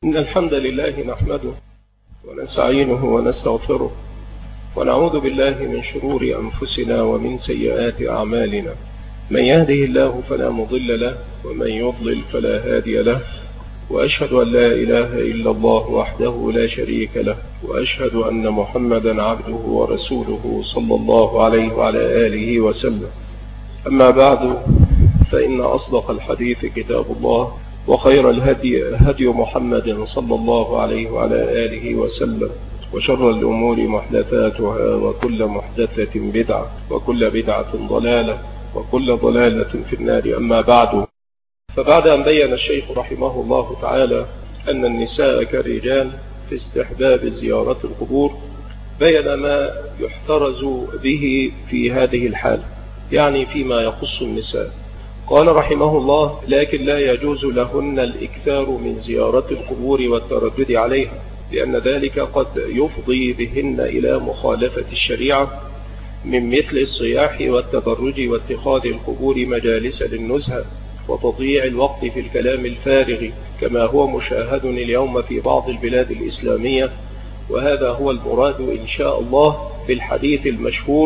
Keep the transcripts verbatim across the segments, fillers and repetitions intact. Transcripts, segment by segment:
إن الحمد لله نحمده ونستعينه ونستغفره ونعوذ بالله من شرور أنفسنا ومن سيئات أعمالنا. من يهده الله فلا مضل له ومن يضلل فلا هادي له، وأشهد أن لا إله إلا الله وحده لا شريك له، وأشهد أن محمدا عبده ورسوله صلى الله عليه وعلى آله وسلم. أما بعد، فإن أصدق الحديث كتاب الله، وخير الهدي هدي محمد صلى الله عليه وعلى آله وسلم، وشر الأمور محدثاتها، وكل محدثة بدعة، وكل بدعة ضلالة، وكل ضلالة في النار. أما بعد، فبعد أن بين الشيخ رحمه الله تعالى أن النساء كالرجال في استحباب زيارة القبور، بين ما يحترز به في هذه الحال، يعني فيما يخص النساء. قال رحمه الله: لكن لا يجوز لهن الإكثار من زيارة القبور والتردد عليها، لأن ذلك قد يفضي بهن إلى مخالفة الشريعة، من مثل الصياح والتبرج واتخاذ القبور مجالس للنزهة وتضييع الوقت في الكلام الفارغ، كما هو مشاهد اليوم في بعض البلاد الإسلامية. وهذا هو المراد إن شاء الله في الحديث المشهور: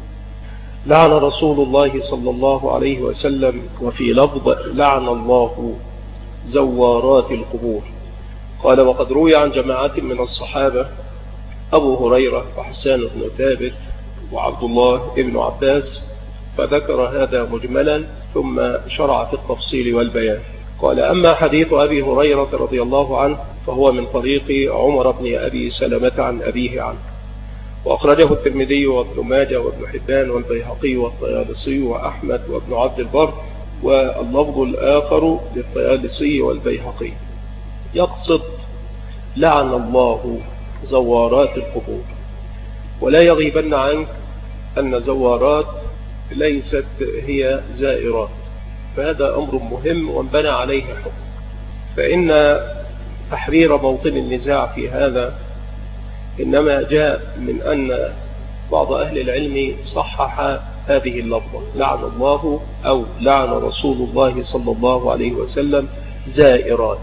لعن رسول الله صلى الله عليه وسلم، وفي لفظ: لعن الله زوارات القبور. قال: وقد روي عن جماعة من الصحابة أبو هريرة وحسان بن ثابت وعبد الله بن عباس، فذكر هذا مجملا ثم شرع في التفصيل والبيان. قال: أما حديث أبي هريرة رضي الله عنه فهو من طريق عمر بن أبي سلمة عن أبيه عنه، وأخرجه الترمذي وابن ماجه وابن حبان والبيهقي والطيالسي وأحمد وابن عبد البر، واللفظ الآخر للطيالسي والبيهقي. يقصد لعن الله زوارات القبور. ولا يغيبن عنك أن زوارات ليست هي زائرات، فهذا أمر مهم وانبنى عليه حكم. فإن تحرير موطن النزاع في هذا إنما جاء من أن بعض أهل العلم صحح هذه اللفظة: لعن الله أو لعن رسول الله صلى الله عليه وسلم زائرات.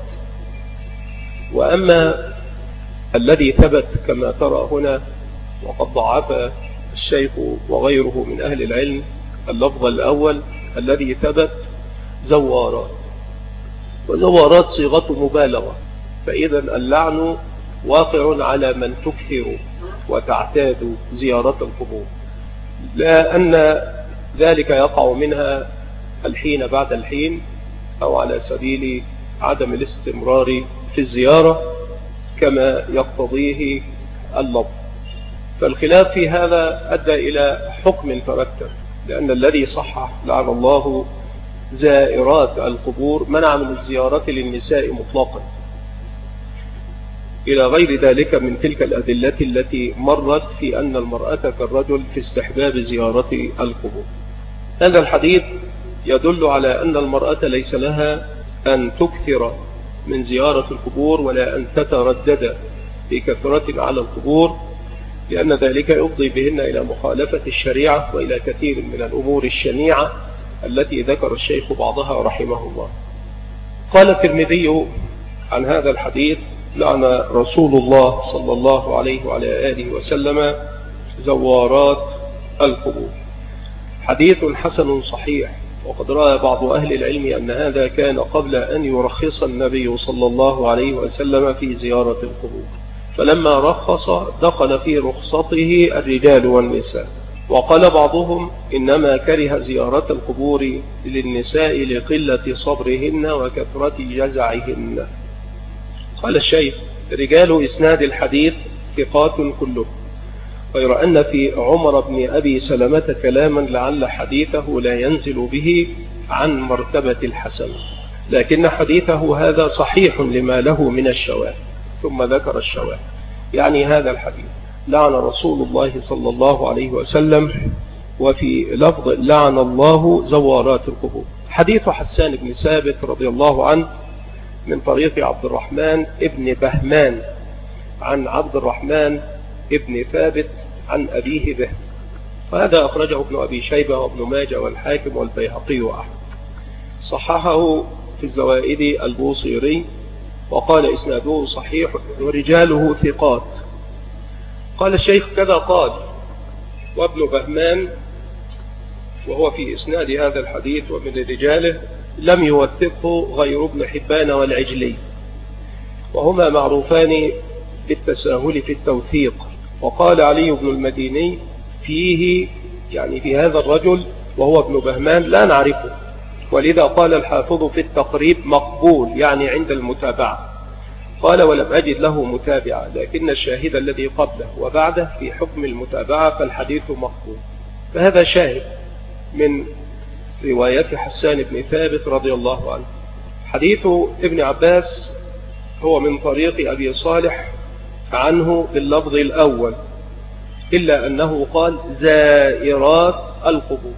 وأما الذي ثبت كما ترى هنا، وقد ضعف الشيخ وغيره من أهل العلم، اللفظ الأول الذي ثبت زوارات، وزوارات صيغة مبالغة، فإذا اللعن واقع على من تكثر وتعتاد زيارة القبور، لا أن ذلك يقع منها الحين بعد الحين، أو على سبيل عدم الاستمرار في الزيارة كما يقتضيه اللفظ. فالخلاف في هذا أدى إلى حكم ترتب، لأن الذي صحح لعن الله زائرات القبور منع من الزيارة للنساء مطلقا، إلى غير ذلك من تلك الأدلة التي مرت في أن المرأة كالرجل في استحباب زيارة القبور. هذا الحديث يدل على أن المرأة ليس لها أن تكثر من زيارة القبور ولا أن تتردد بكثرة على القبور، لأن ذلك يفضي بهن إلى مخالفة الشريعة وإلى كثير من الأمور الشنيعة التي ذكر الشيخ بعضها رحمه الله. قال الترمذي عن هذا الحديث: لعن رسول الله صلى الله عليه وعلى آله وسلم زوارات القبور. حديث حسن صحيح. وقد رأى بعض أهل العلم أن هذا كان قبل أن يرخص النبي صلى الله عليه وسلم في زيارة القبور، فلما رخص دخل في رخصته الرجال والنساء. وقال بعضهم إنما كره زيارة القبور للنساء لقلة صبرهن وكثرة جزعهن. قال الشيخ: رجال إسناد الحديث ثقات كلهم، غير أن في عمر بن أبي سلمة كلاما لعل حديثه لا ينزل به عن مرتبة الحسن، لكن حديثه هذا صحيح لما له من الشواهد. ثم ذكر الشواهد، يعني هذا الحديث: لعن رسول الله صلى الله عليه وسلم، وفي لفظ: لعن الله زوارات القبور. حديث حسان بن ثابت رضي الله عنه من طريق عبد الرحمن ابن بهمان عن عبد الرحمن ابن ثابت عن أبيه به، وهذا أخرجه ابن أبي شيبة وابن ماجه والحاكم والبيهقي وأحمد. صححه في الزوائد البوصيري وقال إسناده صحيح ورجاله ثقات. قال الشيخ كذا قال وابن بهمان وهو في إسناد هذا الحديث ومن رجاله لم يوثقه غير ابن حبان والعجلي، وهما معروفان بالتساهل في التوثيق. وقال علي بن المديني فيه، يعني في هذا الرجل وهو ابن بهمان، لا نعرفه، ولذا قال الحافظ في التقريب مقبول، يعني عند المتابعة. قال ولم أجد له متابعة، لكن الشاهد الذي قبله وبعده في حكم المتابعة فالحديث مقبول. فهذا شاهد من رواية حسان بن ثابت رضي الله عنه. حديث ابن عباس هو من طريق أبي صالح عنه باللفظ الأول، إلا أنه قال زائرات القبور،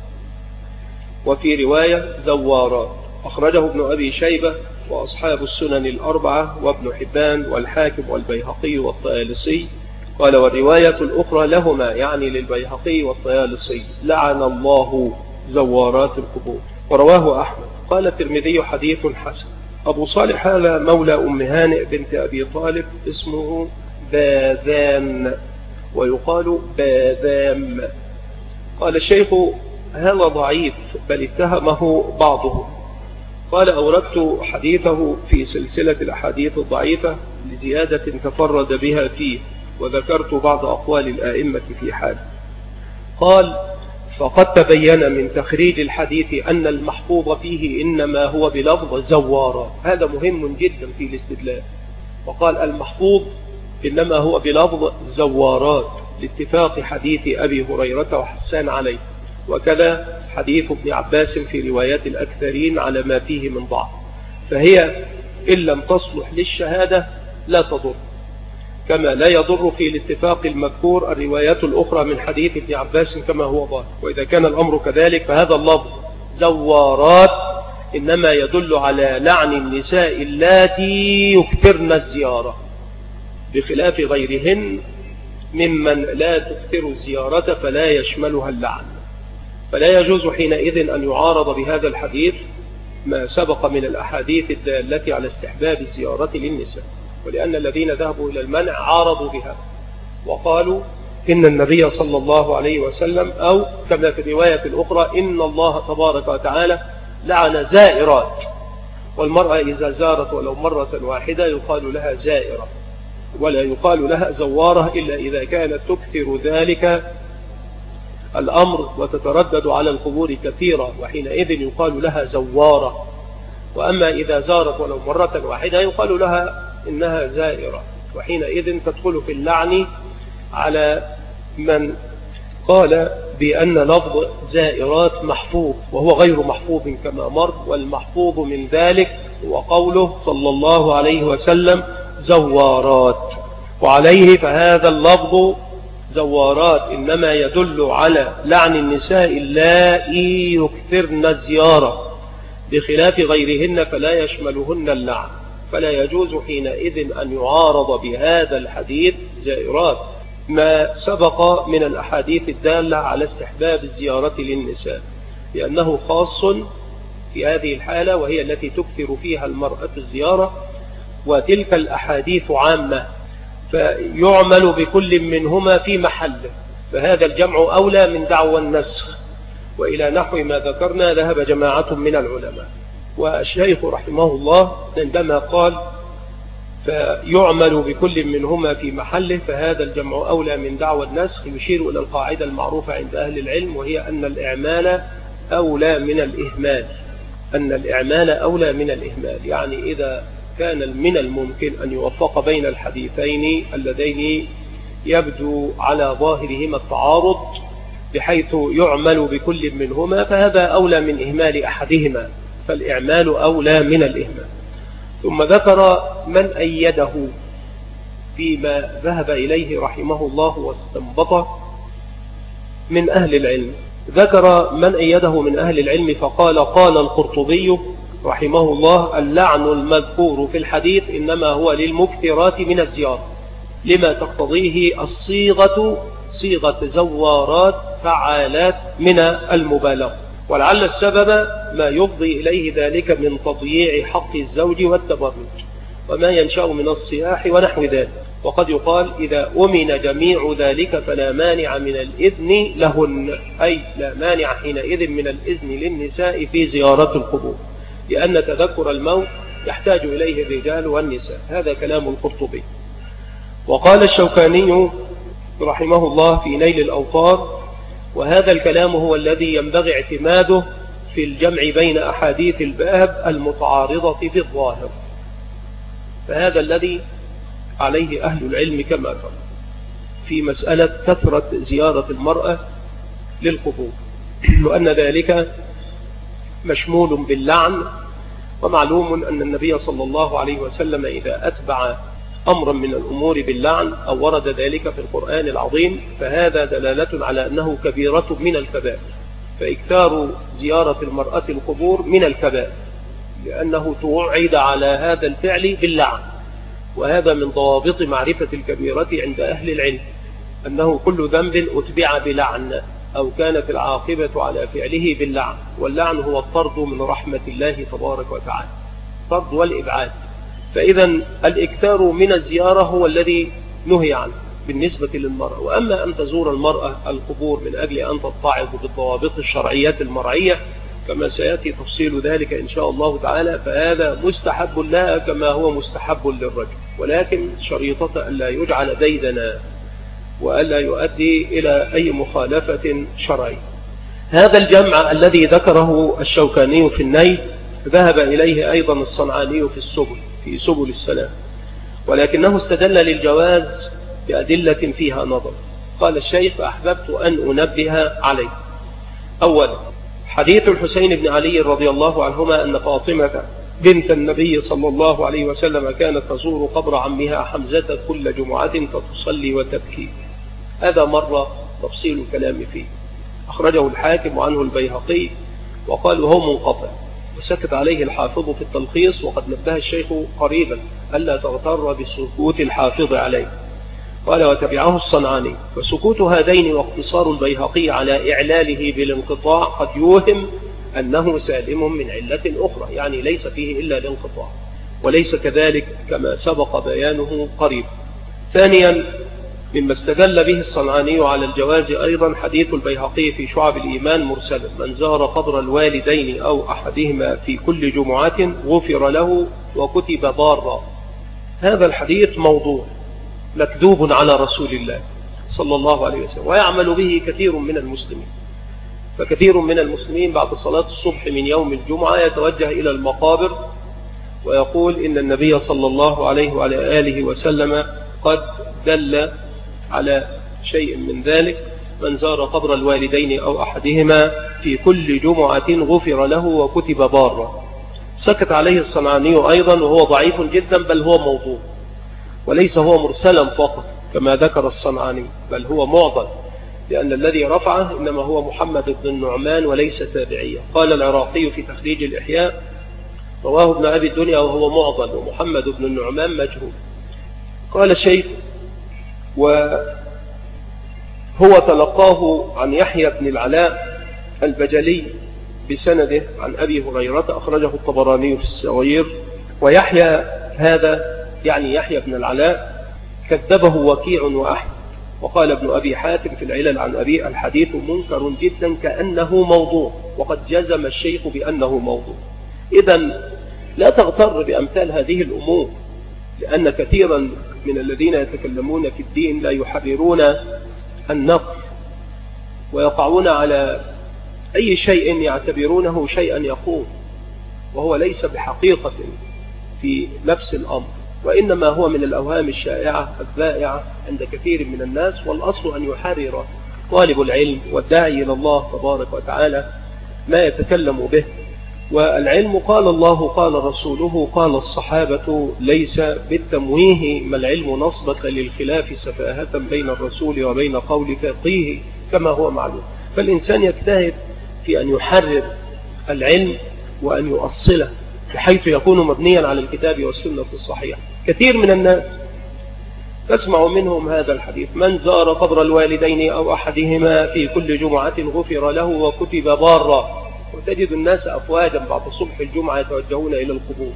وفي رواية زوارات. أخرجه ابن أبي شيبة وأصحاب السنن الأربعة وابن حبان والحاكم والبيهقي والطيالسي. قال والرواية الأخرى لهما، يعني للبيهقي والطيالسي، لعن الله زوارات القبور. ورواه أحمد. قال الترمذي حديث حسن. أبو صالح هذا مولى أم هانئ بنت أبي طالب، اسمه باذان ويقال باذام. قال الشيخ هذا ضعيف، بل اتهمه بعضهم. قال أوردت حديثه في سلسلة الأحاديث الضعيفة لزيادة تفرد بها فيه، وذكرت بعض أقوال الآئمة في حال. قال فقد تبين من تخريج الحديث أن المحفوظ فيه إنما هو بلفظ زوارات. هذا مهم جدا في الاستدلال. وقال المحفوظ إنما هو بلفظ زوارات لاتفاق حديث أبي هريرة وحسان عليه، وكذا حديث ابن عباس في روايات الأكثرين على ما فيه من ضعف، فهي إن لم تصلح للشهادة لا تضر، كما لا يضر في الاتفاق المذكور الروايات الأخرى من حديث ابن عباس كما هو ظاهر. وإذا كان الأمر كذلك فهذا اللفظ زوارات إنما يدل على لعن النساء اللاتي يكثرن الزيارة، بخلاف غيرهن ممن لا تكثر الزيارة فلا يشملها اللعن. فلا يجوز حينئذ أن يعارض بهذا الحديث ما سبق من الأحاديث الدالة على استحباب الزيارة للنساء، ولأن الذين ذهبوا إلى المنع عارضوا بها وقالوا إن النبي صلى الله عليه وسلم، أو كما في الرواية الأخرى إن الله تبارك وتعالى لعن زائرات، والمرأة إذا زارت ولو مرة واحدة يقال لها زائرة، ولا يقال لها زوارة إلا إذا كانت تكثر ذلك الأمر وتتردد على القبور كثيرا، وحينئذ يقال لها زوارة. وأما إذا زارت ولو مرة واحدة يقال لها إنها زائرة، وحينئذ تدخل في اللعن على من قال بأن لفظ زائرات محفوظ وهو غير محفوظ كما مر. والمحفوظ من ذلك هو قوله صلى الله عليه وسلم زوارات، وعليه فهذا اللفظ زوارات إنما يدل على لعن النساء اللائي يكثرن الزيارة، بخلاف غيرهن فلا يشملهن اللعن. فلا يجوز حينئذ أن يعارض بهذا الحديث زائرات ما سبق من الأحاديث الدالة على استحباب الزيارة للنساء، لأنه خاص في هذه الحالة وهي التي تكثر فيها المرأة الزيارة، وتلك الأحاديث عامة فيعمل بكل منهما في محله، فهذا الجمع أولى من دعوى النسخ. وإلى نحو ما ذكرنا ذهب جماعة من العلماء. والشيخ رحمه الله عندما قال فيعمل بكل منهما في محله فهذا الجمع أولى من دعوى النسخ، يشير إلى القاعدة المعروفة عند أهل العلم، وهي أن الإعمال أولى من الإهمال. أن الإعمال أولى من الإهمال، يعني إذا كان من الممكن أن يوفق بين الحديثين اللذين يبدو على ظاهرهما التعارض بحيث يعمل بكل منهما، فهذا أولى من إهمال أحدهما، فالإعمال أولى من الإهمال. ثم ذكر من أيده فيما ذهب إليه رحمه الله واستنبطه من أهل العلم. ذكر من أيده من أهل العلم فقال قال القرطبي رحمه الله اللعن المذكور في الحديث إنما هو للمكثرات من الزيارة، لما تقتضيه الصيغة صيغة زوارات فعالات من المبالغة، ولعل السبب ما يفضي إليه ذلك من تضييع حق الزوج والتبرج. وما ينشأ من الصياح ونحو ذلك. وقد يقال إذا أمن جميع ذلك فلا مانع من الإذن لهن، أي لا مانع حينئذ من الإذن للنساء في زيارة القبور، لأن تذكر الموت يحتاج إليه الرجال والنساء. هذا كلام القرطبي. وقال الشوكاني رحمه الله في نيل الأوطار: وهذا الكلام هو الذي ينبغي اعتماده في الجمع بين أحاديث الباب المتعارضة في الظاهر، فهذا الذي عليه أهل العلم كما ترى في مسألة كثرة زيارة المرأة للقبور، وأن ذلك مشمول باللعن. ومعلوم أن النبي صلى الله عليه وسلم إذا أتبع أمرا من الأمور باللعن أو ورد ذلك في القرآن العظيم فهذا دلالة على أنه كبيرة من الكبائر، فإكثار زيارة المرأة القبور من الكبائر، لأنه توعد على هذا الفعل باللعن. وهذا من ضوابط معرفة الكبيرة عند أهل العلم، أنه كل ذنب أتبع بلعن أو كانت العاقبة على فعله باللعن، واللعن هو الطرد من رحمة الله تبارك وتعالى، الطرد والإبعاد. فإذا الإكثار من الزيارة هو الذي نهي عنه بالنسبة للمرأة. وأما أن تزور المرأة القبور من أجل أن تتعظ بالضوابط الشرعية المرعية كما سيأتي تفصيل ذلك إن شاء الله تعالى، فهذا مستحب لها كما هو مستحب للرجل، ولكن شريطة ألا يجعل ديدنا وألا يؤدي إلى أي مخالفة شرعية. هذا الجمع الذي ذكره الشوكاني في النيل ذهب إليه أيضا الصنعاني في السبل في سبل السلام، ولكنه استدل للجواز بأدلة فيها نظر. قال الشيخ: أحببت أن أنبه عليه. أولا، حديث الحسين بن علي رضي الله عنهما أن فاطمة بنت النبي صلى الله عليه وسلم كانت تزور قبر عمها حمزة كل جمعة فتصلي وتبكي. هذا مر تفصيل الكلام فيه، أخرجه الحاكم عنه البيهقي وقال هو منقطع، وسكت عليه الحافظ في التلخيص. وقد نبه الشيخ قريبا ألا تغتر بسكوت الحافظ عليه. قال: وتبعه الصنعاني. فسكوت هذين واقتصار البيهقي على إعلاله بالانقطاع قد يوهم أنه سالم من علة أخرى، يعني ليس فيه إلا الانقطاع، وليس كذلك كما سبق بيانه قريب. ثانيا، مما استدل به الصنعاني على الجواز أيضا حديث البيهقي في شعب الإيمان مرسلا: من زار قبر الوالدين أو أحدهما في كل جمعة غفر له وكتب ضارا. هذا الحديث موضوع مكذوب على رسول الله صلى الله عليه وسلم، ويعمل به كثير من المسلمين. فكثير من المسلمين بعد صلاة الصبح من يوم الجمعة يتوجه إلى المقابر ويقول إن النبي صلى الله عليه وعلى آله وسلم قد دل على شيء من ذلك: من زار قبر الوالدين أو أحدهما في كل جمعة غفر له وكتب بارا. سكت عليه الصنعاني أيضا، وهو ضعيف جدا، بل هو موضوع، وليس هو مرسلا فقط كما ذكر الصنعاني، بل هو معضل، لأن الذي رفعه إنما هو محمد بن النعمان وليس تابعيا. قال العراقي في تخريج الإحياء: رواه ابن أبي الدنيا وهو معضل، ومحمد بن النعمان مجهول. قال الشيخ: وهو تلقاه عن يحيى بن العلاء البجلي بسنده عن أبي هريرة، أخرجه الطبراني في الصغير. ويحيى هذا يعني يحيى بن العلاء كذبه وكيع وأحمد. وقال ابن أبي حاتم في العلل عن أبي: الحديث منكر جدا كأنه موضوع، وقد جزم الشيخ بأنه موضوع. إذن لا تغتر بأمثال هذه الأمور، لأن كثيرا من الذين يتكلمون في الدين لا يحررون النقد، ويقعون على أي شيء يعتبرونه شيئا يقوم، وهو ليس بحقيقة في نفس الأمر، وإنما هو من الأوهام الشائعة الذائعة عند كثير من الناس. والأصل أن يحرر طالب العلم والداعي إلى الله تبارك وتعالى ما يتكلم به. والعلم قال الله قال رسوله قال الصحابة، ليس بالتمويه، ما العلم نصبك للخلاف سفاهة بين الرسول وبين قول فقيه كما هو معلوم. فالإنسان يجتهد في أن يحرر العلم وأن يؤصله بحيث يكون مبنيا على الكتاب والسنة الصحيحة. كثير من الناس تسمع منهم هذا الحديث: من زار قبر الوالدين أو أحدهما في كل جمعة غفر له وكتب بارا، وتجد الناس أفواجا بعد صبح الجمعة يتوجهون إلى القبور،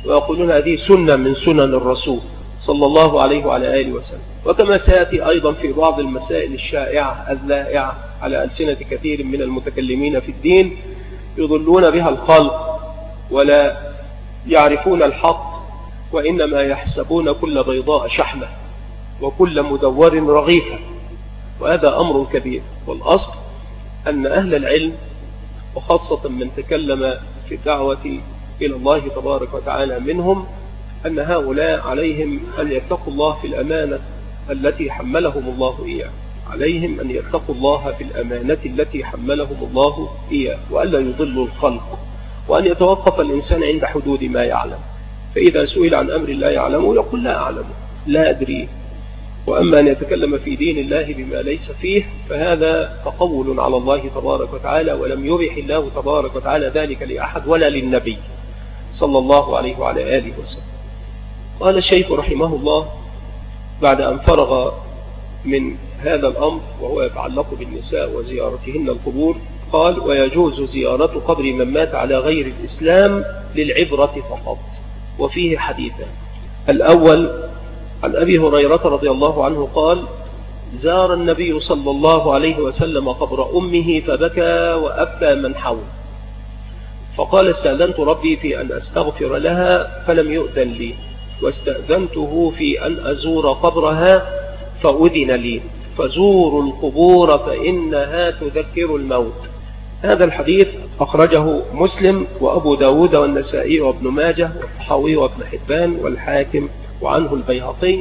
ويقولون هذه سنة من سنن الرسول صلى الله عليه وعلى آله وسلم. وكما سيأتي أيضا في بعض المسائل الشائعة الذائعة على ألسنة كثير من المتكلمين في الدين يضلون بها الخلق ولا يعرفون الحق، وإنما يحسبون كل بيضاء شحمة وكل مدور رغيفة، وهذا أمر كبير. والأصل أن أهل العلم وخاصة من تكلم في الدعوة إلى الله تبارك وتعالى منهم أن هؤلاء عليهم أن يتقوا الله في الأمانة التي حملهم الله إياه، عليهم أن يتقوا الله في الأمانة التي حملهم الله إياه، وألا يضلوا الخلق، وأن يتوقف الإنسان عند حدود ما يعلم. فإذا سئل عن أمر لا يعلمه يقول لا أعلم لا أدري. وأما أن يتكلم في دين الله بما ليس فيه فهذا تقول على الله تبارك وتعالى، ولم يبح الله تبارك وتعالى ذلك لأحد ولا للنبي صلى الله عليه وعلى آله وسلم. قال الشيخ رحمه الله بعد أن فرغ من هذا الأمر وهو يتعلق بالنساء وزيارتهن القبور، قال: ويجوز زيارة قبر من مات على غير الإسلام للعبرة فقط. وفيه حديثان: الأول عن أبي هريرة رضي الله عنه قال: زار النبي صلى الله عليه وسلم قبر أمه فبكى وأبكى من حوله، فقال: استأذنت ربي في أن أستغفر لها فلم يؤذن لي، واستأذنته في أن أزور قبرها فأذن لي، فزوروا القبور فإنها تذكر الموت. هذا الحديث أخرجه مسلم وأبو داود والنسائي وابن ماجه والطحاوي وابن حبان والحاكم، وعنه البيهقي.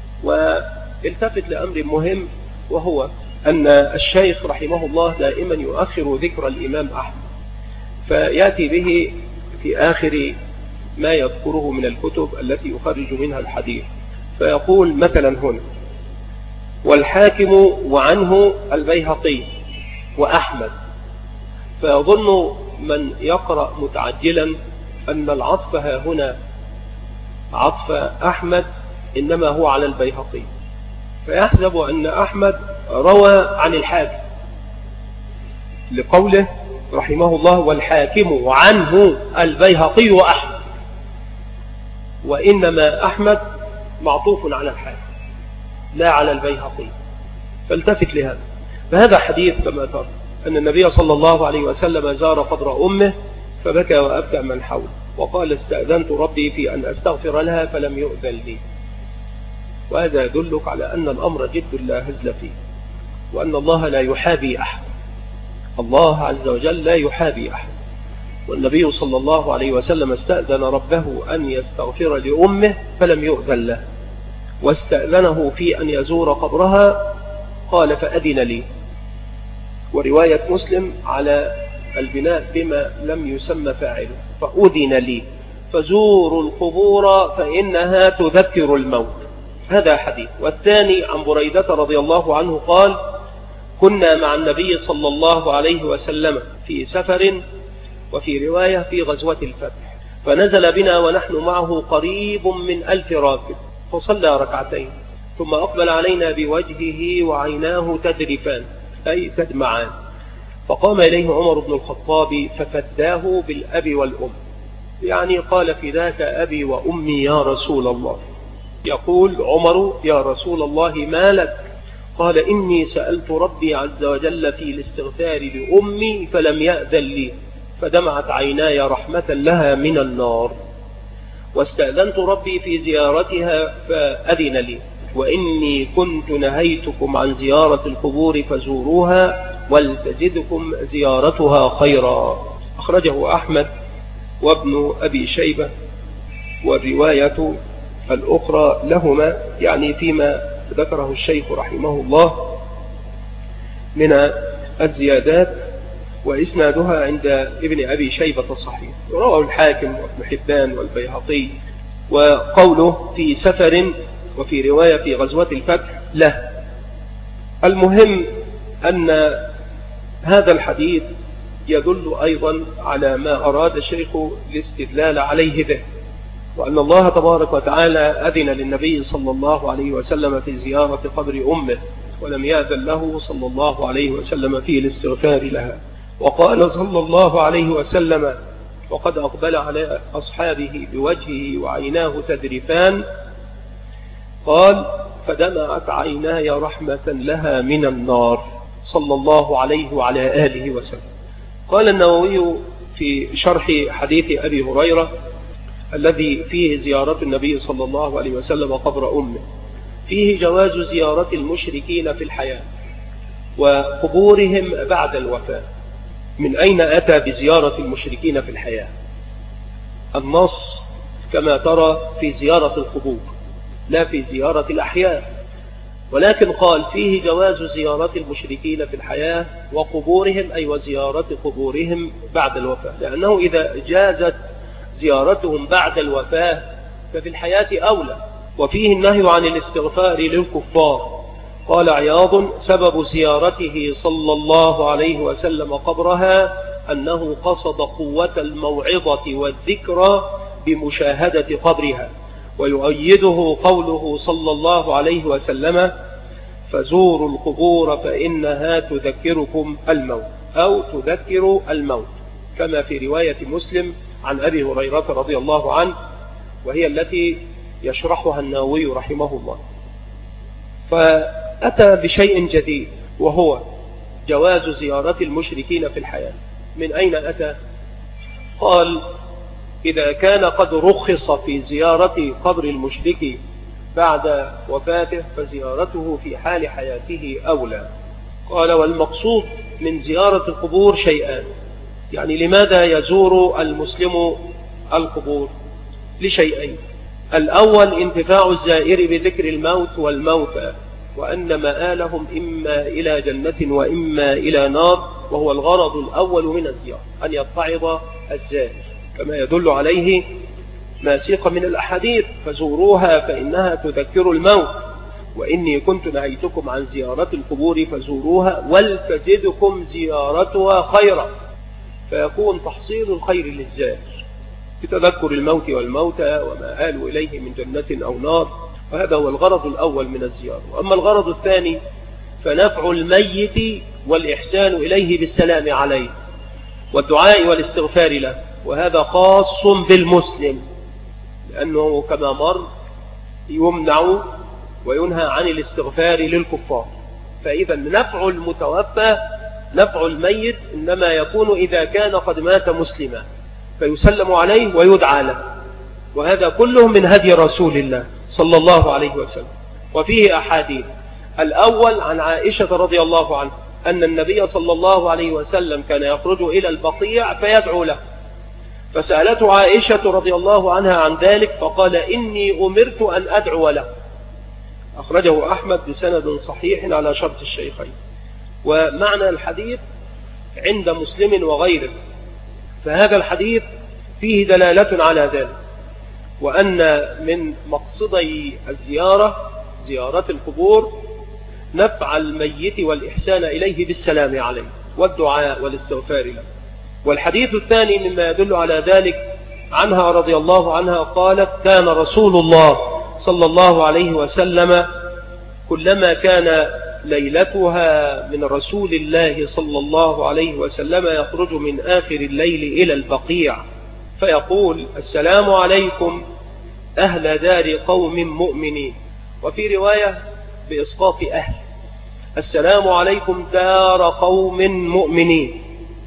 والتفت لأمر مهم، وهو أن الشيخ رحمه الله دائما يؤخر ذكر الإمام أحمد، فيأتي به في آخر ما يذكره من الكتب التي يخرج منها الحديث، فيقول مثلا هنا: والحاكم وعنه البيهقي وأحمد. فيظن من يقرأ متعجلا أن العطف ها هنا عطف أحمد إنما هو على البيهقي، فيحسب أن أحمد روى عن الحاكم لقوله رحمه الله: والحاكم وعنه البيهقي وأحمد، وإنما أحمد معطوف على الحاكم لا على البيهقي. فالتفت لهذا. فهذا حديث كما ترى أن النبي صلى الله عليه وسلم زار قبر أمه فبكى وأبكى من حوله، وقال: استأذنت ربي في أن أستغفر لها فلم يؤذن لي. وهذا يدلك على أن الأمر جد لا هزل فيه، وأن الله لا يحابي أحد، الله عز وجل لا يحابي أحد. والنبي صلى الله عليه وسلم استأذن ربه أن يستغفر لأمه فلم يؤذن له، واستأذنه في أن يزور قبرها قال: فأذن لي. ورواية مسلم على البناء بما لم يسمى فاعله، فأذن لي، فزوروا القبور فإنها تذكر الموت. هذا حديث. والثاني عن بريدة رضي الله عنه قال: كنا مع النبي صلى الله عليه وسلم في سفر، وفي رواية في غزوة الفتح، فنزل بنا ونحن معه قريب من ألف راكب، فصلى ركعتين ثم أقبل علينا بوجهه وعيناه تذرفان أي تدمعان، فقام إليه عمر بن الخطاب ففداه بالأب والأم، يعني قال: فداك أبي وأمي يا رسول الله. يقول عمر: يا رسول الله ما لك؟ قال: إني سألت ربي عز وجل في الاستغفار لأمي فلم يأذن لي، فدمعت عيناي رحمة لها من النار، واستأذنت ربي في زيارتها فأذن لي، وإني كنت نهيتكم عن زيارة القبور فزوروها ولتزدكم زيارتها خيرا. أخرجه أحمد وابن أبي شيبة، والرواية الأخرى لهما، يعني فيما ذكره الشيخ رحمه الله من الزيادات، وإسنادها عند ابن أبي شيبة الصحيح، رواه الحاكم وابن حبان والبيهقي. وقوله في سفر وفي رواية في غزوة الفتح له. المهم أن هذا الحديث يدل أيضا على ما أراد الشيخ الاستدلال عليه به، وأن الله تبارك وتعالى أذن للنبي صلى الله عليه وسلم في زيارة قبر أمه، ولم يأذن له صلى الله عليه وسلم في الاستغفار لها. وقال صلى الله عليه وسلم: وقد أقبل على أصحابه بوجهه وعيناه تذرفان، قال: فدمعت عيناي رحمة لها من النار، صلى الله عليه وعلى آله وسلم. قال النووي في شرح حديث أبي هريرة الذي فيه زيارة النبي صلى الله عليه وسلم قبر أمه: فيه جواز زيارة المشركين في الحياة وقبورهم بعد الوفاة. من أين أتى بزيارة المشركين في الحياة؟ النص كما ترى في زيارة القبور لا في زيارة الأحياء، ولكن قال فيه جواز زيارة المشركين في الحياة وقبورهم، أي وزيارة قبورهم بعد الوفاة، لأنه إذا جازت زيارتهم بعد الوفاة ففي الحياة أولى. وفيه النهي عن الاستغفار للكفار. قال عياض: سبب زيارته صلى الله عليه وسلم قبرها أنه قصد قوة الموعظة والذكرى بمشاهدة قبرها. ويؤيده قوله صلى الله عليه وسلم: فزوروا القبور فإنها تذكركم الموت، أو تذكر الموت، كما في رواية مسلم عن أبي هريرة رضي الله عنه، وهي التي يشرحها النووي رحمه الله. فأتى بشيء جديد وهو جواز زيارة المشركين في الحياة. من أين أتى؟ قال: إذا كان قد رخص في زيارة قبر المشرك بعد وفاته فزيارته في حال حياته أولى. قال: والمقصود من زيارة القبور شيئان. يعني لماذا يزور المسلم القبور؟ لشيئين: الأول انتفاع الزائر بذكر الموت والموتى، وأن مآلهم إما إلى جنة وإما إلى نار، وهو الغرض الأول من الزيارة، أن يتعظ الزائر، كما يدل عليه ما سيق من الأحاديث: فزوروها فإنها تذكر الموت، وإني كنت نهيتكم عن زيارة القبور فزوروها ولتزدكم زيارتها خيرا. فيكون تحصيل الخير للزائر بتذكر الموت والموتى وما آلوا إليه من جنة أو نار، وهذا هو الغرض الأول من الزيارة. وأما الغرض الثاني فنفع الميت والإحسان إليه بالسلام عليه والدعاء والاستغفار له، وهذا خاص بالمسلم، لأنه كما مر يمنع وينهى عن الاستغفار للكفار. فإذا نفع المتوفى نفع الميت إنما يكون إذا كان قد مات مسلما فيسلم عليه ويدعى له، وهذا كله من هدي رسول الله صلى الله عليه وسلم. وفيه أحاديث: الأول عن عائشة رضي الله عنها أن النبي صلى الله عليه وسلم كان يخرج إلى البقيع فيدعو له، فسألته عائشة رضي الله عنها عن ذلك فقال: إني أمرت أن أدعو له. أخرجه أحمد بسند صحيح على شرط الشيخين. ومعنى الحديث عند مسلم وغيره، فهذا الحديث فيه دلالة على ذلك، وأن من مقصدي الزيارة زيارة القبور نفع الميت والإحسان إليه بالسلام عليه والدعاء والاستغفار له. والحديث الثاني مما يدل على ذلك عنها رضي الله عنها قالت: كان رسول الله صلى الله عليه وسلم كلما كان ليلتها من رسول الله صلى الله عليه وسلم يخرج من آخر الليل إلى البقيع فيقول: السلام عليكم أهل دار قوم مؤمنين، وفي رواية بإسقاط أهل: السلام عليكم دار قوم مؤمنين.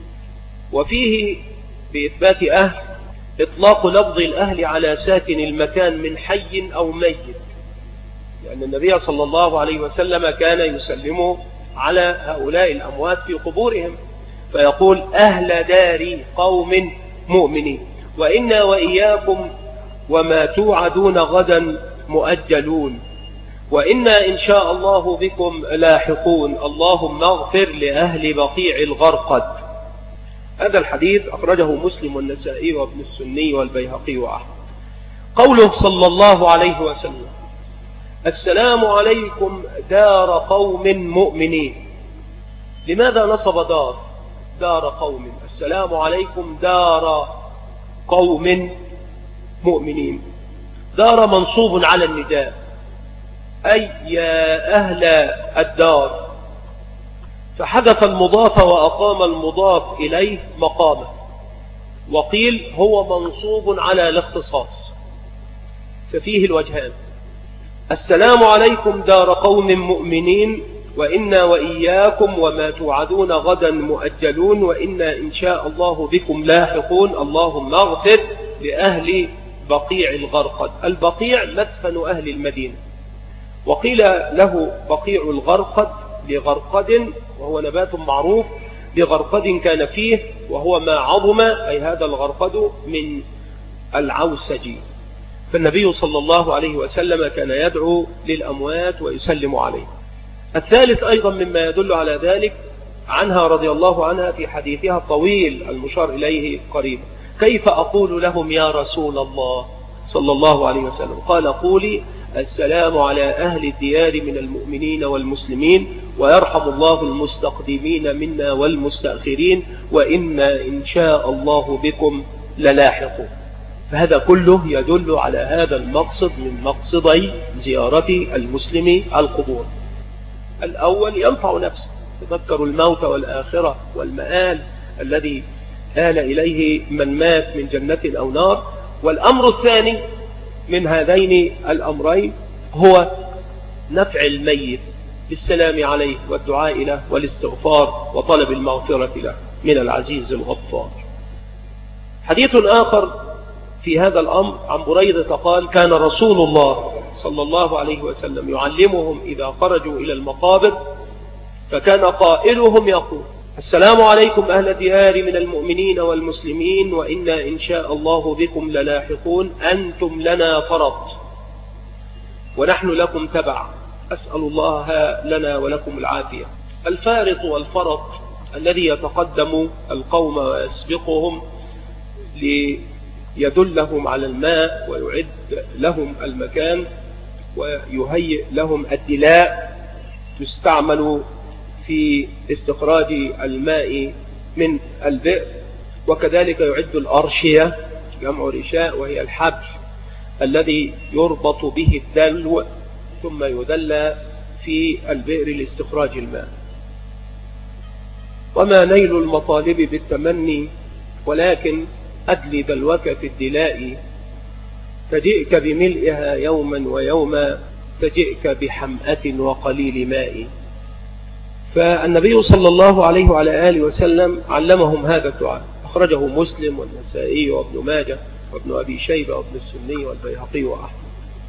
وفيه بإثبات أهل إطلاق لفظ الأهل على ساكن المكان من حي أو ميت، لأن النبي صلى الله عليه وسلم كان يسلم على هؤلاء الأموات في قبورهم فيقول: أهل دار قوم مؤمنين، وإنا وإياكم وما توعدون غدا مؤجلون، وإنا إن شاء الله بكم لاحقون، اللهم اغفر لأهل بقيع الغرقد. هذا الحديث أخرجه مسلم والنسائي وابن السني والبيهقي وأحمد. قوله صلى الله عليه وسلم: السلام عليكم دار قوم مؤمنين، لماذا نصب دار دار قوم؟ السلام عليكم دار قوم مؤمنين، دار منصوب على النداء، أي يا أهل الدار، فحذف المضاف وأقام المضاف إليه مقامه، وقيل هو منصوب على الاختصاص، ففيه الوجهان: السلام عليكم دار قوم مؤمنين وإنا وإياكم وما توعدون غدا مؤجلون وإنا إن شاء الله بكم لاحقون اللهم اغفر لأهل بقيع الغرقد. البقيع مدفن أهل المدينة، وقيل له بقيع الغرقد لغرقد، وهو نبات معروف، لغرقد كان فيه، وهو ما عظم، أي هذا الغرقد من العوسج. فالنبي صلى الله عليه وسلم كان يدعو للأموات ويسلم عليه. الثالث أيضا مما يدل على ذلك عنها رضي الله عنها في حديثها الطويل المشار إليه قريبا: كيف أقول لهم يا رسول الله صلى الله عليه وسلم؟ قال: قولي السلام على أهل الديار من المؤمنين والمسلمين ويرحم الله المستقدمين منا والمستأخرين وإنا إن شاء الله بكم للاحقون. فهذا كله يدل على هذا المقصد من مقصدي زيارة المسلم القبور. الأول ينفع نفسه، تذكروا الموت والآخرة والمآل الذي آل إليه من مات من جنة أو نار. والأمر الثاني من هذين الأمرين هو نفع الميت بالسلام عليه والدعاء له والاستغفار وطلب المغفرة له من العزيز الغفار. حديث آخر في هذا الأمر عن بريدة قال: كان رسول الله صلى الله عليه وسلم يعلمهم إذا خرجوا إلى المقابر، فكان قائلهم يقول: السلام عليكم أهل الديار من المؤمنين والمسلمين وإنا إن شاء الله بكم للاحقون، أنتم لنا فرط ونحن لكم تبع، أسأل الله لنا ولكم العافية. الفارط والفرط الذي يتقدم القوم ويسبقهم ليدلهم على الماء ويعد لهم المكان ويهيئ لهم الدلاء تستعمل في استخراج الماء من البئر، وكذلك يعد الأرشية جمع رشاء وهي الحبل الذي يربط به الدلو ثم يدلى في البئر لاستخراج الماء. وما نيل المطالب بالتمني ولكن أدلي دلوك في الدلاء، تجئك بملئها يوما ويوما تجئك بحمأة وقليل ماء. فالنبي صلى الله عليه وعلى آله وسلم علمهم هذا الدعاء، أخرجه مسلم والنسائي وابن ماجه وابن أبي شيبة وابن السني والبيهقي وأحمد.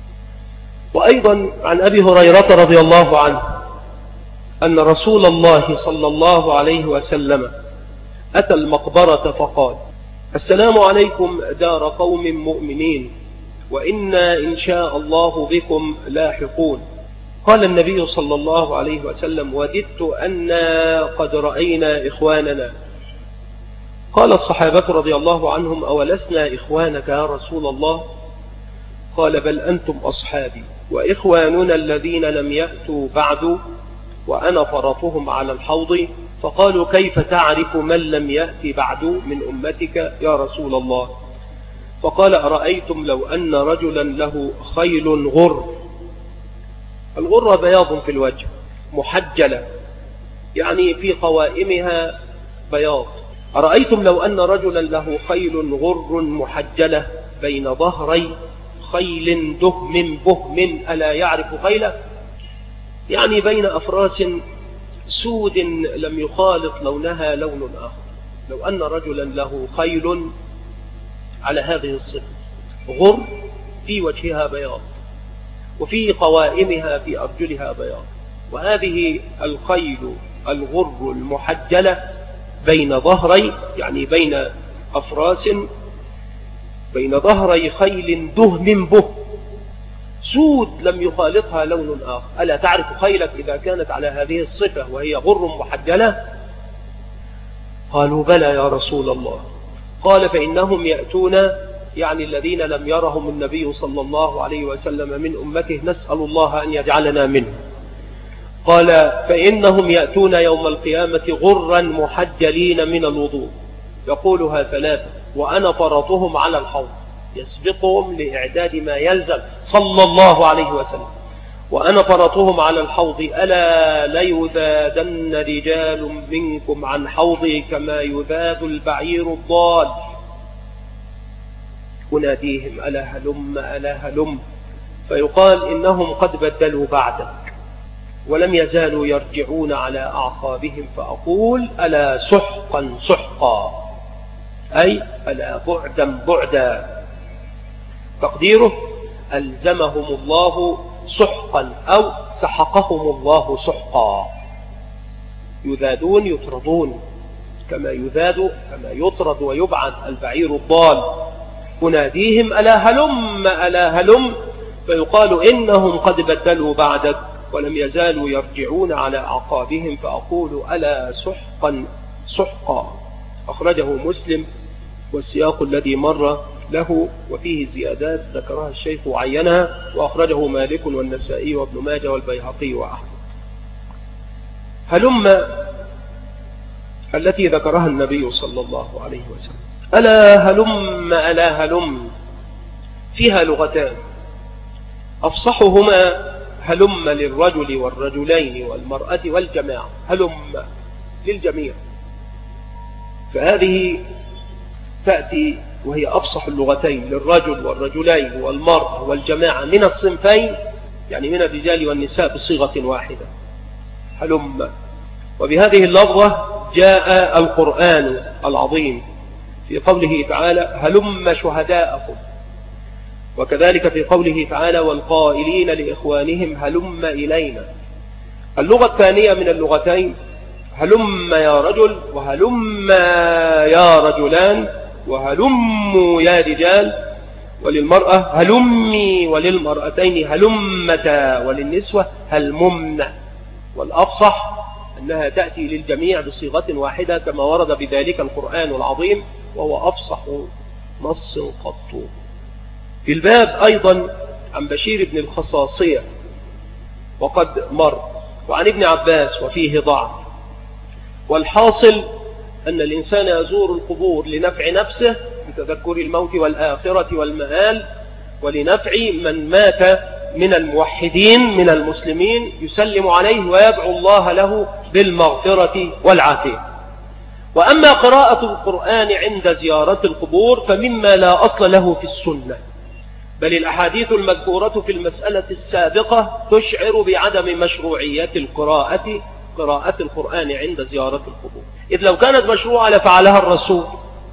وأيضا عن أبي هريرة رضي الله عنه أن رسول الله صلى الله عليه وسلم أتى المقبرة فقال: السلام عليكم دار قوم مؤمنين وإنا إن شاء الله بكم لاحقون. قال النبي صلى الله عليه وسلم: وددت أنا قد رأينا إخواننا. قال الصحابة رضي الله عنهم: أولسنا إخوانك يا رسول الله؟ قال: بل أنتم أصحابي وإخواننا الذين لم يأتوا بعد وأنا فرطهم على الحوض. فقالوا: كيف تعرف من لم يأتي بعد من أمتك يا رسول الله؟ فقال: أرأيتم لو أن رجلا له خيل غر، الغر بياض في الوجه محجلة، يعني في قوائمها بياض. أرأيتم لو أن رجلا له خيل غر محجلة بين ظهري خيل دهم بهم ألا يعرف خيله؟ يعني بين أفراس سود لم يخالط لونها لون آخر. لو أن رجلا له خيل على هذه الصفة، غر في وجهها بياض وفي قوائمها في أرجلها بياض، وهذه الخيل الغر المحجلة بين ظهري، يعني بين أفراس، بين ظهري خيل دهم به سود لم يخالطها لون آخر. ألا تعرف خيلك إذا كانت على هذه الصفة وهي غر محجلة؟ قالوا: بلى يا رسول الله. قال: فإنهم يأتون، يعني الذين لم يرهم النبي صلى الله عليه وسلم من أمته، نسأل الله أن يجعلنا منه. قال: فإنهم يأتون يوم القيامة غرا محجلين من الوضوء، يقولها ثلاثة وأنا فرطهم على الحوض، يسبقهم لإعداد ما يلزم صلى الله عليه وسلم. وأنا فرطهم على الحوض، ألا ليذادن رجال منكم عن حوضي كما يذاد البعير الضال. أناديهم ألا هلم ألا هلم، فيقال إنهم قد بدلوا بعدك ولم يزالوا يرجعون على أعقابهم، فأقول ألا سحقا سحقا، أي ألا بعدا بعدا. تقديره ألزمهم الله سحقا أو سحقهم الله سحقا، يذادون يطردون كما يذاد كما يطرد ويبعد البعير الضال. أناديهم ألا هلم ألا هلم، فيقال إنهم قد بدلوا بعدك ولم يزالوا يرجعون على أعقابهم، فأقول ألا سحقا سحقا. أخرجه مسلم والسياق الذي مر له وفيه زيادات ذكرها الشيخ وعينها، وأخرجه مالك والنسائي وابن ماجه والبيهقي وأحمد. هلم التي ذكرها النبي صلى الله عليه وسلم، ألا هلم ألا هلم، فيها لغتان، أفصحهما هلم للرجل والرجلين والمرأة والجماعة، هلم للجميع، فهذه تأتي وهي أفصح اللغتين للرجل والرجلين والمرأة والجماعة من الصنفين، يعني من الرجال والنساء بصيغة واحدة، هلم. وبهذه اللفظة جاء القرآن العظيم في قوله تعالى هلم شهداءكم، وكذلك في قوله تعالى والقائلين لإخوانهم هلم إلينا. اللغة الثانية من اللغتين هلم يا رجل وهلم يا رجلان وهلم يا رجال، وللمرأة هلمي وللمرأتين هلمتا وللنسوة هلممن. والأفصح أنها تأتي للجميع بصيغة واحدة كما ورد بذلك القرآن العظيم، وهو أفصح نص قط. في الباب أيضا عن بشير بن الخصاصية وقد مر، وعن ابن عباس وفيه ضعف. والحاصل أن الإنسان يزور القبور لنفع نفسه بتذكر الموت والآخرة والمآل، ولنفع من مات من الموحدين من المسلمين يسلم عليه ويدعو الله له بالمغفرة والعافية. وأما قراءة القرآن عند زيارة القبور فمما لا أصل له في السنة، بل الأحاديث المذكورة في المسألة السابقة تشعر بعدم مشروعية القراءة قراءة القرآن عند زيارة القبور، إذ لو كانت مشروعة لفعلها الرسول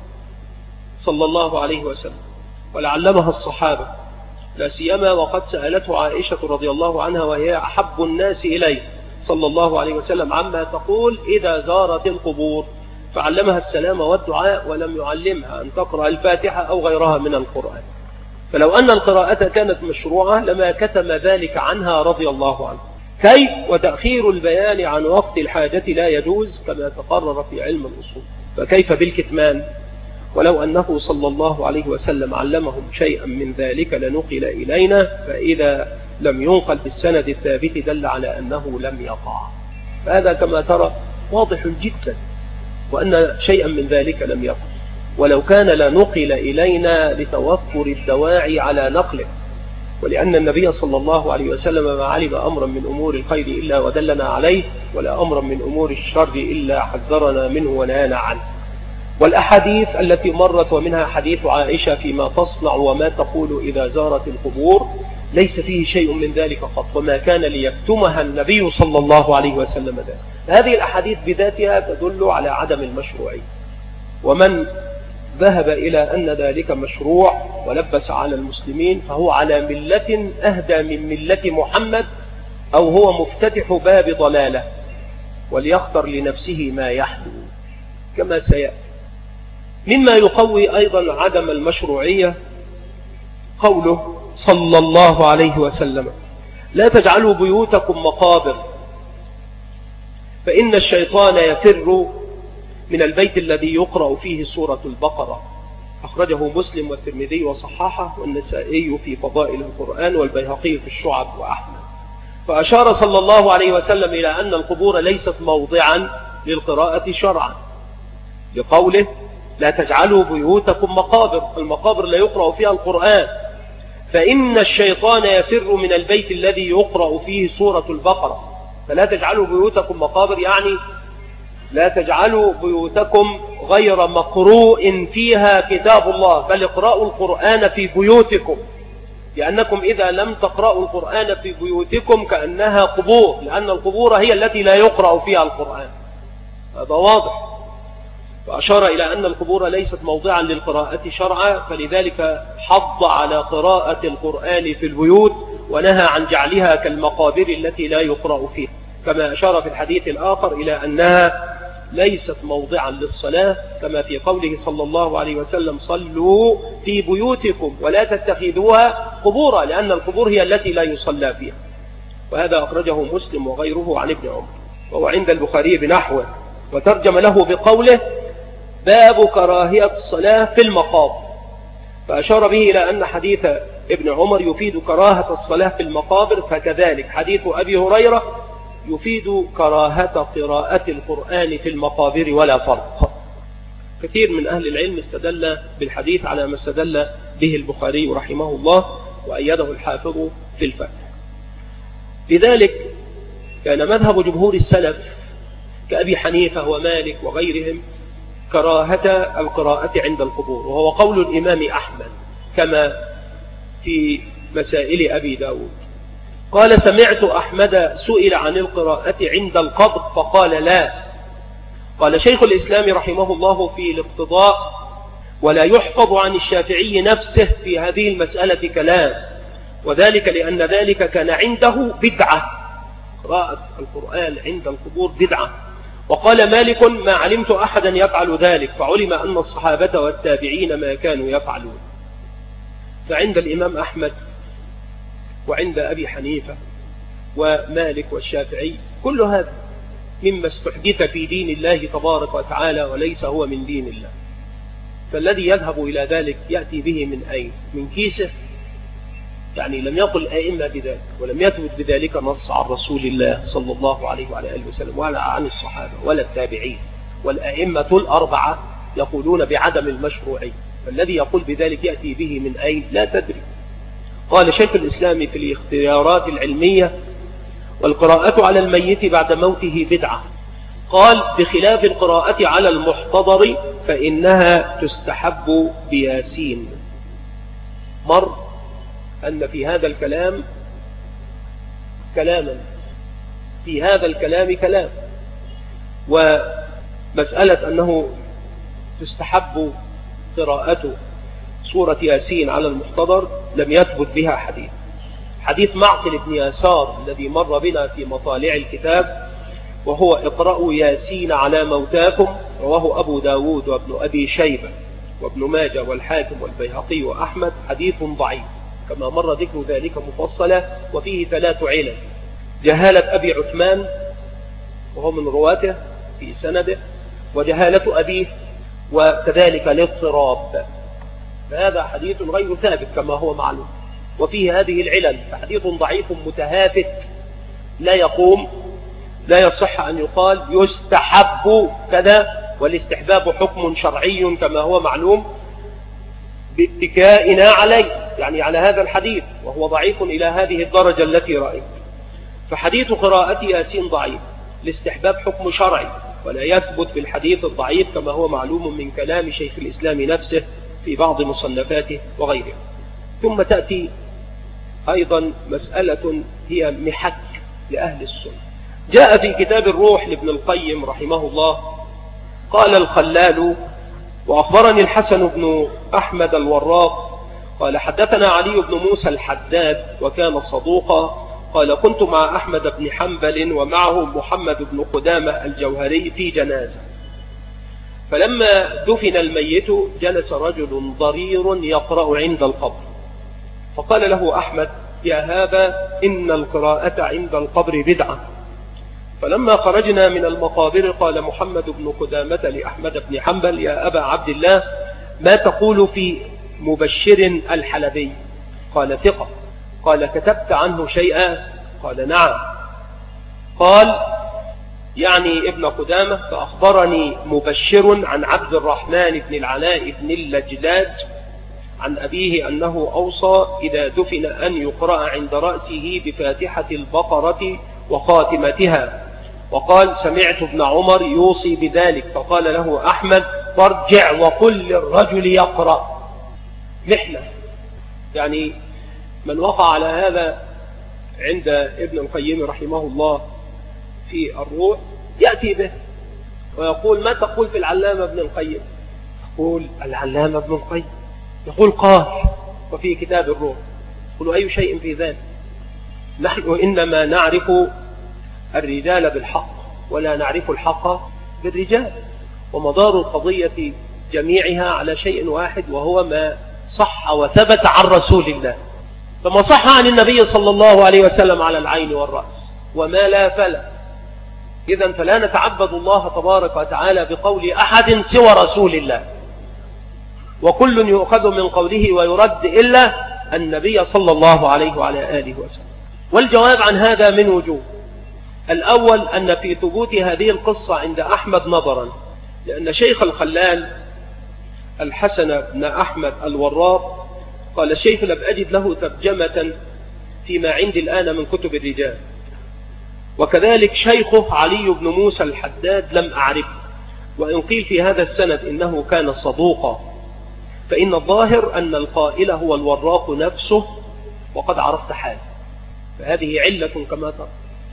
صلى الله عليه وسلم ولعلمها الصحابة، لا سيما وقد سألته عائشة رضي الله عنها وهي أحب الناس إليه صلى الله عليه وسلم عما تقول إذا زارت القبور، فعلمها السلام والدعاء ولم يعلمها أن تقرأ الفاتحة أو غيرها من القرآن. فلو أن القراءة كانت مشروعة لما كتم ذلك عنها رضي الله عنه. كيف؟ وتأخير البيان عن وقت الحاجة لا يجوز كما تقرر في علم الأصول، فكيف بالكتمان؟ ولو أنه صلى الله عليه وسلم علمهم شيئا من ذلك لنقل إلينا، فإذا لم ينقل بالسند الثابت دل على أنه لم يقع. فهذا كما ترى واضح جدا، وأن شيئا من ذلك لم يقع، ولو كان لنقل إلينا لتوفر الدواعي على نقله، ولأن النبي صلى الله عليه وسلم ما علم أمرا من أمور الخير إلا ودلنا عليه، ولا أمرا من أمور الشر إلا حذرنا منه ونهانا عنه. والأحاديث التي مرت ومنها حديث عائشة فيما تصنع وما تقول إذا زارت القبور ليس فيه شيء من ذلك قط، وما كان ليكتمها النبي صلى الله عليه وسلم ذلك. هذه الأحاديث بذاتها تدل على عدم المشروعية، ومن ذهب إلى أن ذلك مشروع ولبس على المسلمين فهو على ملة أهدى من ملة محمد، أو هو مفتتح باب ضلالة، وليختر لنفسه ما يحدث كما سيأتي. مما يقوي أيضا عدم المشروعية قوله صلى الله عليه وسلم لا تجعلوا بيوتكم مقابر فإن الشيطان يفر من البيت الذي يقرأ فيه سورة البقرة. أخرجه مسلم والترمذي وصححه والنسائي في فضائل القرآن والبيهقي في الشعب وأحمد. فأشار صلى الله عليه وسلم إلى أن القبور ليست موضعا للقراءة شرعا، لقوله لا تجعلوا بيوتكم مقابر، المقابر لا يقرأ فيها القرآن، فإن الشيطان يفر من البيت الذي يقرأ فيه سورة البقرة. فلا تجعلوا بيوتكم مقابر يعني لا تجعلوا بيوتكم غير مقروء فيها كتاب الله، بل اقرأوا القرآن في بيوتكم، لأنكم إذا لم تقرأوا القرآن في بيوتكم كأنها قبور، لأن القبور هي التي لا يقرأ فيها القرآن. هذا واضح. وأشار إلى أن القبور ليست موضعا للقراءة شرعا، فلذلك حض على قراءة القرآن في البيوت ونهى عن جعلها كالمقابر التي لا يقرأ فيها، كما أشار في الحديث الآخر إلى أنها ليست موضعا للصلاة، كما في قوله صلى الله عليه وسلم: صلوا في بيوتكم ولا تتخذوها قبورا، لأن القبور هي التي لا يصلى فيها. وهذا أخرجه مسلم وغيره عن ابن عمر، وهو عند البخاري بنحوه، وترجم له بقوله: باب كراهية الصلاة في المقابر، فأشار به إلى أن حديث ابن عمر يفيد كراهة الصلاة في المقابر، فكذلك حديث أبي هريرة يفيد كراهة قراءة القرآن في المقابر ولا فرق. كثير من أهل العلم استدل بالحديث على ما استدل به البخاري رحمه الله، وأيده الحافظ في الفتح. لذلك كان مذهب جمهور السلف كأبي حنيفة ومالك وغيرهم كراهة القراءة عند القبور، وهو قول الإمام أحمد كما في مسائل أبي داود. قال: سمعت أحمد سئل عن القراءة عند القبر فقال لا. قال شيخ الإسلام رحمه الله في الاقتضاء: ولا يحفظ عن الشافعي نفسه في هذه المسألة كلام، وذلك لأن ذلك كان عنده بدعة، قراءة القرآن عند القبور بدعة. وقال مالك: ما علمت أحدا يفعل ذلك، فعلم أن الصحابة والتابعين ما كانوا يفعلون. فعند الإمام أحمد وعند أبي حنيفة ومالك والشافعي كل هذا مما استحدث في دين الله تبارك وتعالى وليس هو من دين الله، فالذي يذهب إلى ذلك يأتي به من أين؟ من كيسه؟ يعني لم يقل أئمة بذلك، ولم يثبت بذلك نص عن رسول الله صلى الله عليه وعلى آله وسلم ولا عن الصحابة ولا التابعين، والأئمة الأربعة يقولون بعدم المشروعية، فالذي يقول بذلك يأتي به من أين؟ لا تدري. قال شيخ الإسلام في الاختيارات العلمية: والقراءة على الميت بعد موته بدعة. قال: بخلاف القراءة على المحتضر فإنها تستحب بياسين. مر أن في هذا الكلام كلاما في هذا الكلام كلام ومسألة أنه تستحب قراءة سورة ياسين على المحتضر لم يثبت بها حديث. حديث معقل بن يسار الذي مر بنا في مطالع الكتاب، وهو: اقرأوا ياسين على موتاكم، رواه أبو داود وابن أبي شيبة وابن ماجه والحاكم والبيهقي وأحمد، حديث ضعيف، كما مر ذكر ذلك مفصلا، وفيه ثلاث علل: جهالة أبي عثمان وهو من رواته في سنده، وجهالة أبيه، وكذلك الاضطراب. فهذا حديث غير ثابت كما هو معلوم، وفيه هذه العلل، فحديث ضعيف متهافت لا يقوم، لا يصح أن يقال يستحب كذا، والاستحباب حكم شرعي كما هو معلوم باتكائنا عليه، يعني على هذا الحديث، وهو ضعيف إلى هذه الدرجة التي رأيت. فحديث قراءة ياسين ضعيف، الاستحباب حكم شرعي، ولا يثبت بالحديث الضعيف كما هو معلوم من كلام شيخ الإسلام نفسه في بعض مصنفاته وغيره. ثم تأتي أيضا مسألة هي محك لأهل السنة. جاء في كتاب الروح لابن القيم رحمه الله: قال الخلال: وأخبرني الحسن بن أحمد الوراق قال حدثنا علي بن موسى الحداد وكان صدوقا، قال: كنت مع أحمد بن حنبل ومعه محمد بن قدامة الجوهري في جنازة، فلما دفن الميت جلس رجل ضرير يقرأ عند القبر، فقال له أحمد: يا هذا إن القراءة عند القبر بدعة. فلما خرجنا من المقابر قال محمد بن قدامة لأحمد بن حنبل: يا أبا عبد الله، ما تقول في مبشر الحلبي؟ قال: ثقة. قال: كتبت عنه شيئا؟ قال: نعم. قال: يعني ابن قدامة: فأخبرني مبشر عن عبد الرحمن بن العلاء بن اللجلاج عن أبيه أنه أوصى إذا دفن أن يقرأ عند رأسه بفاتحة البقرة وخاتمتها، وقال سمعت ابن عمر يوصي بذلك، فقال له أحمد فارجع وقل للرجل يقرأ. محنة، يعني من وقع على هذا عند ابن القيم رحمه الله في الروح يأتي به ويقول ما تقول في العلامة ابن القيم؟ يقول العلامة ابن القيم، يقول قال وفي كتاب الروح. يقول أي شيء في ذلك؟ نحن إنما نعرف الرجال بالحق ولا نعرف الحق بالرجال، ومدار القضية جميعها على شيء واحد، وهو ما صح وثبت عن رسول الله. فما صح عن النبي صلى الله عليه وسلم على العين والرأس، وما لا فلا. إذن فلا نتعبد الله تبارك وتعالى بقول أحد سوى رسول الله، وكل يؤخذ من قوله ويرد إلا النبي صلى الله عليه وعلى آله وسلم. والجواب عن هذا من وجوه. الأول أن في ثبوت هذه القصة عند أحمد نظرا، لأن شيخ الخلال الحسن بن أحمد الوراق قال الشيخ لم أجد له ترجمة فيما عندي الآن من كتب الرجال، وكذلك شيخه علي بن موسى الحداد لم أعرفه، وإن قيل في هذا السند إنه كان صدوقا، فإن الظاهر أن القائل هو الوراق نفسه، وقد عرفت حاله، فهذه علة كما ترى.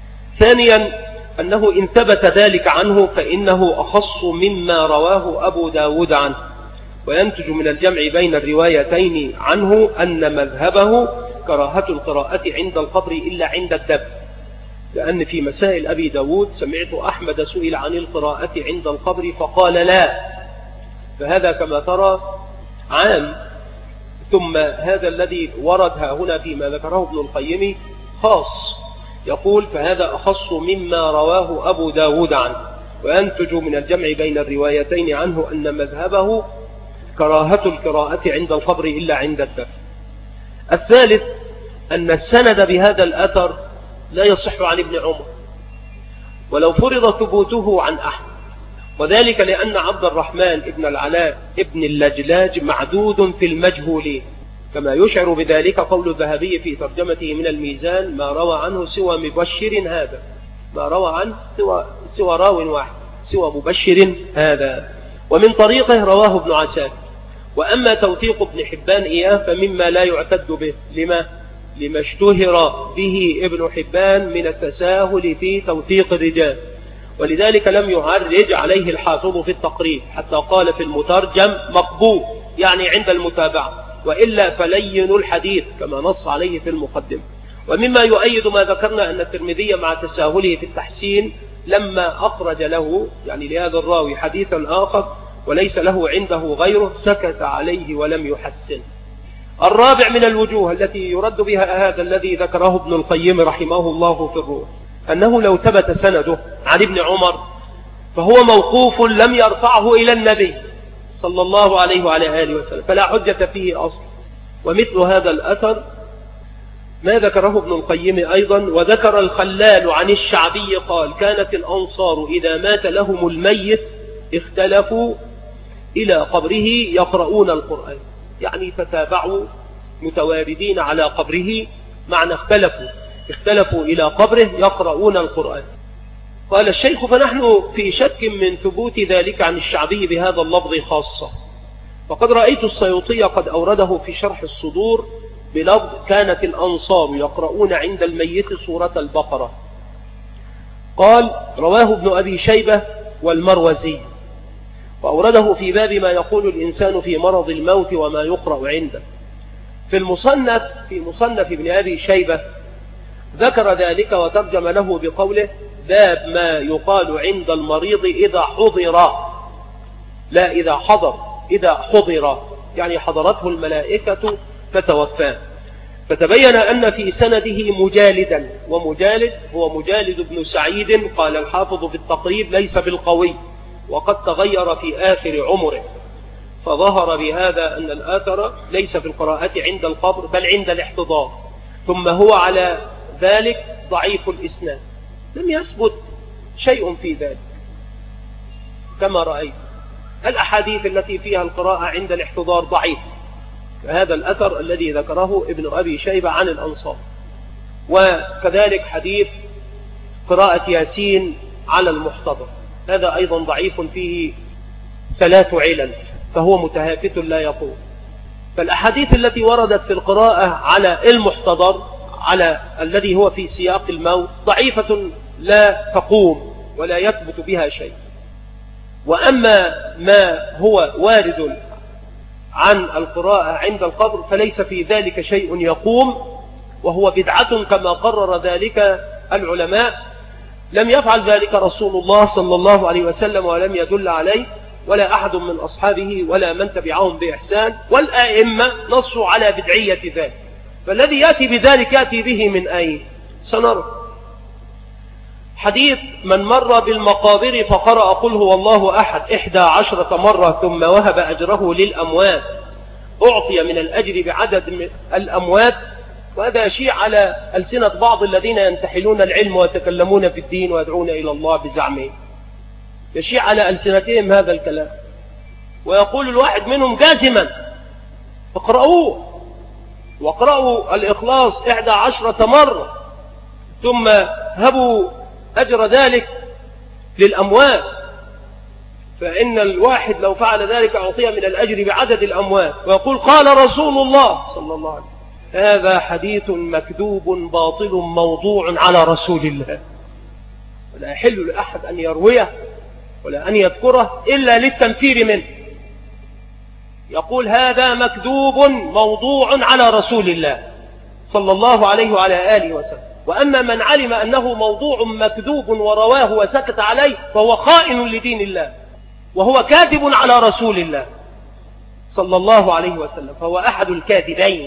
ثانيا أنه إن ثبت ذلك عنه فإنه أخص مما رواه أبو داود عنه، وينتج من الجمع بين الروايتين عنه أن مذهبه كراهة القراءة عند القبر إلا عند الدفن، لأن في مسائل أبي داود سمعت أحمد سئل عن القراءة عند القبر فقال لا، فهذا كما ترى عام. ثم هذا الذي ورد هنا فيما ذكره ابن القيم خاص، يقول فهذا أخص مما رواه أبو داود عنه، وينتج من الجمع بين الروايتين عنه أن مذهبه كراهة القراءة عند القبر إلا عند الدفن. الثالث أن السند بهذا الأثر لا يصح عن ابن عمر ولو فرض ثبوته عن أحمد، وذلك لأن عبد الرحمن ابن العلاء ابن اللجلاج معدود في المجهولين، كما يشعر بذلك قول الذهبي في ترجمته من الميزان ما روى عنه سوى مبشر هذا، ما روى عنه سوى, سوى راو واحد سوى مبشر هذا، ومن طريقه رواه ابن عساكر. وأما توثيق ابن حبان إياه فمما لا يعتد به، لما لما اشتهر به ابن حبان من التساهل في توثيق الرجال، ولذلك لم يعرج عليه الحافظ في التقريب حتى قال في المترجم مقبول، يعني عند المتابعة، وإلا فلين الحديث كما نص عليه في المقدمة. ومما يؤيد ما ذكرنا أن الترمذي مع تساهله في التحسين لما أخرج له يعني لهذا الراوي حديثا آخر وليس له عنده غيره سكت عليه ولم يحسن. الرابع من الوجوه التي يرد بها هذا الذي ذكره ابن القيم رحمه الله في الروح، أنه لو ثبت سنده عن ابن عمر فهو موقوف لم يرفعه إلى النبي صلى الله عليه وعلى آله وسلم، فلا حجة فيه أصلا. ومثل هذا الأثر ما ذكره ابن القيم أيضا، وذكر الخلال عن الشعبي قال كانت الأنصار إذا مات لهم الميت اختلفوا إلى قبره يقرؤون القرآن، يعني تتابعوا متواردين على قبره، معنى اختلفوا اختلفوا إلى قبره يقرؤون القرآن. قال الشيخ فنحن في شك من ثبوت ذلك عن الشعبي بهذا اللفظ خاصة، فقد رأيت السيوطي قد أورده في شرح الصدور بلفظ كانت الأنصار يقرؤون عند الميت سورة البقرة. قال رواه ابن أبي شيبة والمروزي، وأورده في باب ما يقول الإنسان في مرض الموت وما يقرأ عنده. في المصنف في مصنف ابن أبي شيبة ذكر ذلك وترجم له بقوله باب ما يقال عند المريض إذا حضر، لا إذا حضر، إذا حضر يعني حضرته الملائكة فتوفاه. فتبين أن في سنده مجالدا، ومجالد هو مجالد بن سعيد قال الحافظ في التقريب ليس بالقوي، وقد تغير في آخر عمره، فظهر بهذا أن الآثر ليس في القراءة عند القبر بل عند الاحتضار، ثم هو على ذلك ضعيف الإسناد، لم يثبت شيء في ذلك كما رأيت. الأحاديث التي فيها القراءة عند الاحتضار ضعيف، هذا الأثر الذي ذكره ابن أبي شيبة عن الأنصار. وكذلك حديث قراءة ياسين على المحتضر، هذا أيضا ضعيف فيه ثلاث علل، فهو متهافت لا يطول. فالأحاديث التي وردت في القراءة على المحتضر على الذي هو في سياق الموت ضعيفة لا تقوم ولا يثبت بها شيء. وأما ما هو وارد عن القراءة عند القبر فليس في ذلك شيء يقوم، وهو بدعة كما قرر ذلك العلماء. لم يفعل ذلك رسول الله صلى الله عليه وسلم ولم يدل عليه ولا أحد من أصحابه ولا من تبعهم بإحسان، والآئمة نصوا على بدعية ذلك. فالذي يأتي بذلك يأتي به من أين؟ سنرى حديث من مر بالمقابر فقرأ قل هو الله أحد إحدى عشرة مرة ثم وهب أجره للأموات أعطي من الأجر بعدد الأموات. وهذا يشيع على ألسنة بعض الذين ينتحلون العلم ويتكلمون في الدين ويدعون إلى الله بزعمهم، يشيع على ألسنتهم هذا الكلام، ويقول الواحد منهم جازما اقرأوه واقرأوا الإخلاص إحدى عشرة مرة ثم هبوا أجر ذلك للأموات، فإن الواحد لو فعل ذلك أعطي من الأجر بعدد الأموات. ويقول قال رسول الله صلى الله عليه وسلم. هذا حديث مكذوب باطل موضوع على رسول الله، ولا يحل لأحد أن يرويه ولا أن يذكره إلا للتنفير منه. يقول هذا مكذوب موضوع على رسول الله صلى الله عليه وعلى آله وسلم. وأما من علم أنه موضوع مكذوب ورواه وسكت عليه فهو خائن لدين الله وهو كاذب على رسول الله صلى الله عليه وسلم، فهو أحد الكاذبين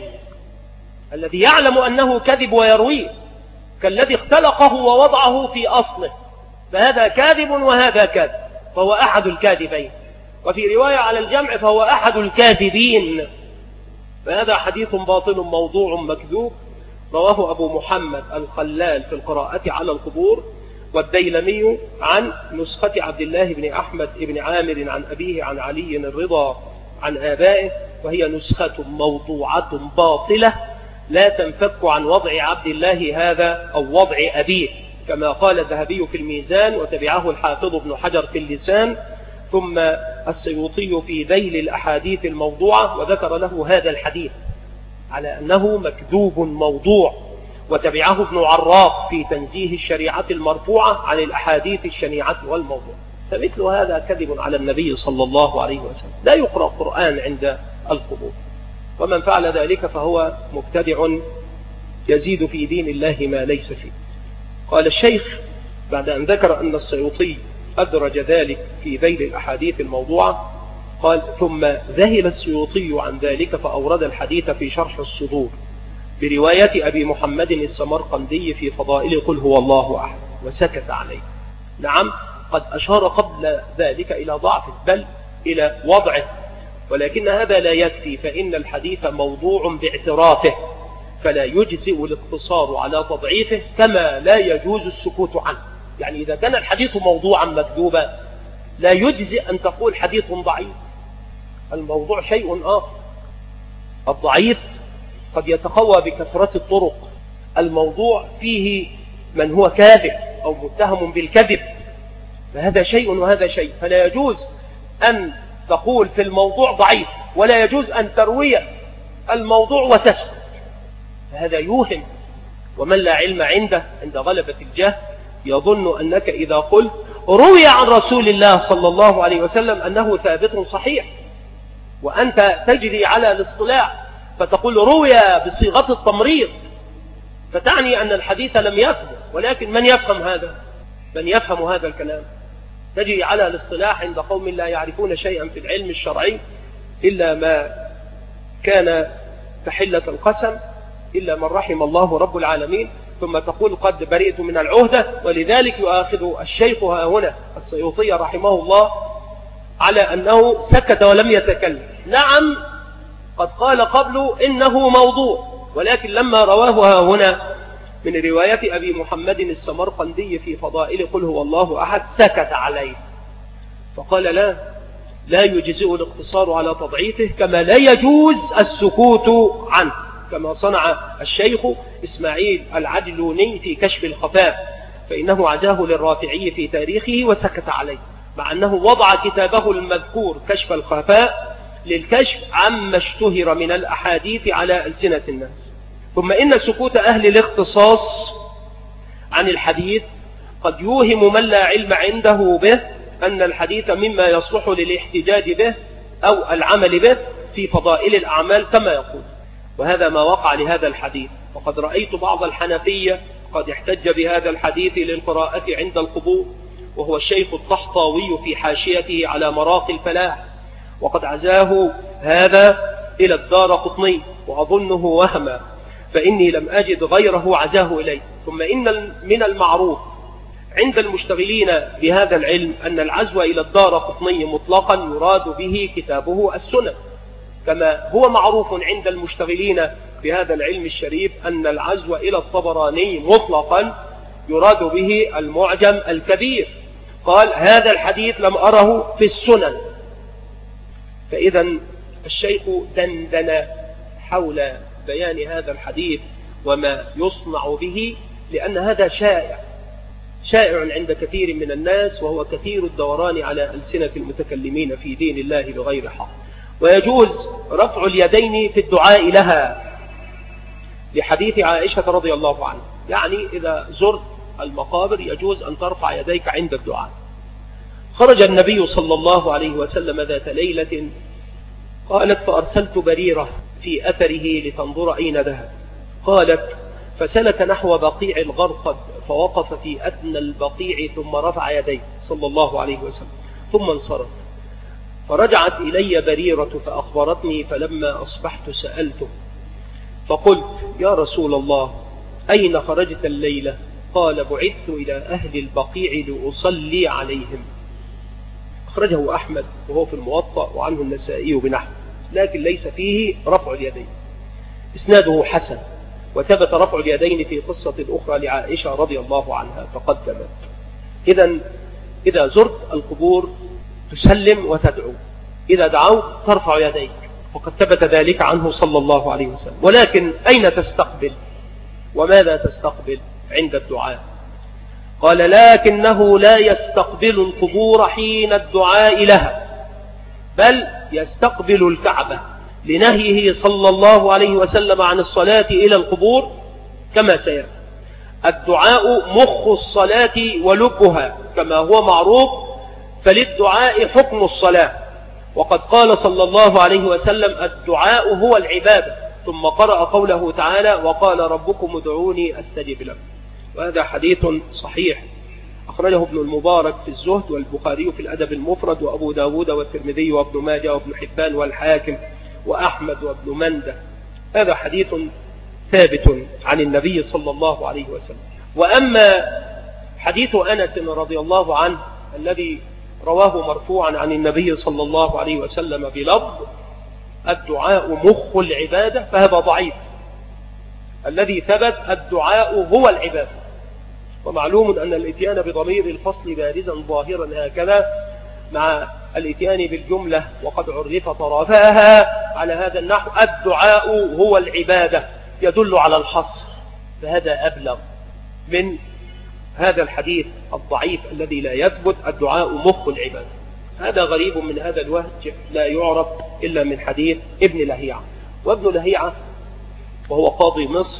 الذي يعلم أنه كذب ويرويه، كالذي اختلقه ووضعه في أصله، فهذا كاذب وهذا كاذب، فهو أحد الكاذبين. وفي رواية على الجمع فهو أحد الكاذبين. فهذا حديث باطل موضوع مكذوب رواه أبو محمد الخلال في القراءة على القبور، والديلمي عن نسخة عبد الله بن أحمد بن عامر عن أبيه عن علي الرضا عن آبائه، وهي نسخة موضوعة باطلة لا تنفك عن وضع عبد الله هذا أو وضع أبيه، كما قال الذهبي في الميزان وتبعه الحافظ ابن حجر في اللسان، ثم السيوطي في ذيل الأحاديث الموضوعة وذكر له هذا الحديث على أنه مكذوب موضوع، وتبعه ابن عراق في تنزيه الشريعة المرفوعة عن الأحاديث الشنيعة والموضوع. فمثل هذا كذب على النبي صلى الله عليه وسلم. لا يقرأ قرآن عند القبور، ومن فعل ذلك فهو مبتدع يزيد في دين الله ما ليس فيه. قال الشيخ بعد أن ذكر أن السيوطي أدرج ذلك في ذيل الأحاديث الموضوعة، قال ثم ذهل السيوطي عن ذلك فأورد الحديث في شرح الصدور برواية أبي محمد السمرقندي في فضائل قل هو الله أحد وسكت عليه. نعم قد أشار قبل ذلك إلى ضعفه بل إلى وضعه، ولكن هذا لا يكفي، فإن الحديث موضوع باعترافه فلا يجزئ الاقتصار على تضعيفه كما لا يجوز السكوت عنه. يعني إذا كان الحديث موضوعا مكذوبا لا يجزئ أن تقول حديث ضعيف. الموضوع شيء آخر، الضعيف قد يتقوى بكثرة الطرق، الموضوع فيه من هو كاذب أو متهم بالكذب، فهذا شيء وهذا شيء. فلا يجوز أن تقول في الموضوع ضعيف، ولا يجوز أن تروي الموضوع وتسكت، فهذا يوهم. ومن لا علم عنده عند غلبة الجهل يظن أنك إذا قلت روي عن رسول الله صلى الله عليه وسلم أنه ثابت صحيح، وأنت تجري على الاصطلاح فتقول روي بصيغة التمريض، فتعني أن الحديث لم يفهم. ولكن من يفهم هذا؟ من يفهم هذا الكلام؟ تجري على الاصطلاح عند قوم لا يعرفون شيئا في العلم الشرعي إلا ما كان تحلة القسم إلا من رحم الله رب العالمين، ثم تقول قد برئت من العهدة. ولذلك يؤاخذ الشيخ ها هنا السيوطي رحمه الله على أنه سكت ولم يتكلم. نعم قد قال قبله إنه موضوع، ولكن لما رواه ها هنا من رواية أبي محمد السمرقندي في فضائل قل هو الله أحد سكت عليه، فقال لا لا يجزئ الاقتصار على تضعيفه كما لا يجوز السكوت عنه، كما صنع الشيخ إسماعيل العجلوني في كشف الخفاء فإنه عزاه للرافعي في تاريخه وسكت عليه، مع أنه وضع كتابه المذكور كشف الخفاء للكشف عما اشتهر من الأحاديث على ألسنة الناس. ثم إن سكوت أهل الاختصاص عن الحديث قد يوهم من لا علم عنده به أن الحديث مما يصلح للاحتجاج به أو العمل به في فضائل الأعمال كما يقول، وهذا ما وقع لهذا الحديث. وقد رأيت بعض الحنفية قد احتج بهذا الحديث للقراءة عند القبور، وهو الشيخ الطحطاوي في حاشيته على مراقي الفلاح، وقد عزاه هذا إلى الدارقطني وأظنه وهما، فإني لم أجد غيره عزاه إليه. ثم إن من المعروف عند المشتغلين بهذا العلم أن العزو إلى الدارقطني مطلقا يراد به كتابه السنن، كما هو معروف عند المشتغلين بهذا العلم الشريف أن العزو إلى الطبراني مطلقا يراد به المعجم الكبير. قال هذا الحديث لم أره في السنن. فإذا الشيخ دندن حول بيان هذا الحديث وما يصنع به، لأن هذا شائع شائع عند كثير من الناس، وهو كثير الدوران على ألسنة المتكلمين في دين الله بغير حق. ويجوز رفع اليدين في الدعاء لها لحديث عائشة رضي الله عنها، يعني إذا زرت المقابر يجوز أن ترفع يديك عند الدعاء. خرج النبي صلى الله عليه وسلم ذات ليلة، قالت فأرسلت بريرة في أثره لتنظر أين ذهب، قالت فسلك نحو بقيع الغرقد فوقف في أدنى البقيع ثم رفع يديه صلى الله عليه وسلم ثم انصرف. فرجعت إلي بريرة فأخبرتني، فلما أصبحت سألته فقلت يا رسول الله أين خرجت الليلة؟ قال بعثت إلى أهل البقيع لأصلي عليهم. أخرجه أحمد وهو في الموطأ وعنه النسائي بنحو، لكن ليس فيه رفع اليدين، إسناده حسن، وثبت رفع اليدين في قصة أخرى لعائشة رضي الله عنها تقدمت. إذا إذا زرت القبور تسلم وتدعو، إذا دعوت ترفع يديك، وقد ثبت ذلك عنه صلى الله عليه وسلم. ولكن أين تستقبل وماذا تستقبل عند الدعاء؟ قال لكنه لا يستقبل القبور حين الدعاء لها، بل يستقبل الكعبة لنهيه صلى الله عليه وسلم عن الصلاة إلى القبور كما سيأتي. الدعاء مخ الصلاة ولبها كما هو معروف، فللدعاء حكم الصلاة، وقد قال صلى الله عليه وسلم الدعاء هو العبادة، ثم قرأ قوله تعالى وقال ربكم ادعوني أستجب لكم، وهذا حديث صحيح أخرجه ابن المبارك في الزهد والبخاري في الأدب المفرد وأبو داود والترمذي وابن ماجه وابن حبان والحاكم وأحمد وابن منده. هذا حديث ثابت عن النبي صلى الله عليه وسلم. وأما حديث أنس رضي الله عنه الذي رواه مرفوعا عن النبي صلى الله عليه وسلم بلفظ الدعاء مخ العبادة فهذا ضعيف. الذي ثبت الدعاء هو العبادة، ومعلوم أن الاتيان بضمير الفصل بارزا ظاهرا هكذا مع الاتيان بالجملة وقد عرف طرفاها على هذا النحو الدعاء هو العبادة يدل على الحصر، فهذا أبلغ من هذا الحديث الضعيف الذي لا يثبت الدعاء مخ العبادة. هذا غريب من هذا الوهج لا يعرف إلا من حديث ابن لهيعة. وابن لهيعة وهو قاضي مصر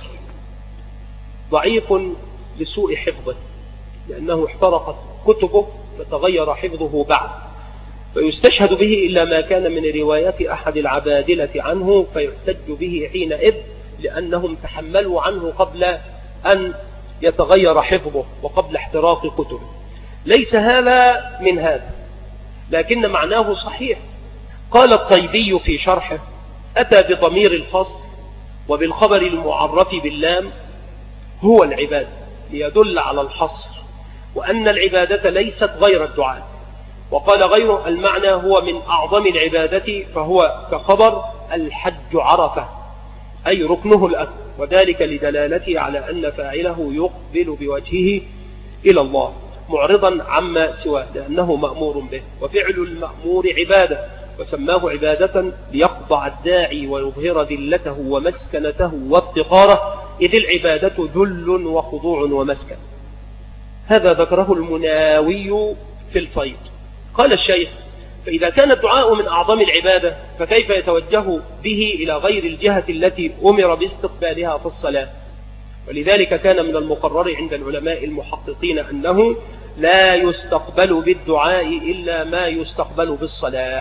ضعيف لسوء حفظه، لأنه احترقت كتبه فتغير حفظه بعد، فيستشهد به إلا ما كان من روايات أحد العبادلة عنه فيحتج به حينئذ، لأنهم تحملوا عنه قبل أن يتغير حفظه وقبل احتراق كتبه. ليس هذا من هذا، لكن معناه صحيح. قال الطيبي في شرحه أتى بضمير الفصل وبالخبر المعرف باللام هو العبادة ليدل على الحصر، وأن العبادة ليست غير الدعاء. وقال غيره المعنى هو من أعظم العبادة، فهو كخبر الحج عرفة أي ركنه الأكبر، وذلك لدلالته على أن فاعله يقبل بوجهه إلى الله معرضا عما سواه، لأنه مأمور به، وفعل المأمور عبادة، وسماه عبادة ليخضع الداعي ويظهر ذلته ومسكنته وافتقاره، إذ العبادة ذل وخضوع ومسكن. هذا ذكره المناوي في الفيض. قال الشيخ: فإذا كان الدعاء من أعظم العبادة فكيف يتوجه به إلى غير الجهة التي أمر باستقبالها في الصلاة؟ ولذلك كان من المقرر عند العلماء المحققين أنه لا يستقبل بالدعاء إلا ما يستقبل بالصلاة،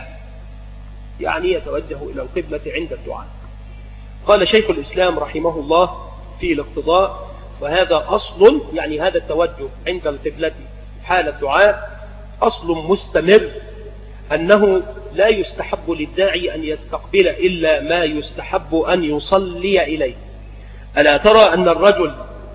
يعني يتوجه إلى القبلة عند الدعاء. قال شيخ الإسلام رحمه الله في الاقتضاء: وهذا أصل، يعني هذا التوجه عند القبلة حال الدعاء أصل مستمر، أنه لا يستحب للداعي أن يستقبل إلا ما يستحب أن يصلي إليه. ألا ترى أن الرجل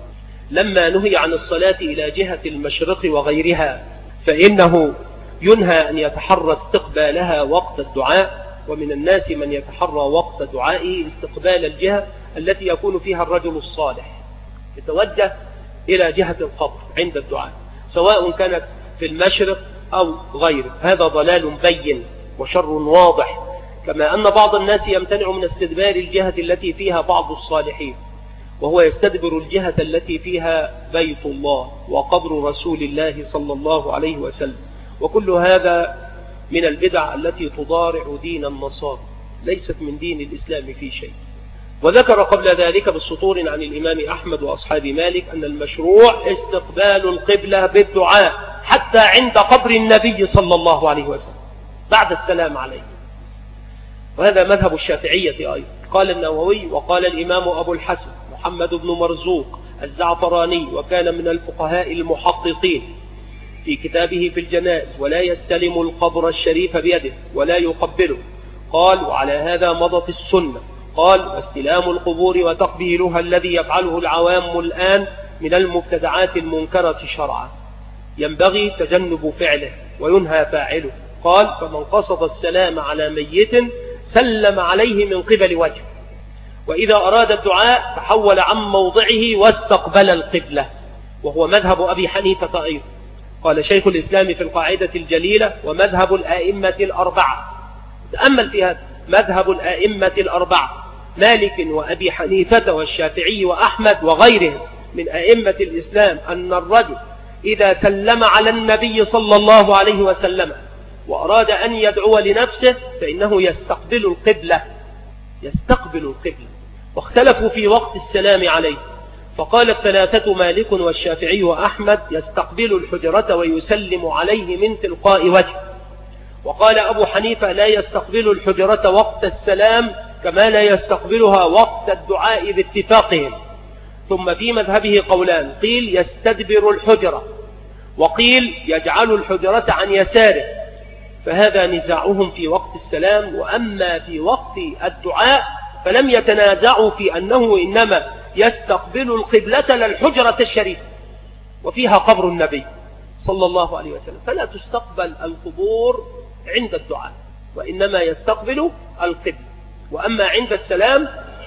لما نهي عن الصلاة إلى جهة المشرق وغيرها فإنه ينهى أن يتحرى استقبالها وقت الدعاء، ومن الناس من يتحرى وقت دعائه استقبال الجهة التي يكون فيها الرجل الصالح، يتوجه إلى جهة القبر عند الدعاء سواء كانت في المشرق أو غيره. هذا ضلال بين وشر واضح، كما أن بعض الناس يمتنع من استدبار الجهة التي فيها بعض الصالحين، وهو يستدبر الجهة التي فيها بيت الله وقبر رسول الله صلى الله عليه وسلم. وكل هذا من البدع التي تضارع دين النصارى، ليست من دين الإسلام في شيء. وذكر قبل ذلك بالسطور عن الإمام أحمد وأصحاب مالك أن المشروع استقبال القبلة بالدعاء حتى عند قبر النبي صلى الله عليه وسلم بعد السلام عليه، وهذا مذهب الشافعية أيضا. قال النووي: وقال الإمام أبو الحسن محمد بن مرزوق الزعفراني، وكان من الفقهاء المحققين، في كتابه في الجنائز: ولا يستلم القبر الشريف بيده ولا يقبله. قال: وعلى هذا مضت السنة. قال: واستلام القبور وتقبيلها الذي يفعله العوام الآن من المبتدعات المنكرة شرعا، ينبغي تجنب فعله وينهى فاعله. قال: فمن قصد السلام على ميت سلم عليه من قبل وجهه، وإذا أراد الدعاء تحول عن موضعه واستقبل القبلة، وهو مذهب أبي حنيفة أيضا. قال شيخ الإسلام في القاعدة الجليلة: ومذهب الآئمة الأربعة. تأمل في هذا: مذهب الآئمة الأربعة مالك وأبي حنيفة والشافعي وأحمد وغيرهم من أئمة الإسلام أن الرجل إذا سلم على النبي صلى الله عليه وسلم وأراد أن يدعو لنفسه فإنه يستقبل القبلة، يستقبل القبلة. واختلفوا في وقت السلام عليه، فقال الثلاثة مالك والشافعي وأحمد: يستقبل الحجرة ويسلم عليه من تلقاء وجه. وقال أبو حنيفة: لا يستقبل الحجرة وقت السلام كما لا يستقبلها وقت الدعاء باتفاقهم. ثم في مذهبه قولان: قيل يستدبر الحجرة، وقيل يجعل الحجرة عن يساره، فهذا نزاعهم في وقت السلام. وأما في وقت الدعاء فلم يتنازعوا في أنه إنما يستقبل القبلة للحجرة الشريفة وفيها قبر النبي صلى الله عليه وسلم، فلا تستقبل القبور عند الدعاء، وإنما يستقبل القبلة. وأما عند السلام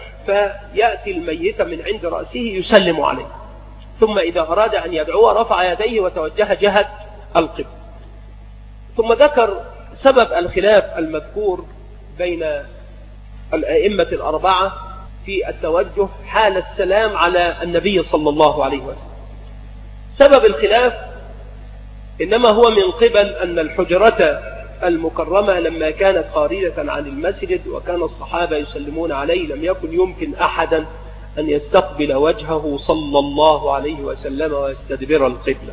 فيأتي الميت من عند رأسه يسلم عليه، ثم إذا أراد أن يدعو رفع يديه وتوجه جهة القبلة. ثم ذكر سبب الخلاف المذكور بين الأئمة الأربعة في التوجه حال السلام على النبي صلى الله عليه وسلم. سبب الخلاف إنما هو من قبل أن الحجرة المكرمة لما كانت خارجة عن المسجد وكان الصحابة يسلمون عليه لم يكن يمكن أحدا أن يستقبل وجهه صلى الله عليه وسلم ويستدبر القبلة.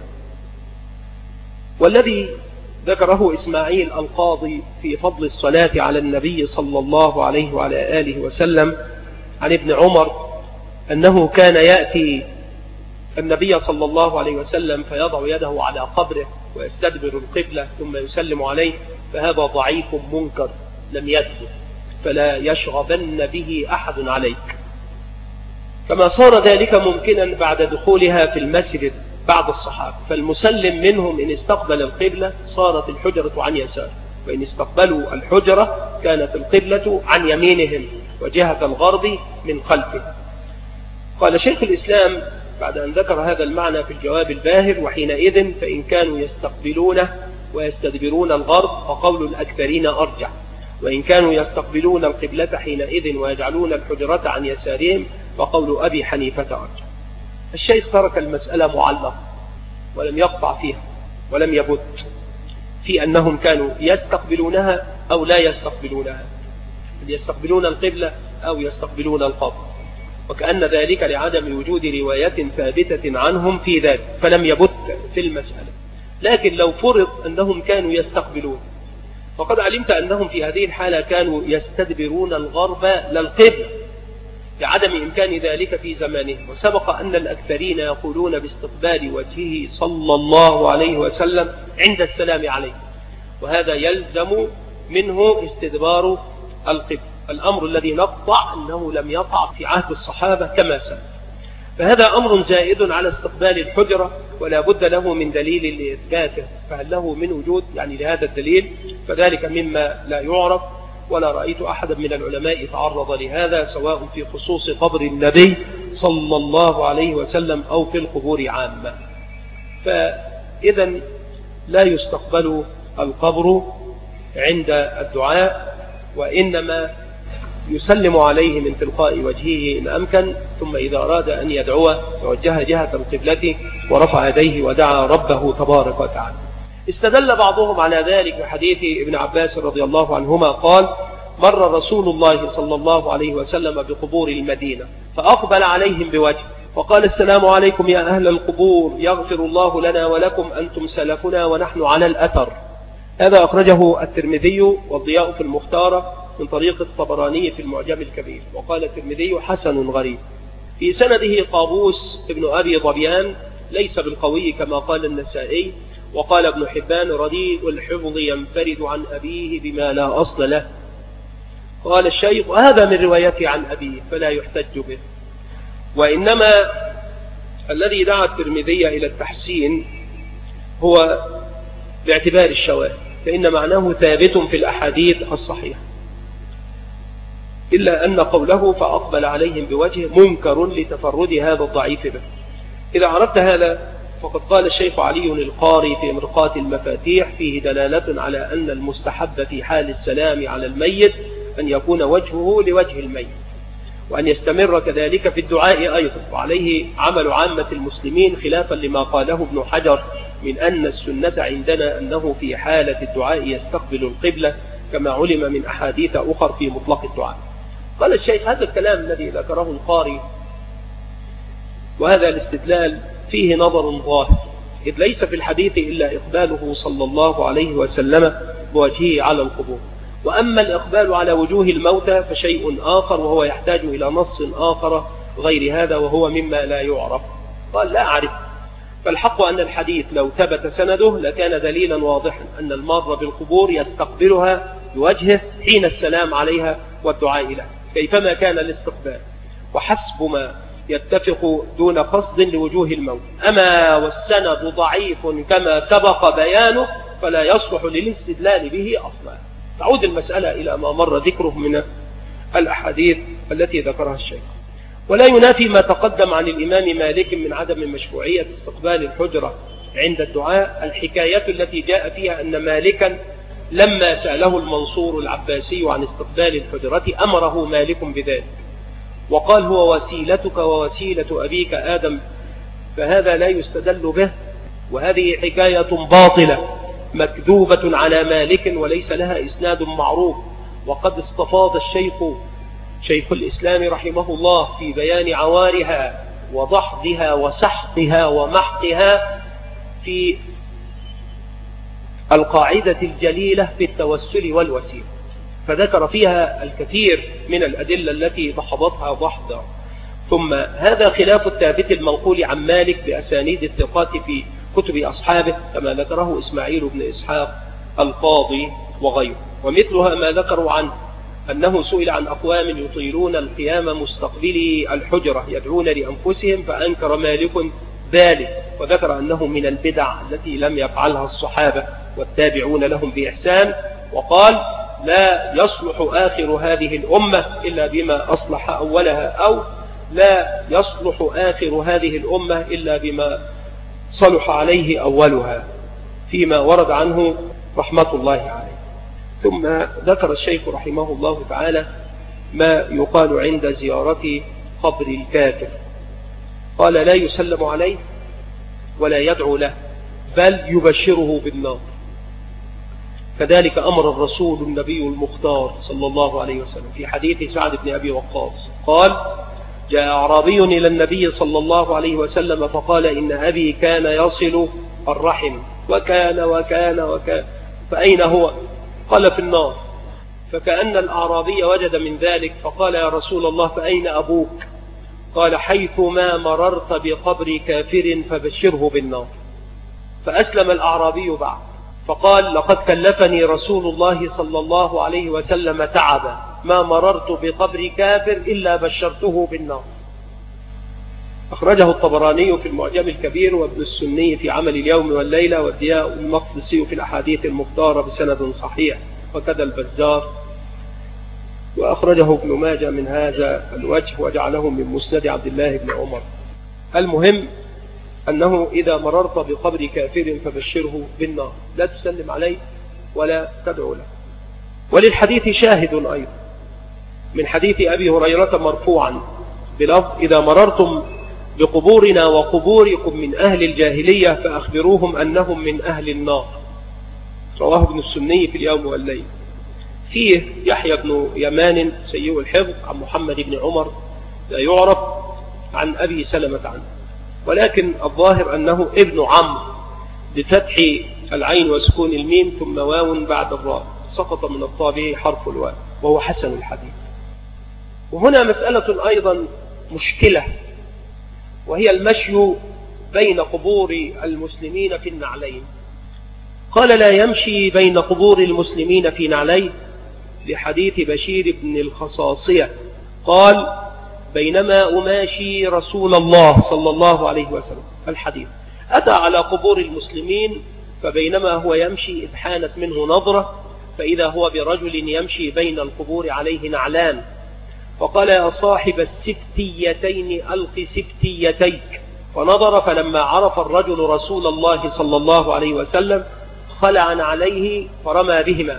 والذي ذكره إسماعيل القاضي في فضل الصلاة على النبي صلى الله عليه وعلى آله وسلم عن ابن عمر أنه كان يأتي النبي صلى الله عليه وسلم فيضع يده على قبره ويستدبر القبلة ثم يسلم عليه، فهذا ضعيف منكر لم يثبت، فلا يشغبن به أحد عليك. كما صار ذلك ممكنا بعد دخولها في المسجد بعد الصحابة، فالمسلم منهم إن استقبل القبلة صارت الحجرة عن يسار، وإن استقبلوا الحجرة كانت القبلة عن يمينهم وجهة الغرب من خلفه. قال شيخ الإسلام بعد أن ذكر هذا المعنى في الجواب الباهر: وحينئذ فإن كانوا يستقبلونه ويستدبرون الغرب فقول الأكثرين أرجح، وإن كانوا يستقبلون القبلة حينئذ ويجعلون الحجرة عن يسارهم فقول أبي حنيفة أرجح. الشيخ ترك المسألة معلقة ولم يقطع فيها ولم يبت في أنهم كانوا يستقبلونها أو لا يستقبلونها، يستقبلون القبلة أو يستقبلون القبر، وكأن ذلك لعدم وجود رواية ثابتة عنهم في ذلك فلم يبت في المسألة. لكن لو فرض أنهم كانوا يستقبلون، فقد علمت أنهم في هذه الحالة كانوا يستدبرون الغرب للقبلة لعدم إمكان ذلك في زمانهم، وسبق أن الأكثرين يقولون باستقبال وجهه صلى الله عليه وسلم عند السلام عليه، وهذا يلزم منه استدبار القبلة، الأمر الذي نقطع أنه لم يقع في عهد الصحابة كما سلم. فهذا أمر زائد على استقبال الحجرة ولا بد له من دليل لإثباته، فهل له من وجود يعني لهذا الدليل؟ فذلك مما لا يعرف، ولا رأيت أحدا من العلماء تعرض لهذا سواء في خصوص قبر النبي صلى الله عليه وسلم أو في القبور عامة. فإذا لا يستقبل القبر عند الدعاء، وإنما يسلم عليه من تلقاء وجهه إن أمكن، ثم إذا أراد أن يدعوه توجه جهة القبلة ورفع يديه ودعا ربه تبارك وتعالى. استدل بعضهم على ذلك بحديث ابن عباس رضي الله عنهما قال: مر رسول الله صلى الله عليه وسلم بقبور المدينة فأقبل عليهم بوجه وقال: السلام عليكم يا أهل القبور، يغفر الله لنا ولكم، أنتم سلفنا ونحن على الأثر. هذا أخرجه الترمذي والضياء في المختارة من طريق الطبراني في المعجم الكبير، وقال الترمذي حسن غريب. في سنده قابوس ابن أبي ظبيان ليس بالقوي كما قال النسائي، وقال ابن حبان: رديء الحفظ ينفرد عن أبيه بما لا أصل له. قال الشيخ: هذا من روايته عن أبيه فلا يحتج به، وإنما الذي دعا الترمذي إلى التحسين هو باعتبار الشواهد، فإن معناه ثابت في الأحاديث الصحيحة، إلا أن قوله فأقبل عليهم بوجه منكر لتفرد هذا الضعيف به. إذا عرفت هذا فقد قال الشيخ علي القاري في مرقاة المفاتيح فيه دلالة على أن المستحب في حال السلام على الميت أن يكون وجهه لوجه الميت، وأن يستمر كذلك في الدعاء أيضا، وعليه عمل عامة المسلمين خلافا لما قاله ابن حجر من أن السنة عندنا أنه في حالة الدعاء يستقبل القبلة كما علم من أحاديث أخر في مطلق الدعاء. قال الشيخ: هذا الكلام الذي ذكره القاري وهذا الاستدلال فيه نظر ظاهر، إذ ليس في الحديث إلا إقباله صلى الله عليه وسلم بوجهه على القبور، وأما الإقبال على وجوه الموتى فشيء آخر، وهو يحتاج إلى نص آخر غير هذا، وهو مما لا يعرف. قال: لا أعرف. فالحق أن الحديث لو ثبت سنده لكان دليلا واضحا أن المار بالقبور يستقبلها بوجهه حين السلام عليها والدعاء لها، كيفما كان الاستقبال، وحسب ما يتفق دون قصد لوجوه الموت. أما والسند ضعيف كما سبق بيانه فلا يصلح للاستدلال به أصلا. تعود المسألة إلى ما مر ذكره من الأحاديث التي ذكرها الشيخ. ولا ينافي ما تقدم عن الإمام مالك من عدم مشروعية استقبال الحجرة عند الدعاء الحكاية التي جاء فيها أن مالكا لما سأله المنصور العباسي عن استقبال الحجرة أمره مالك بذلك، وقال: هو وسيلتك ووسيلة أبيك آدم، فهذا لا يستدل به، وهذه حكاية باطلة مكذوبة على مالك وليس لها إسناد معروف. وقد استفاض الشيخ شيخ الإسلام رحمه الله في بيان عوارها وضحضها وسحقها ومحقها في القاعدة الجليلة في التوسل والوسيلة، فذكر فيها الكثير من الأدلة التي دحضتها دحضا. ثم هذا خلاف الثابت المنقول عن مالك بأسانيد الثقات في كتب أصحابه كما ذكره إسماعيل بن إسحاق القاضي وغيره. ومثلها ما ذكروا عنه أنه سئل عن أقوام يطيلون القيام مستقبلي الحجرة يدعون لأنفسهم، فأنكر مالك ذلك وذكر أنه من البدع التي لم يفعلها الصحابة والتابعون لهم بإحسان، وقال: لا يصلح آخر هذه الأمة إلا بما أصلح أولها، أو لا يصلح آخر هذه الأمة إلا بما صلح عليه أولها، فيما ورد عنه رحمة الله عليه. ثم ذكر الشيخ رحمه الله تعالى ما يقال عند زيارة قبر الكافر، قال: لا يسلم عليه ولا يدعو له، بل يبشره بالنار. كذلك أمر الرسول النبي المختار صلى الله عليه وسلم في حديث سعد بن أبي وقاص قال: جاء أعرابي إلى النبي صلى الله عليه وسلم فقال: إن أبي كان يصل الرحم وكان وكان وكان فأين هو؟ قال: في النار. فكأن الأعرابي وجد من ذلك فقال: يا رسول الله فأين أبوك؟ قال: حيثما مررت بقبر كافر فبشره بالنار. فأسلم الأعرابي بعد فقال: لقد كلفني رسول الله صلى الله عليه وسلم تعبا ما مررت بقبر كافر إلا بشرته بالنار. أخرجه الطبراني في المعجم الكبير، وابن السني في عمل اليوم والليلة، والضياء المقدسي في الأحاديث المختارة بسند صحيح، وكذا البزار. وأخرجه ابن ماجه من هذا الوجه وجعله من مسند عبد الله بن عمر. المهم أنه إذا مررت بقبر كافر فبشره بالنار، لا تسلم عليه ولا تدعو له. وللحديث شاهد أيضا من حديث أبي هريرة مرفوعا بلفظ: إذا مررتم بقبورنا وقبوركم من أهل الجاهلية فأخبروهم أنهم من أهل النار. رواه ابن السني في اليوم والليل. فيه يحيى بن يمان سيء الحفظ عن محمد بن عمر لا يعرف عن أبي سلمة عنه، ولكن الظاهر أنه ابن عمرو بفتح العين وسكون الميم ثم واو بعد الراء، سقط من الطابع حرف الواو، وهو حسن الحديث. وهنا مسألة أيضا مشكلة، وهي المشي بين قبور المسلمين في النعلين. قال: لا يمشي بين قبور المسلمين في نعلين لحديث بشير بن الخصاصية قال: بينما أماشي رسول الله صلى الله عليه وسلم، الحديث، أتى على قبور المسلمين فبينما هو يمشي إذ حانت منه نظرة فإذا هو برجل يمشي بين القبور عليه نعلان، فقال: يا صاحب السبتيتين ألق سبتيتيك. فنظر فلما عرف الرجل رسول الله صلى الله عليه وسلم خلع عليه فرمى بهما.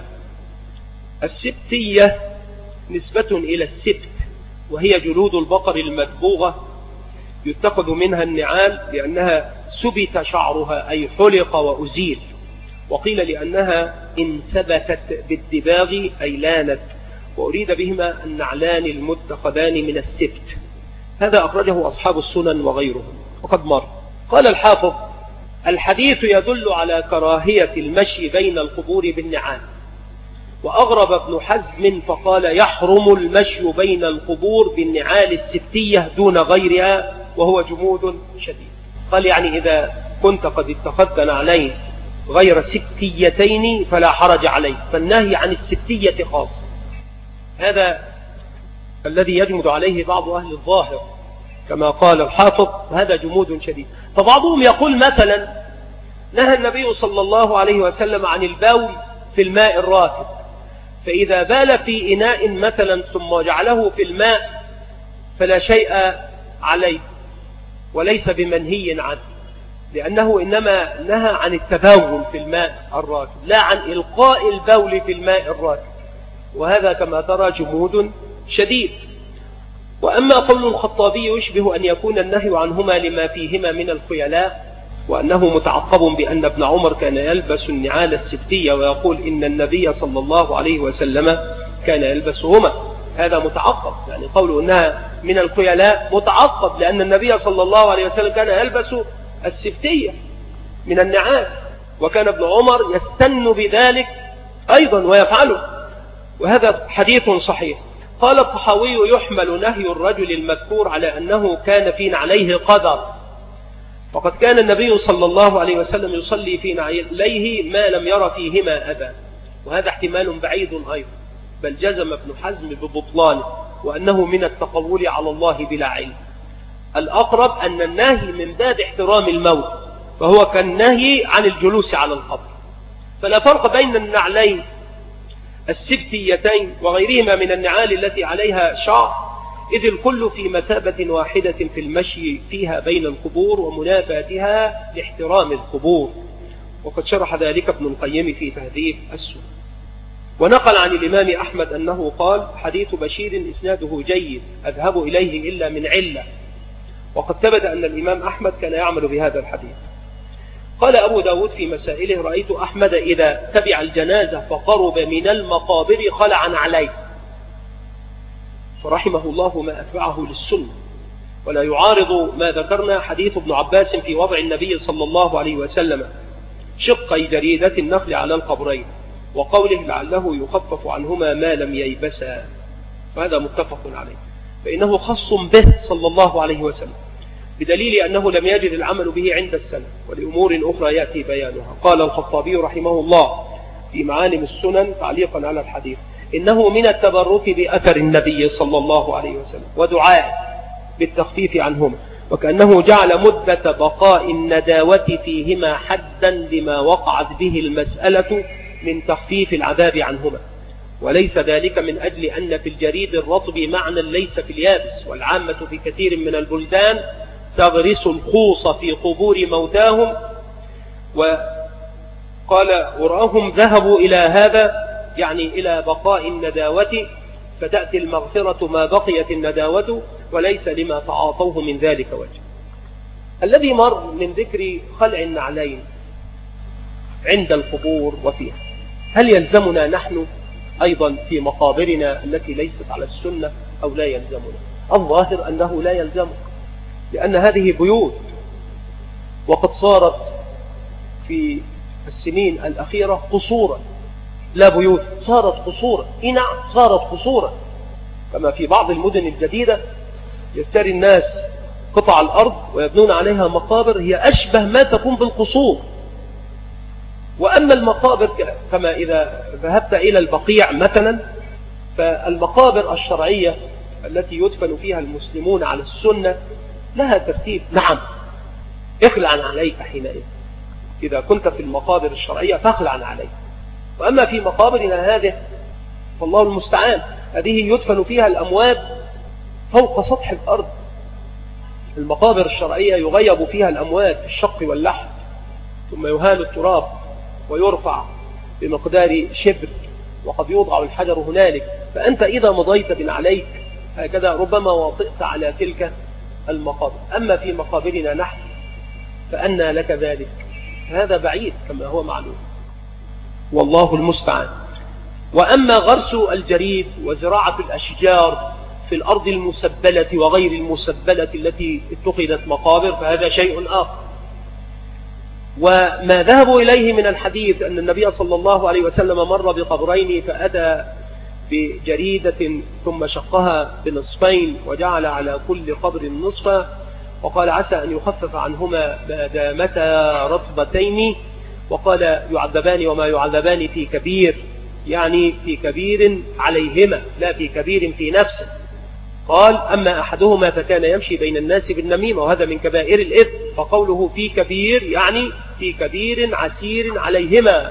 السبتية نسبة إلى السبت، وهي جلود البقر المدبوغة يتخذ منها النعال لأنها سبت شعرها أي حلق وأزيل، وقيل لأنها انسبتت بالدباغ أي لانت، وأريد بهما النعلان المتخذان من السبت. هذا أخرجه أصحاب السنن وغيرهم وقد مر. قال الحافظ: الحديث يدل على كراهية المشي بين القبور بالنعال. وأغرب ابن حزم فقال: يحرم المشي بين القبور بالنعال السبتية دون غيرها، وهو جمود شديد. قال: يعني إذا كنت قد اتخذت نعلين غير سبتيتين فلا حرج عليك، فالنهي عن السبتية خاص. هذا الذي يجمد عليه بعض أهل الظاهر كما قال الحافظ، هذا جمود شديد. فبعضهم يقول مثلا: نهى النبي صلى الله عليه وسلم عن البول في الماء الراكد، فإذا بال في إناء مثلا ثم جعله في الماء فلا شيء عليه وليس بمنهي عنه، لأنه إنما نهى عن التبول في الماء الراكد لا عن إلقاء البول في الماء الراكد، وهذا كما ترى جمود شديد. وأما قول الخطابي يشبه أن يكون النهي عنهما لما فيهما من الخيلاء، وأنه متعقب بأن ابن عمر كان يلبس النعال السبتية ويقول إن النبي صلى الله عليه وسلم كان يلبسهما. هذا متعقب، يعني قوله أنها من الخيلاء متعقب لأن النبي صلى الله عليه وسلم كان يلبس السبتية من النعال، وكان ابن عمر يستن بذلك أيضا ويفعله، وهذا حديث صحيح. قال الطحاوي: يحمل نهي الرجل المذكور على أنه كان في نعليه قدر، وقد كان النبي صلى الله عليه وسلم يصلي في نعليه ما لم ير فيهما أذى، وهذا احتمال بعيد أيضا، بل جزم ابن حزم ببطلانه وأنه من التقول على الله بلا علم. الأقرب أن النهي من باب احترام الموت، فهو كالنهي عن الجلوس على القبر، فلا فرق بين النعلين السبتيتين وغيرهما من النعال التي عليها شعر، إذ الكل في مثابة واحدة في المشي فيها بين القبور ومنافاتها لاحترام القبور، وقد شرح ذلك ابن القيم في تهذيب السنن. ونقل عن الإمام أحمد أنه قال: حديث بشير إسناده جيد أذهب إليه إلا من علة، وقد ثبت أن الإمام أحمد كان يعمل بهذا الحديث. قال أبو داود في مسائله: رأيت أحمد إذا تبع الجنازة فقرب من المقابر خلع عليه، فرحمه الله ما أتبعه للسنة، ولا يعارض ما ذكرنا حديث ابن عباس في وضع النبي صلى الله عليه وسلم شقي جريدة النخل على القبرين، وقوله لعله يخفف عنهما ما لم ييبسا، وهذا متفق عليه، فإنه خص به صلى الله عليه وسلم، بدليل أنه لم يجد العمل به عند السنة، ولأمور أخرى يأتي بيانها. قال الخطابي رحمه الله في معالم السنن تعليقا على الحديث: إنه من التبرك بأثر النبي صلى الله عليه وسلم ودعائه بالتخفيف عنهما، وكأنه جعل مدة بقاء النداوة فيهما حدا لما وقعت به المسألة من تخفيف العذاب عنهما، وليس ذلك من أجل أن في الجريد الرطب معنى ليس في اليابس، والعامة في كثير من البلدان تغرس الخوص في قبور موتاهم، وقال وراهم ذهبوا إلى هذا، يعني إلى بقاء النداوة، فتأتي المغفرة ما بقيت النداوة، وليس لما تعاطوه من ذلك وجه. الذي مر من ذكر خلع النعلين عند القبور وفيها، هل يلزمنا نحن أيضا في مقابرنا التي ليست على السنة أو لا يلزمنا؟ الظاهر أنه لا يلزمنا، لأن هذه بيوت، وقد صارت في السنين الأخيرة قصورا، لا بيوت، صارت قصورا. إيه نعم، صارت قصورا، كما في بعض المدن الجديدة يشتري الناس قطع الأرض ويبنون عليها مقابر هي أشبه ما تكون بالقصور. وأما المقابر كما إذا ذهبت إلى البقيع مثلا، فالمقابر الشرعية التي يدفن فيها المسلمون على السنة لها ترتيب. نعم، اخلع عليك حينئذ، إذا كنت في المقابر الشرعية فاخلع عليك. وأما في مقابرنا هذه فالله المستعان، هذه يدفن فيها الأموات فوق سطح الأرض. المقابر الشرعية يغيب فيها الأموات في الشق واللحد، ثم يهال التراب ويرفع بمقدار شبر، وقد يوضع الحجر هنالك، فأنت إذا مضيت بن عليك هكذا ربما واطئت على تلك المقابر. أما في مقابرنا نحن فأنى لك ذلك، هذا بعيد كما هو معلوم، والله المستعان. وأما غرس الجريد وزراعة الأشجار في الأرض المسبلة وغير المسبلة التي اتخذت مقابر فهذا شيء آخر. وما ذهبوا إليه من الحديث أن النبي صلى الله عليه وسلم مر بقبرين فأتى بجريدة ثم شقها بنصفين وجعل على كل قبر نصفا، وقال عسى أن يخفف عنهما ما دامتا رطبتين، وقال يعذبان وما يعذبان في كبير، يعني في كبير عليهما لا في كبير في نفسه. قال أما أحدهما فكان يمشي بين الناس بالنميمة، وهذا من كبائر الإثم، فقوله في كبير يعني في كبير عسير عليهما.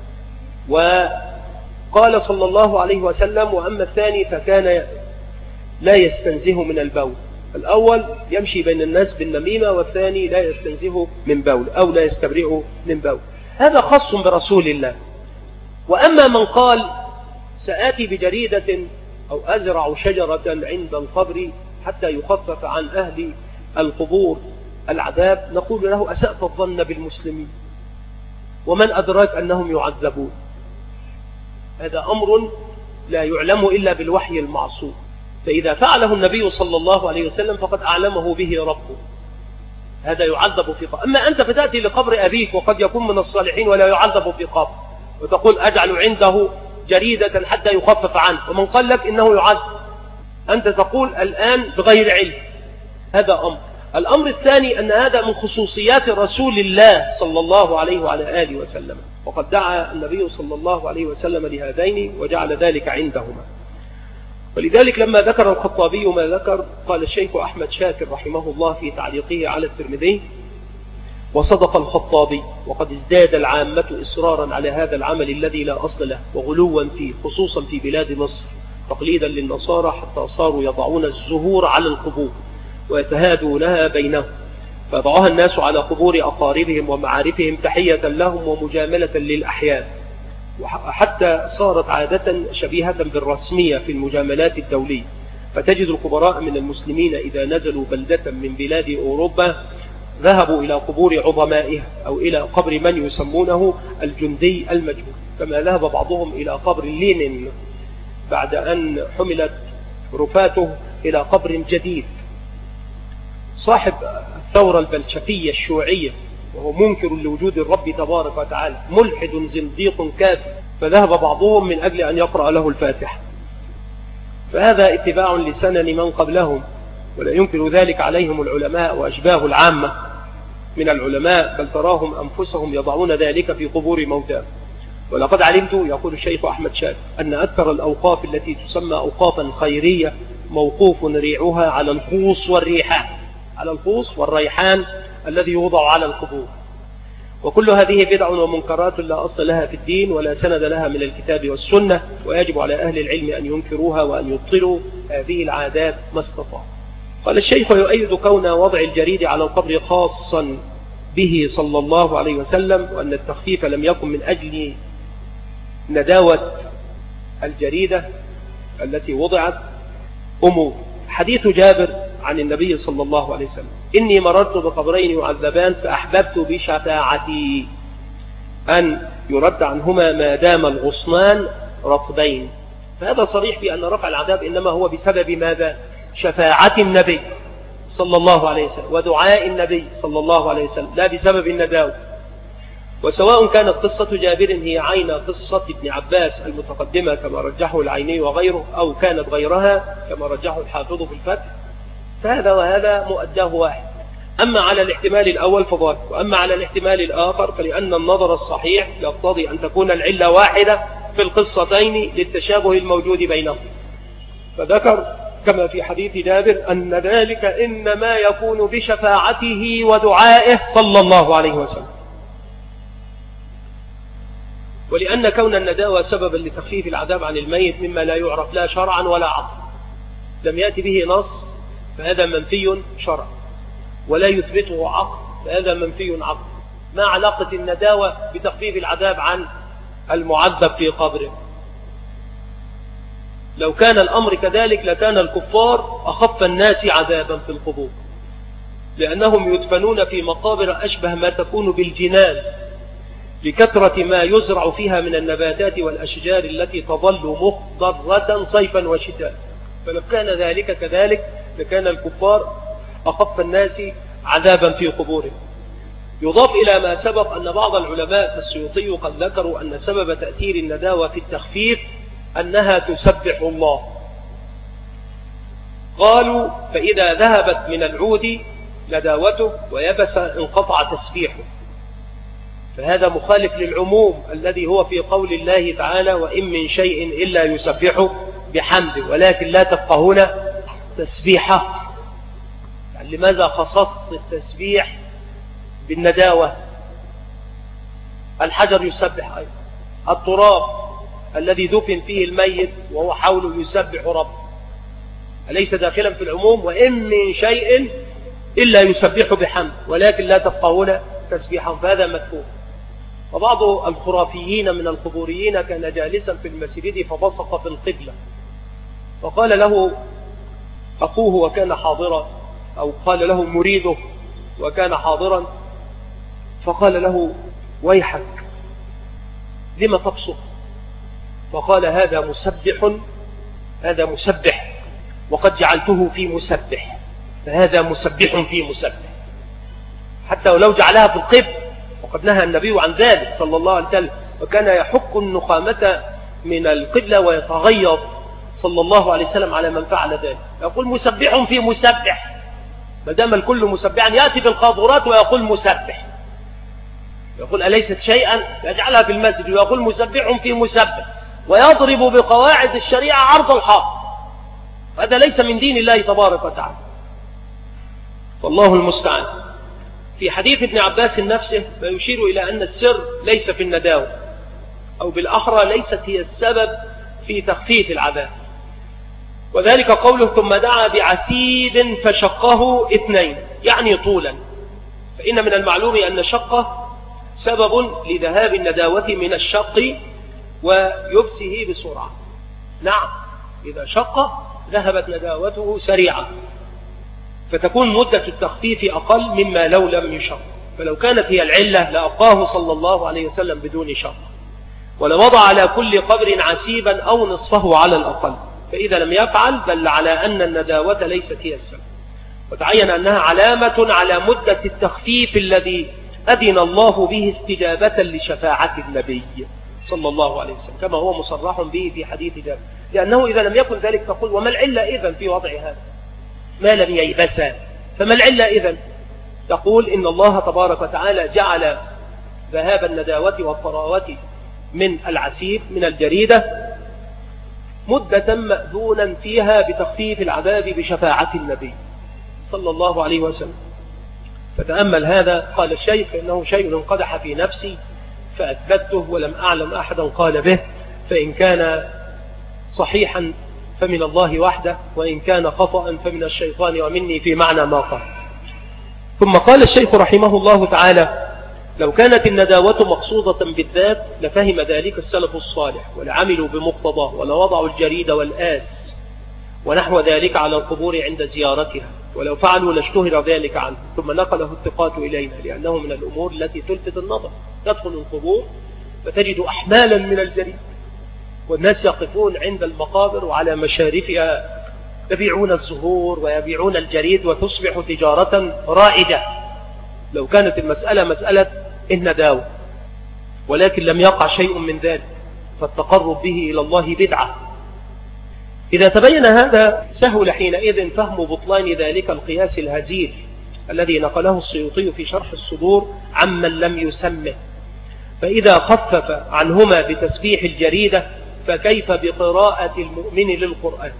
وقال صلى الله عليه وسلم وأما الثاني فكان لا يستنزه من البول. الأول يمشي بين الناس بالنميمة، والثاني لا يستنزه من بول أو لا يستبرئ من بول. هذا خاص برسول الله. وأما من قال سآتي بجريدة أو أزرع شجرة عند القبر حتى يخفف عن أهل القبور العذاب، نقول له أسأت الظن بالمسلمين، ومن أدراك أنهم يعذبون؟ هذا أمر لا يعلم إلا بالوحي المعصوم، فإذا فعله النبي صلى الله عليه وسلم فقد أعلمه به ربه، هذا يعذب في قبر. أما أنت فتأتي لقبر أبيك وقد يكون من الصالحين ولا يعذب في قبر، وتقول أجعل عنده جريدة حتى يخفف عنه، ومن قال لك إنه يعذب، أنت تقول الآن بغير علم. هذا أمر. الأمر الثاني أن هذا من خصوصيات رسول الله صلى الله عليه وعلى آله وسلم، وقد دعا النبي صلى الله عليه وسلم لهذين وجعل ذلك عندهما. ولذلك لما ذكر الخطابي ما ذكر، قال الشيخ أحمد شاكر رحمه الله في تعليقه على الترمذي: وصدق الخطابي، وقد ازداد العامة إصرارا على هذا العمل الذي لا أصل له وغلوا فيه، خصوصا في بلاد مصر، تقليدا للنصارى حتى صاروا يضعون الزهور على القبور ويتهادونها بينهم، فيضعها الناس على قبور أقاربهم ومعارفهم تحية لهم ومجاملة للأحياء، وحتى صارت عادة شبيهة بالرسمية في المجاملات الدولية. فتجد الخبراء من المسلمين إذا نزلوا بلدة من بلاد أوروبا ذهبوا إلى قبور عظمائها أو إلى قبر من يسمونه الجندي المجهول، كما ذهب بعضهم إلى قبر لينين بعد أن حملت رفاته إلى قبر جديد. صاحب الثورة البلشفية الشيوعية وهو منكر لوجود الرب تبارك وتعالى، ملحد زنديق كافر، فذهب بعضهم من أجل أن يقرأ له الفاتحة. فهذا اتباع لسنن من قبلهم، ولا ينكر ذلك عليهم العلماء وأشباه العامة من العلماء، بل تراهم أنفسهم يضعون ذلك في قبور موتاهم. ولقد علمت، يقول الشيخ أحمد شاكر، أن أكثر الأوقاف التي تسمى أوقافا خيرية موقوف ريعها على الخوص والريحان، على الخوص والريحان الذي يوضع على القبور. وكل هذه بدع ومنكرات لا أصل لها في الدين ولا سند لها من الكتاب والسنة، ويجب على أهل العلم أن ينكروها وأن يبطلوا هذه العادات ما استطاعوا. قال الشيخ: ويؤيد كون وضع الجريد على القبر خاصا به صلى الله عليه وسلم، وأن التخفيف لم يكن من أجل نداوة الجريدة التي وضعت أمور. حديث جابر عن النبي صلى الله عليه وسلم: إني مررت بقبرين يعذبان فأحببت بشفاعتي أن يرد عنهما ما دام الغصنان رطبين. فهذا صريح بأن رفع العذاب إنما هو بسبب ماذا؟ شفاعة النبي صلى الله عليه وسلم ودعاء النبي صلى الله عليه وسلم، لا بسبب النداوة. وسواء كانت قصة جابر هي عين قصة ابن عباس المتقدمة كما رجحه العيني وغيره، أو كانت غيرها كما رجحه الحافظ في الفتح، فهذا وهذا مؤداه واحد. أما على الاحتمال الأول فضاك، وأما على الاحتمال الآخر فلأن النظر الصحيح يقتضي أن تكون العلة واحدة في القصتين للتشابه الموجود بينهم. فذكر كما في حديث جابر أن ذلك إنما يكون بشفاعته ودعائه صلى الله عليه وسلم. ولأن كون النداوة سببا لتخفيف العذاب عن الميت مما لا يعرف لا شرعا ولا عقلا، لم يأتي به نص، فهذا منفي شرعا، ولا يثبته عقل، فهذا منفي عقل. ما علاقة النداوة بتخفيف العذاب عن المعذب في قبره؟ لو كان الأمر كذلك لكان الكفار أخف الناس عذابا في القبور، لأنهم يدفنون في مقابر أشبه ما تكون بالجنان لكثرة ما يزرع فيها من النباتات والأشجار التي تظل مخضرة صيفا وشتاء. فلو كان ذلك كذلك لكان الكفار أخف الناس عذابا في قبورهم. يضاف إلى ما سبق أن بعض العلماء كالسيوطي قد ذكروا أن سبب تأثير النداوة في التخفيف أنها تسبح الله. قالوا: فإذا ذهبت من العود نداوته ويبس انقطع تسبيحه. فهذا مخالف للعموم الذي هو في قول الله تعالى: وإن من شيء إلا يسبح بحمده ولكن لا تفقهون تسبيحه. يعني لماذا خصصت التسبيح بالنداوة؟ الحجر يسبح أيضا، التراب الذي دفن فيه الميت وهو حوله يسبح رب، أليس داخلا في العموم؟ وإن من شيء إلا يسبح بحمد ولكن لا تفقهون تسبيحا، فهذا مكتوب. وبعض الخرافيين من القبوريين كان جالسا في المسجد فبصق في القبلة، فقال له أخوه وكان حاضرا، أو قال له مريده وكان حاضرا، فقال له: ويحك لما تبصق؟ فقال: هذا مسبح، هذا مسبح وقد جعلته في مسبح، فهذا مسبح في مسبح. حتى ولو جعلها في القبل، وقد نهى النبي عن ذلك صلى الله عليه وسلم، وكان يحك النخامة من القبلة ويتغيظ صلى الله عليه وسلم على من فعل ذلك. يقول مسبح في مسبح، ما دام الكل مسبحا يأتي بالقاذورات ويقول مسبح، يقول أليست شيئا؟ يجعلها في المسجد ويقول مسبح في مسبح، ويضرب بقواعد الشريعة عرض الحائط. هذا ليس من دين الله تبارك وتعالى، والله المستعان. في حديث ابن عباس نفسه ما يشير إلى أن السر ليس في النداوة، أو بالأحرى ليست هي السبب في تخفيف العذاب، وذلك قوله: ثم دعا بعسيد فشقه اثنين، يعني طولا. فإن من المعلوم أن شقه سبب لذهاب النداوة من الشق ويبسه بسرعة. نعم، إذا شق ذهبت نداوته سريعا. فتكون مدة التخفيف أقل مما لو لم يشق. فلو كانت هي العلة لأبقاه صلى الله عليه وسلم بدون شق، ولوضع على كل قبر عسيبا أو نصفه على الأقل. فإذا لم يفعل دل على أن النداوة ليست هي السبب، وتعين أنها علامة على مدة التخفيف الذي أذن الله به استجابة لشفاعة النبي صلى الله عليه وسلم، كما هو مصرح به في حديث جابر. لأنه إذا لم يكن ذلك تقول وما العلة إذن في وضع هذا ما لم ييبسا؟ فما العلة إذن؟ تقول إن الله تبارك وتعالى جعل ذهاب النداوة والطراوة من العسيب من الجريدة مدة مأذونا فيها بتخفيف العذاب بشفاعة النبي صلى الله عليه وسلم. فتأمل هذا. قال الشيخ إنه شيء انقدح في نفسي فأثبته ولم أعلم أحدا قال به، فإن كان صحيحا فمن الله وحده، وإن كان خطأ فمن الشيطان ومني في معنى ما قال. ثم قال الشيخ رحمه الله تعالى: لو كانت النداوة مقصودة بالذات لفهم ذلك السلف الصالح ولعملوا بمقتضاه ولوضعوا الجريد والآس ونحو ذلك على القبور عند زيارتها، ولو فعلوا لاشتهر ذلك عنه. ثم نقله الثقات إلينا لأنه من الأمور التي تلفت النظر. تدخل القبور فتجد أحمالا من الجريد، والناس يقفون عند المقابر وعلى مشارفها يبيعون الزهور ويبيعون الجريد، وتصبح تجارة رائجة لو كانت المسألة مسألة النداوة، ولكن لم يقع شيء من ذلك، فالتقرب به إلى الله بدعة. إذا تبين هذا سهل حينئذ فهم بطلان ذلك القياس الهزيل الذي نقله السيوطي في شرح الصدور عمن لم يسمه. فإذا خفف عنهما بتسبيح الجريدة فكيف بقراءة المؤمن للقرآن؟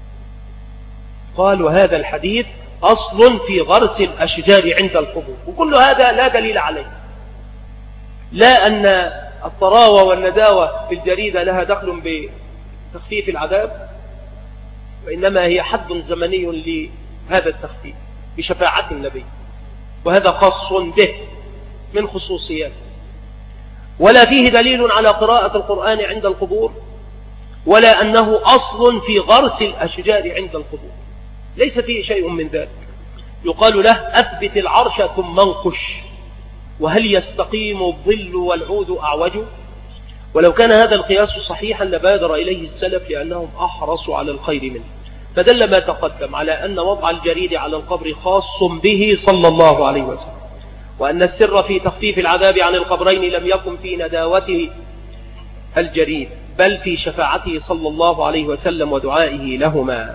قال: وهذا الحديث أصل في غرس الأشجار عند القبور. وكل هذا لا دليل عليه، لا أن الطراوة والنداوة في الجريدة لها دخل بتخفيف العذاب، وإنما هي حد زمني لهذا التخفيف بشفاعة النبي، وهذا خاص به من خصوصياته. ولا فيه دليل على قراءة القرآن عند القبور، ولا أنه أصل في غرس الأشجار عند القبور، ليس فيه شيء من ذلك. يقال له: أثبت العرش ثم انقش، وهل يستقيم الظل والعود أعوج؟ ولو كان هذا القياس صحيحا لبادر إليه السلف لأنهم أحرصوا على الخير منه. فدل ما تقدم على أن وضع الجريد على القبر خاص به صلى الله عليه وسلم، وأن السر في تخفيف العذاب عن القبرين لم يكن في نداوة الجريد، بل في شفاعته صلى الله عليه وسلم ودعائه لهما.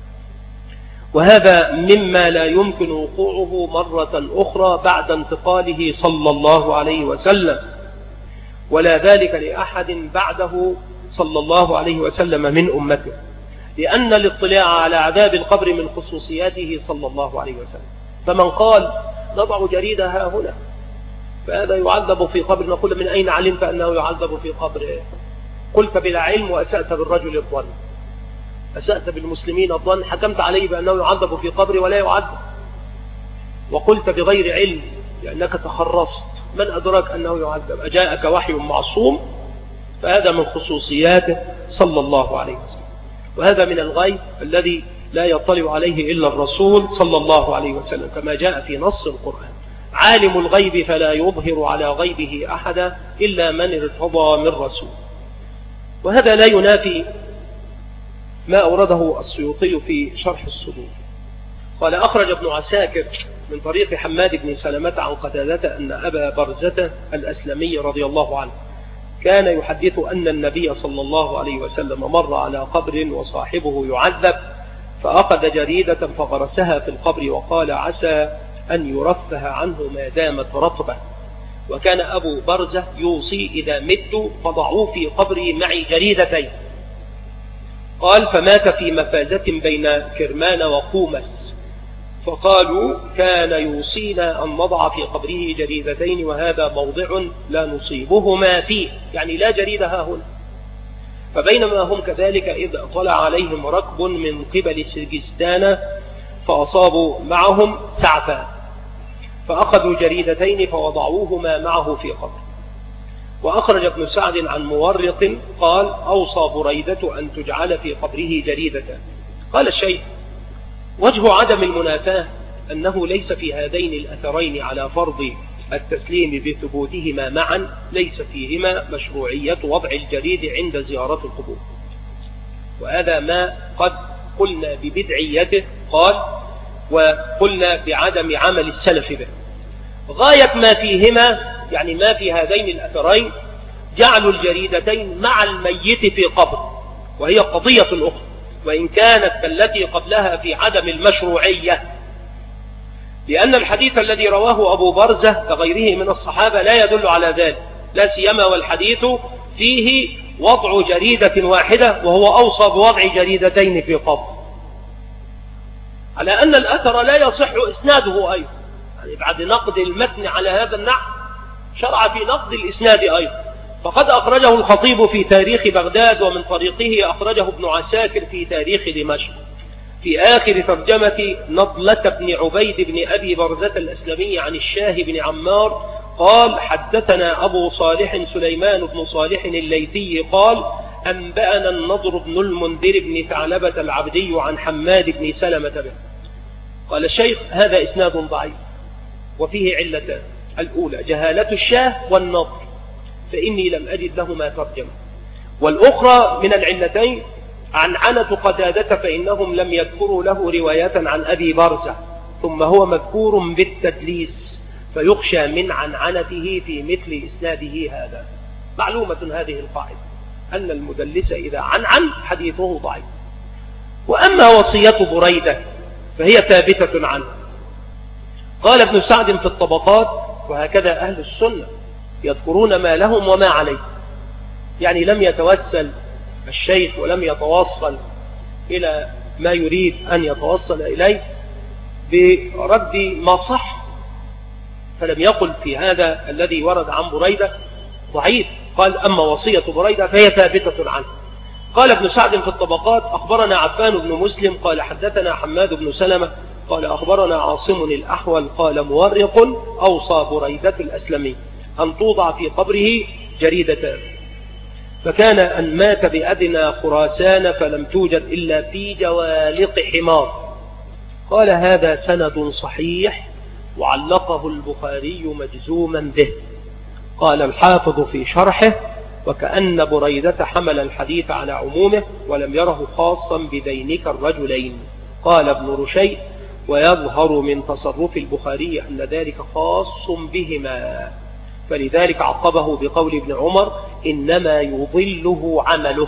وهذا مما لا يمكن وقوعه مرة أخرى بعد انتقاله صلى الله عليه وسلم، ولا ذلك لأحد بعده صلى الله عليه وسلم من أمته، لأن الاطلاع على عذاب القبر من خصوصياته صلى الله عليه وسلم. فمن قال نضع جريدها هنا فهذا يعذب في قبر، نقول: من أين علمت أنه يعذب في قبره؟ قلت بلا علم وأسأت بالرجل الظن، أسأت بالمسلمين الظن، حكمت عليه بأنه يعذب في قبره ولا يعذب، وقلت بغير علم لأنك تخرصت. من أدرك أنه يعذب؟ أجاءك وحي معصوم؟ فهذا من خصوصياته صلى الله عليه وسلم، وهذا من الغيب الذي لا يطلع عليه إلا الرسول صلى الله عليه وسلم، كما جاء في نص القرآن: عالم الغيب فلا يظهر على غيبه أحدا إلا من ارتضى من رسول. وهذا لا ينافي ما أورده السيوطي في شرح الصدور. قال: أخرج ابن عساكر من طريق حماد بن سلمة عن قتادة أن أبا برزة الأسلمي رضي الله عنه كان يحدث أن النبي صلى الله عليه وسلم مر على قبر وصاحبه يعذب، فأخذ جريدة فغرسها في القبر وقال: عسى أن يرفه عنه ما دامت رطبة. وكان أبو برزة يوصي: إذا مت فضعوا في قبري معي جريدتين. قال: فمات في مفازة بين كرمان وقومس، فقالوا: كان يوصينا أن نضع في قبره جريدتين وهذا موضع لا نصيبهما فيه، يعني لا جريدها هنا. فبينما هم كذلك إذ طلع عليهم ركب من قبل سجستان فأصابوا معهم سعفا، فأخذوا جريدتين فوضعوهما معه في قبر. وأخرج ابن سعد عن مورق قال: أوصى بريدة أن تجعل في قبره جريدة. قال الشيخ: وجه عدم المنافاة أنه ليس في هذين الأثرين على فرض التسليم بثبوتهما معا، ليس فيهما مشروعية وضع الجريد عند زيارة القبور، وهذا ما قد قلنا ببدعيته قال، وقلنا بعدم عمل السلف به. غاية ما فيهما يعني ما في هذين الأثرين جعل الجريدتين مع الميت في قبر، وهي قضية أخرى، وإن كانت كالتي قبلها في عدم المشروعية، لأن الحديث الذي رواه أبو برزة كغيره من الصحابة لا يدل على ذلك، لا سيما والحديث فيه وضع جريدة واحدة وهو أوصى بوضع جريدتين في قبر، على أن الأثر لا يصح إسناده أيضا، يعني بعد نقد المتن على هذا النحو شرع في نقد الإسناد أيضا. فقد أخرجه الخطيب في تاريخ بغداد، ومن طريقه أخرجه ابن عساكر في تاريخ دمشق في آخر ترجمة نضلة بن عبيد بن أبي برزة الأسلمي عن الشاه بن عمار قال: حدثنا أبو صالح سليمان بن صالح الليثي قال: أنبأنا النضر بن المنذر بن ثعلبة العبدي عن حماد بن سلمة به. قال الشيخ: هذا إسناد ضعيف وفيه علتان: الأولى جهالة الشاه والنضر، فإني لم أجد لهما ترجمة، والأخرى من العلتين عنعنة قتادة، فإنهم لم يذكروا له رواية عن أبي برزة، ثم هو مذكور بالتدليس، فيخشى من عنعنته في مثل إسناده هذا. معلومة هذه القاعدة أن المدلس إذا عنعن حديثه ضعيف. وأما وصية بريدة فهي ثابتة عنه. قال ابن سعد في الطبقات: وهكذا أهل السنة يذكرون ما لهم وما عليه، يعني لم يتوسل الشيخ ولم يتوصل إلى ما يريد أن يتوصل إليه برد ما صح، فلم يقل في هذا الذي ورد عن بريدة ضعيف، قال: أما وصية بريدة فهي ثابتة عنه. قال ابن سعد في الطبقات: أخبرنا عفان بن مسلم قال حدثنا حماد بن سلمة قال أخبرنا عاصم الأحول قال مورق أوصى بريدة الأسلمي أن توضع في قبره جريدتان، فكان أن مات بأدنى خراسان فلم توجد إلا في جوالق حمار. قال: هذا سند صحيح، وعلقه البخاري مجزوما به. قال الحافظ في شرحه: وكأن بريدة حمل الحديث على عمومه ولم يره خاصا بدينك الرجلين. قال ابن رشيد: ويظهر من تصرف البخاري أن ذلك خاص بهما، فلذلك عقبه بقول ابن عمر: إنما يضله عمله.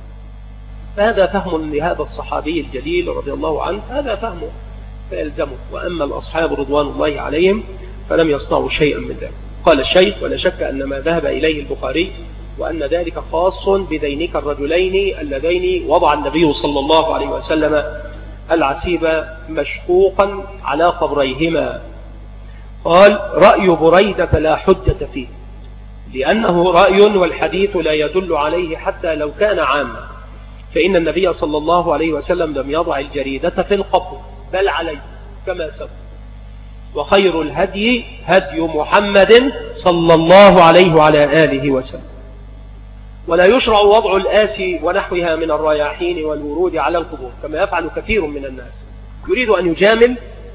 فهذا فهم لهذا الصحابي الجليل رضي الله عنه، هذا فهمه فيلزمه. وأما الأصحاب رضوان الله عليهم فلم يصنعوا شيئا من ذلك. قال الشيخ: ولا شك أن ما ذهب إليه البخاري وأن ذلك خاص بذينك الرجلين اللذين وضع النبي صلى الله عليه وسلم العسيب مشقوقا على قبريهما. قال: رأي بريدة لا حجة فيه، لأنه رأي والحديث لا يدل عليه حتى لو كان عاما، فإن النبي صلى الله عليه وسلم لم يضع الجريدة في القبر بل عليه كما سبق. وخير الهدي هدي محمد صلى الله عليه وعلى آله وسلم. ولا يشرع وضع الآسي ونحوها من الرياحين والورود على القبور كما يفعل كثير من الناس، يريد أن يجامل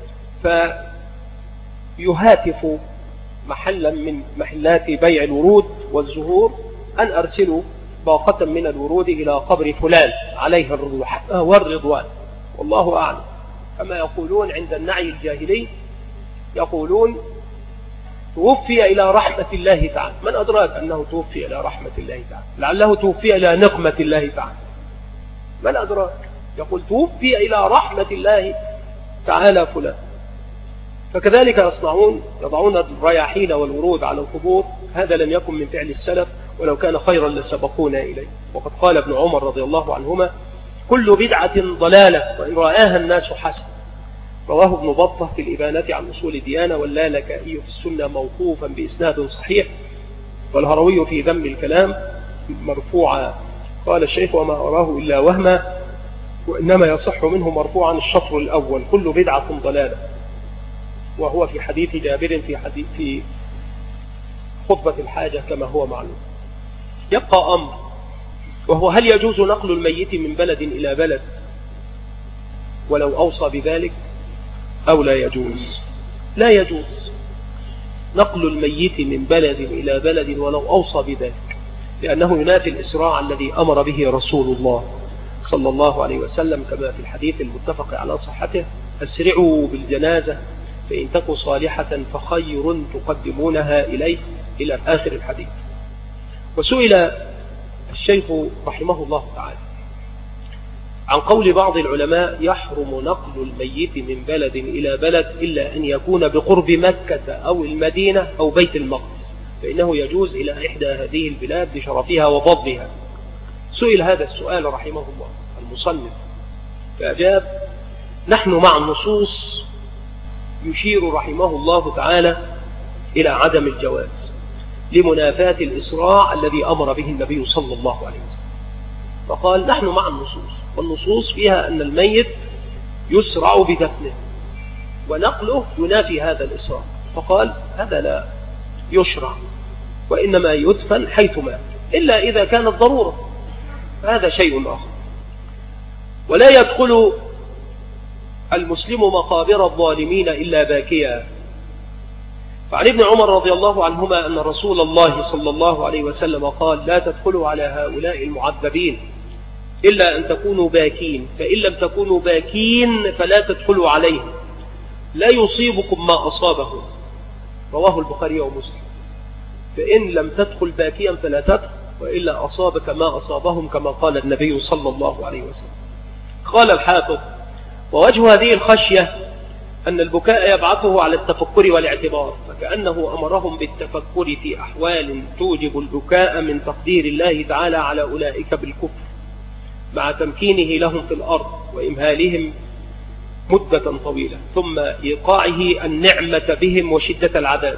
فيهاتف محلا من محلات بيع الورود والزهور أن أرسلوا باقة من الورود إلى قبر فلان عليه الروح والرضوان، والله أعلم. كما يقولون عند النعي الجاهلي، يقولون: توفي إلى رحمة الله تعالى. من أدراك أنه توفي إلى رحمة الله تعالى؟ لعله توفي إلى نقمة الله تعالى، من أدراك؟ يقول: توفي إلى رحمة الله تعالى فلان. فكذلك يصنعون، يضعون الرياحين والورود على القبور. هذا لم يكن من فعل السلف، ولو كان خيرا لسبقونا إليه. وقد قال ابن عمر رضي الله عنهما: كل بدعة ضلالة وإن رآها الناس حسن. رواه ابن بطة في الإبانة عن أصول الديانة، واللالكائي في السنة موقوفا بإسناد صحيح، والهروي في ذم الكلام مرفوعا. قال الشيخ: وما أراه إلا وهما، وإنما يصح منه مرفوعا الشطر الأول: كل بدعة ضلالة، وهو في حديث جابر في حديث في خطبة الحاجة كما هو معلوم. يبقى أمر، وهو: هل يجوز نقل الميت من بلد إلى بلد ولو أوصى بذلك؟ أو لا يجوز؟ لا يجوز نقل الميت من بلد إلى بلد ولو أوصى بذلك، لأنه ينافي الإسراع الذي أمر به رسول الله صلى الله عليه وسلم كما في الحديث المتفق على صحته: أسرعوا بالجنازة فإن تك صالحة فخير تقدمونها إليه، إلى آخر الحديث. وسئل الشيخ رحمه الله تعالى عن قول بعض العلماء: يحرم نقل الميت من بلد إلى بلد إلا أن يكون بقرب مكة أو المدينة أو بيت المقدس، فإنه يجوز إلى إحدى هذه البلاد لشرفها وفضلها. سئل هذا السؤال رحمه الله المصنف فأجاب: نحن مع النصوص يشير رحمه الله تعالى إلى عدم الجواز لمنافاة الإسراع الذي أمر به النبي صلى الله عليه وسلم، فقال: نحن مع النصوص، والنصوص فيها أن الميت يسرع بدفنه ونقله ينافي هذا الإسراع، فقال: هذا لا يشرع، وإنما يدفن حيث مات، إلا إذا كانت ضرورة، فهذا شيء آخر. ولا يدخل المسلم مقابر الظالمين إلا باكيا. فعن ابن عمر رضي الله عنهما أن رسول الله صلى الله عليه وسلم قال: لا تدخلوا على هؤلاء المعذبين إلا أن تكونوا باكين، فإن لم تكونوا باكين فلا تدخلوا عليهم، لا يصيبكم ما أصابهم. رواه البخاري ومسلم. فإن لم تدخل باكيا فلا تدخل، وإلا أصابك ما أصابهم، كما قال النبي صلى الله عليه وسلم. قال الحافظ: ووجه هذه الخشية أن البكاء يبعثه على التفكر والاعتبار، فكأنه أمرهم بالتفكر في أحوال توجب البكاء من تقدير الله تعالى على أولئك بالكفر، مع تمكينه لهم في الأرض وإمهالهم مدة طويلة، ثم إيقاعه النعمة بهم وشدة العذاب،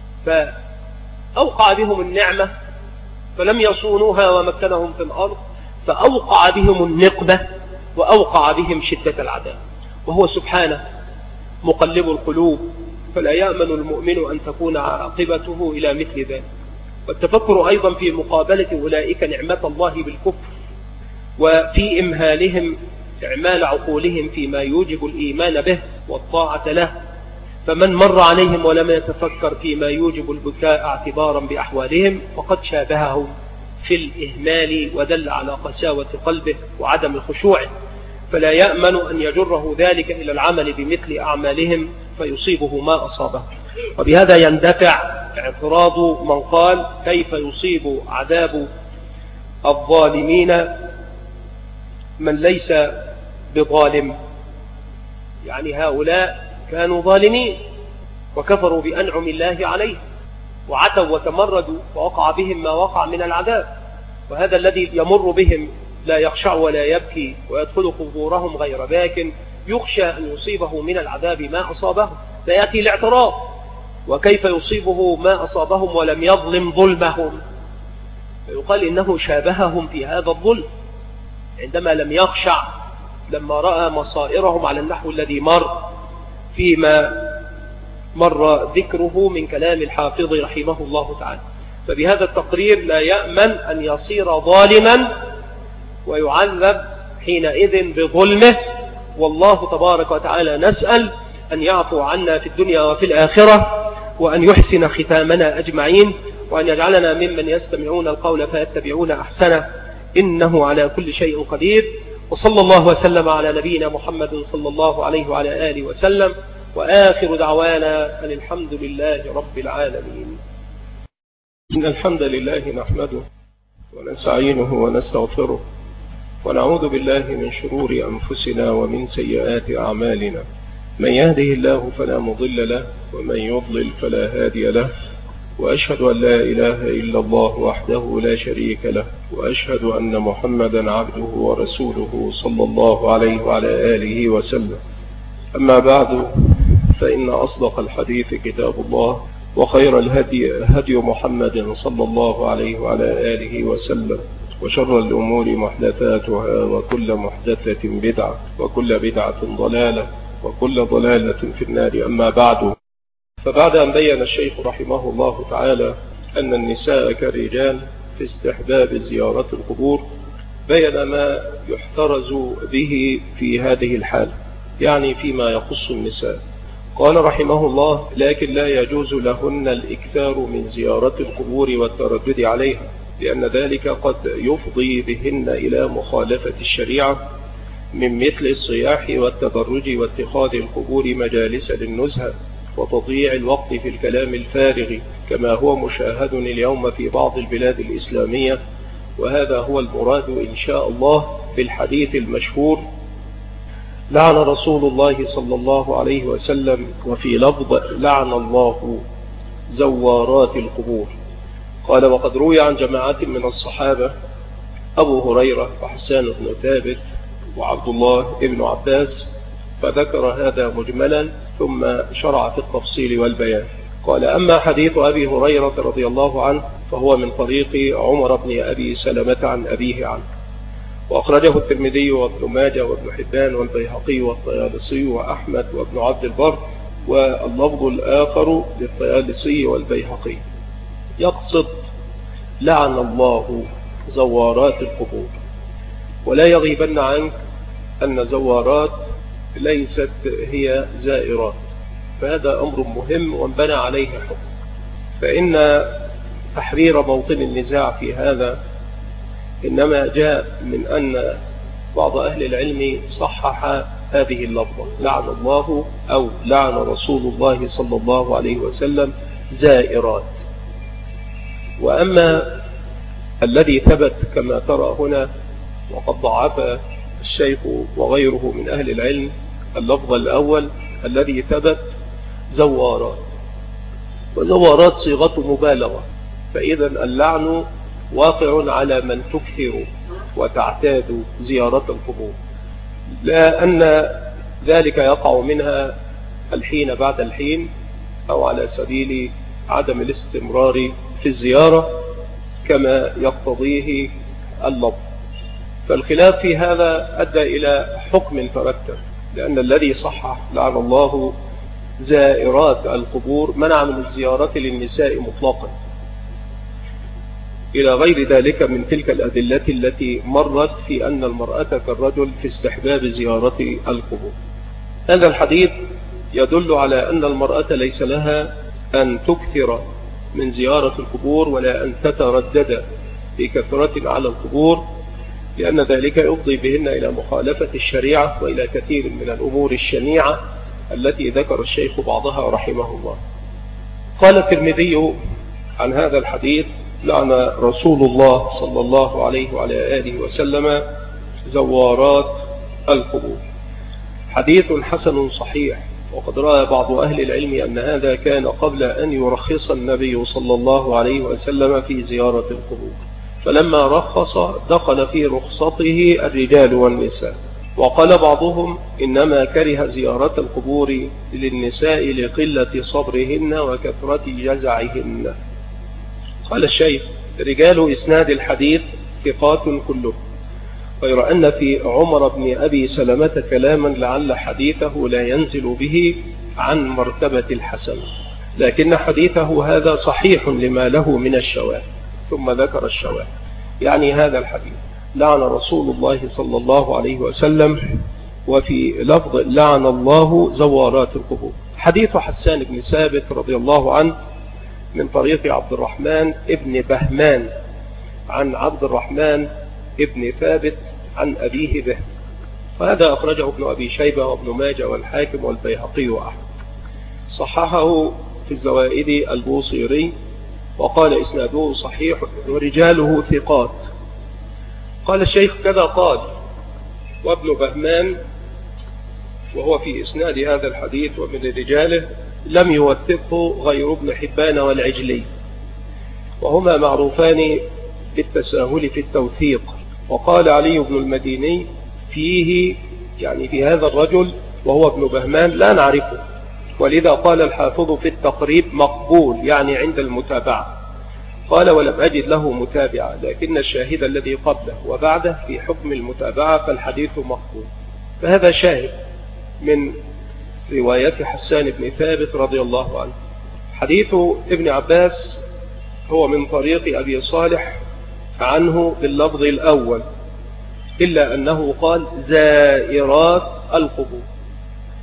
فأوقع بهم النعمة فلم يصونوها ومكنهم في الأرض، فأوقع بهم النقمة وأوقع بهم شدة العذاب، وهو سبحانه مقلب القلوب، فلا يأمن المؤمن أن تكون عاقبته إلى مثل ذلك. والتفكر أيضا في مقابلة أولئك نعمة الله بالكفر، وفي إمهالهم إعمال عقولهم فيما يوجب الإيمان به والطاعة له. فمن مر عليهم ولم يتفكر فيما يوجب البكاء اعتبارا بأحوالهم فقد شابههم في الإهمال ودل على قساوة قلبه وعدم خشوعه، فلا يأمن أن يجره ذلك إلى العمل بمثل أعمالهم فيصيبه ما أصابه. وبهذا يندفع اعتراض من قال: كيف يصيب عذاب الظالمين من ليس بظالم؟ يعني هؤلاء كانوا ظالمين وكفروا بأنعم الله عليهم وعتوا وتمردوا ووقع بهم ما وقع من العذاب، وهذا الذي يمر بهم لا يخشع ولا يبكي ويدخل قبورهم غير باك يخشى أن يصيبه من العذاب ما أصابه، فيأتي الاعتراض: وكيف يصيبه ما أصابهم ولم يظلم ظلمهم؟ فيقال إنه شابههم في هذا الظلم عندما لم يخشع لما رأى مصائرهم على النحو الذي مر فيما مر ذكره من كلام الحافظ رحمه الله تعالى. فبهذا التقرير لا يأمن أن يصير ظالما ويعذب حينئذ بظلمه، والله تبارك وتعالى نسأل أن يعفو عنا في الدنيا وفي الآخرة، وأن يحسن ختامنا أجمعين، وأن يجعلنا ممن يستمعون القول فيتبعون أحسنه، إنه على كل شيء قدير. وصلى الله وسلم على نبينا محمد صلى الله عليه وعلى آله وسلم، وآخر دعوانا أن الحمد لله رب العالمين. إن الحمد لله نحمده ونستعينه ونستغفره، ونعوذ بالله من شرور أنفسنا ومن سيئات أعمالنا، من يهده الله فلا مضل له ومن يضلل فلا هادي له، وأشهد أن لا إله إلا الله وحده لا شريك له، وأشهد أن محمدا عبده ورسوله صلى الله عليه وعلى آله وسلم. أما بعد، فإن أصدق الحديث كتاب الله، وخير الهدي هدي محمد صلى الله عليه وعلى آله وسلم، وشر الأمور محدثاتها، وكل محدثة بدعة، وكل بدعة ضلالة، وكل ضلالة في النار. أما بعد، فبعد أن بين الشيخ رحمه الله تعالى أن النساء كالرجال في استحباب زيارة القبور، بين ما يحترز به في هذه الحال، يعني فيما يخص النساء. قال رحمه الله: لكن لا يجوز لهن الإكثار من زيارة القبور والتردد عليها، لأن ذلك قد يفضي بهن إلى مخالفة الشريعة، من مثل الصياح والتبرج واتخاذ القبور مجالس للنزهة وتضييع الوقت في الكلام الفارغ، كما هو مشاهد اليوم في بعض البلاد الإسلامية. وهذا هو المراد إن شاء الله في الحديث المشهور: لعن رسول الله صلى الله عليه وسلم، وفي لفظ: لعن الله زوارات القبور. قال: وقد روي عن جماعة من الصحابة أبو هريرة وحسان بن ثابت وعبد الله بن عباس، فذكر هذا مجملا ثم شرع في التفصيل والبيان. قال: أما حديث أبي هريرة رضي الله عنه فهو من طريق عمر بن أبي سلمة عن أبيه عنه، وأخرجه الترمذي وابن ماجه وابن حبان والبيهقي والطيالسي وأحمد وابن عبد البر، واللفظ الآخر للطيالسي والبيهقي. يقصد: لعن الله زوارات القبور. ولا يغيبن عنك أن زوارات ليست هي زائرات، فهذا أمر مهم وانبنى عليه حكم. فإن تحرير موطن النزاع في هذا إنما جاء من أن بعض أهل العلم صحح هذه اللفظة: لعن الله أو لعن رسول الله صلى الله عليه وسلم زائرات. وأما الذي ثبت كما ترى هنا، وقد ضعف الشيخ وغيره من أهل العلم اللفظ الأول الذي ثبت: زوارات. وزوارات صيغة مبالغة، فإذا اللعن واقع على من تكثر وتعتاد زيارة القبور، لا أن ذلك يقع منها الحين بعد الحين أو على سبيل عدم الاستمرار في الزيارة كما يقتضيه اللفظ. فالخلاف في هذا أدى إلى حكم ترتب، لأن الذي صحح لعن الله زائرات القبور منع من الزيارة للنساء مطلقا، إلى غير ذلك من تلك الأدلة التي مرت في أن المرأة كالرجل في استحباب زيارة القبور. هذا الحديث يدل على أن المرأة ليس لها أن تكثر من زيارة القبور ولا أن تتردد بكثرة على القبور، لأن ذلك يفضي بهن إلى مخالفة الشريعة وإلى كثير من الأمور الشنيعة التي ذكر الشيخ بعضها رحمه الله. قال الترمذي عن هذا الحديث: لعن رسول الله صلى الله عليه وعلى آله وسلم زوارات القبور. حديث حسن صحيح. وقد رأى بعض أهل العلم أن هذا كان قبل أن يرخص النبي صلى الله عليه وسلم في زيارة القبور، فلما رخص دخل في رخصته الرجال والنساء. وقال بعضهم: إنما كره زيارة القبور للنساء لقلة صبرهن وكثرة جزعهن. قال الشيخ: رجال إسناد الحديث ثقات كلهم، غير أن في عمر بن أبي سلمة كلاما لعل حديثه لا ينزل به عن مرتبة الحسن، لكن حديثه هذا صحيح لما له من الشواهد. ثم ذكر الشواهد، يعني هذا الحديث: لعن رسول الله صلى الله عليه وسلم، وفي لفظ: لعن الله زوارات القبور. حديث حسان بن ثابت رضي الله عنه من طريق عبد الرحمن ابن بهمان عن عبد الرحمن ابن ثابت عن أبيه به، وهذا أخرجه ابن أبي شيبة وابن ماجه والحاكم والبيهقي وأحمد. صححه في الزوائد البوصيري وقال: إسناده صحيح ورجاله ثقات. قال الشيخ: كذا قال وابن بهمان، وهو في إسناد هذا الحديث ومن رجاله لم يوثقه غير ابن حبان والعجلي، وهما معروفان بالتساهل في التوثيق. وقال علي بن المديني فيه، يعني في هذا الرجل وهو ابن بهمان، لا نعرفه، ولذا قال الحافظ في التقريب مقبول، يعني عند المتابعة. قال: ولم أجد له متابعة، لكن الشاهد الذي قبله وبعده في حكم المتابعة فالحديث مقبول. فهذا شاهد من رواية حسان بن ثابت رضي الله عنه. حديث ابن عباس هو من طريق أبي صالح عنه باللفظ الأول، إلا أنه قال: زائرات القبور.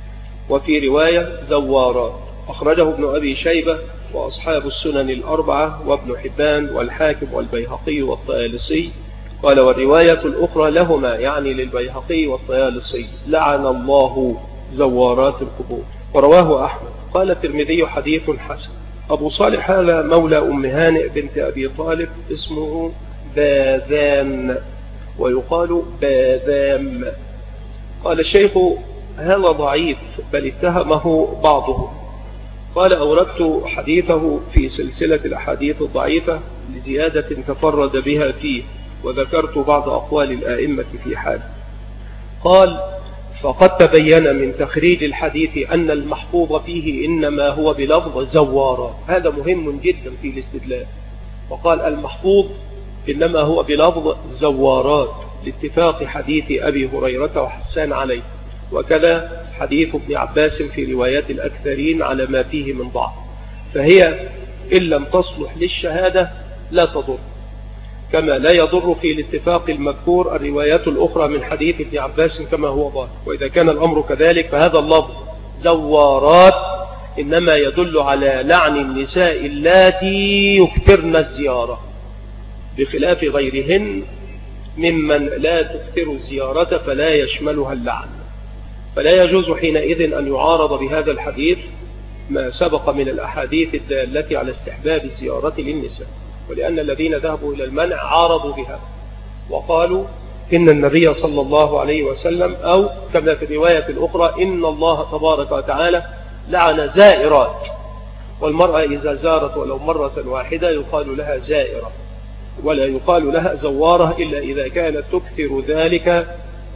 وفي رواية زوارات. أخرجه ابن أبي شيبة وأصحاب السنن الأربعة وابن حبان والحاكم والبيهقي والطيالسي. قال والرواية الأخرى لهما يعني للبيهقي والطيالسي لعن الله زوارات القبور. ورواه أحمد. قال الترمذي حديث حسن. أبو صالح هذا مولى أم هانئ بنت أبي طالب اسمه باذان ويقال باذام. قال الشيخ هذا ضعيف بل اتهمه بعضهم. قال أوردت حديثه في سلسلة الأحاديث الضعيفة لزيادة تفرد بها فيه وذكرت بعض أقوال الآئمة في حاله. قال فقد تبين من تخريج الحديث أن المحفوظ فيه إنما هو بلفظ زوارات. هذا مهم جدا في الاستدلال. وقال المحفوظ إنما هو بلفظ زوارات لاتفاق حديث أبي هريرة وحسان عليه، وكذا حديث ابن عباس في روايات الأكثرين على ما فيه من ضعف، فهي إن لم تصلح للشهادة لا تضر، كما لا يضر في الاتفاق المذكور الروايات الأخرى من حديث ابن عباس كما هو ظاهر. وإذا كان الأمر كذلك فهذا اللفظ زوارات إنما يدل على لعن النساء اللاتي يكثرن الزيارة، بخلاف غيرهن ممن لا تكثر الزيارة فلا يشملها اللعن. فلا يجوز حينئذ أن يعارض بهذا الحديث ما سبق من الأحاديث الدالة على استحباب الزيارة للنساء، ولأن الذين ذهبوا إلى المنع عارضوا بها وقالوا إن النبي صلى الله عليه وسلم أو كما في الرواية الأخرى إن الله تبارك وتعالى لعن زائرات، والمرأة إذا زارت ولو مرة واحدة يقال لها زائرة ولا يقال لها زوارة إلا إذا كانت تكثر ذلك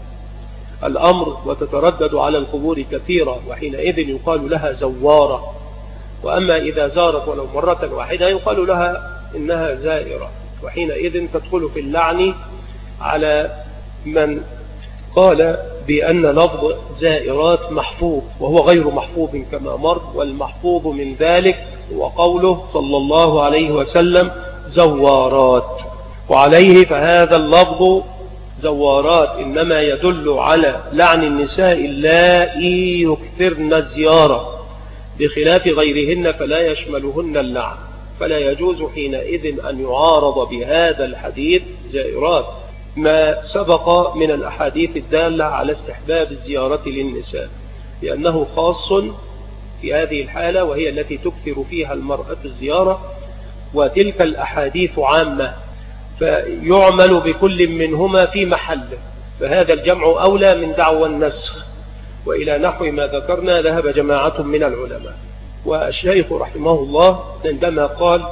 الأمر وتتردد على القبور كثيرا، وحينئذ يقال لها زوارة. وأما إذا زارت ولو مرة واحدة يقال لها إنها زائرة، وحينئذ تدخل في اللعن على من قال بأن لفظ زائرات محفوظ وهو غير محفوظ كما مر. والمحفوظ من ذلك هو قوله صلى الله عليه وسلم زوارات، وعليه فهذا اللفظ زوارات إنما يدل على لعن النساء اللائي يكثرن الزيارة، بخلاف غيرهن فلا يشملهن اللعن. فلا يجوز حينئذ أن يعارض بهذا الحديث زائرات ما سبق من الأحاديث الدالة على استحباب الزيارة للنساء، لأنه خاص في هذه الحالة وهي التي تكثر فيها المرأة الزيارة، وتلك الأحاديث عامة فيعمل بكل منهما في محله، فهذا الجمع أولى من دعوى النسخ. وإلى نحو ما ذكرنا ذهب جماعة من العلماء. والشيخ رحمه الله عندما قال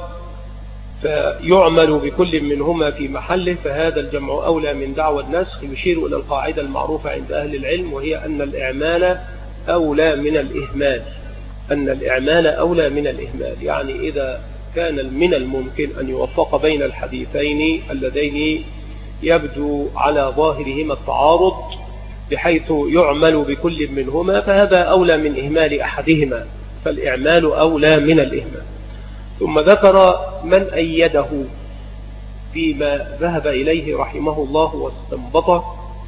فيعمل بكل منهما في محله فهذا الجمع أولى من دعوى النسخ يشير إلى القاعدة المعروفة عند أهل العلم، وهي أن الإعمال أولى من الإهمال. أن الإعمال أولى من الإهمال، يعني إذا كان من الممكن أن يوفق بين الحديثين اللذين يبدو على ظاهرهما التعارض بحيث يعمل بكل منهما فهذا أولى من إهمال أحدهما، فالإعمال أولى من الإهمال. ثم ذكر من أيده فيما ذهب إليه رحمه الله واستنبطه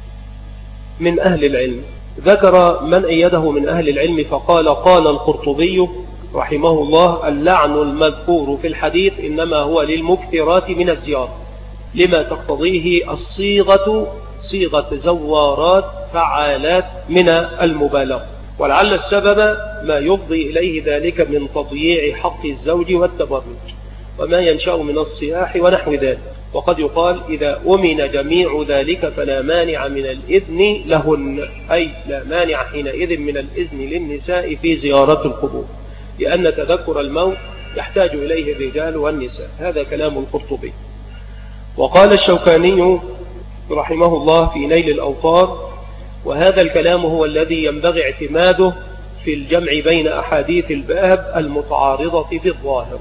من أهل العلم. ذكر من أيده من أهل العلم فقال قال القرطبي رحمه الله اللعن المذكور في الحديث إنما هو للمكثرات من الزيارة لما تقتضيه الصيغة صيغة زوارات فعالات من المبالغة، ولعل السبب ما يفضي إليه ذلك من تضييع حق الزوج والتبرج وما ينشأ من الصياح ونحو ذلك. وقد يقال إذا أمن جميع ذلك فلا مانع من الإذن لهن، أي لا مانع حينئذ من الإذن للنساء في زيارة القبور، لأن تذكر الموت يحتاج إليه الرجال والنساء. هذا كلام القرطبي. وقال الشوكاني رحمه الله في نيل الأوطار وهذا الكلام هو الذي ينبغي اعتماده في الجمع بين أحاديث الباب المتعارضة في الظاهر،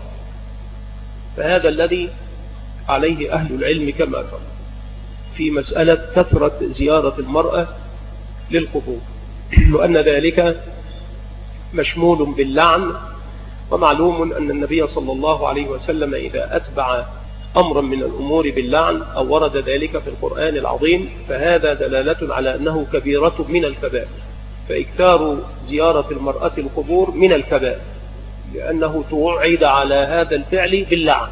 فهذا الذي عليه أهل العلم كما قال في مسألة كثرة زيارة المرأة للقبور، وأن ذلك مشمول باللعن. ومعلوم أن النبي صلى الله عليه وسلم إذا أتبع أمرا من الأمور باللعن أو ورد ذلك في القرآن العظيم فهذا دلالة على أنه كبيرة من الكبائر، فإكثار زيارة المرأة القبور من الكبائر، لأنه توعد على هذا الفعل باللعن،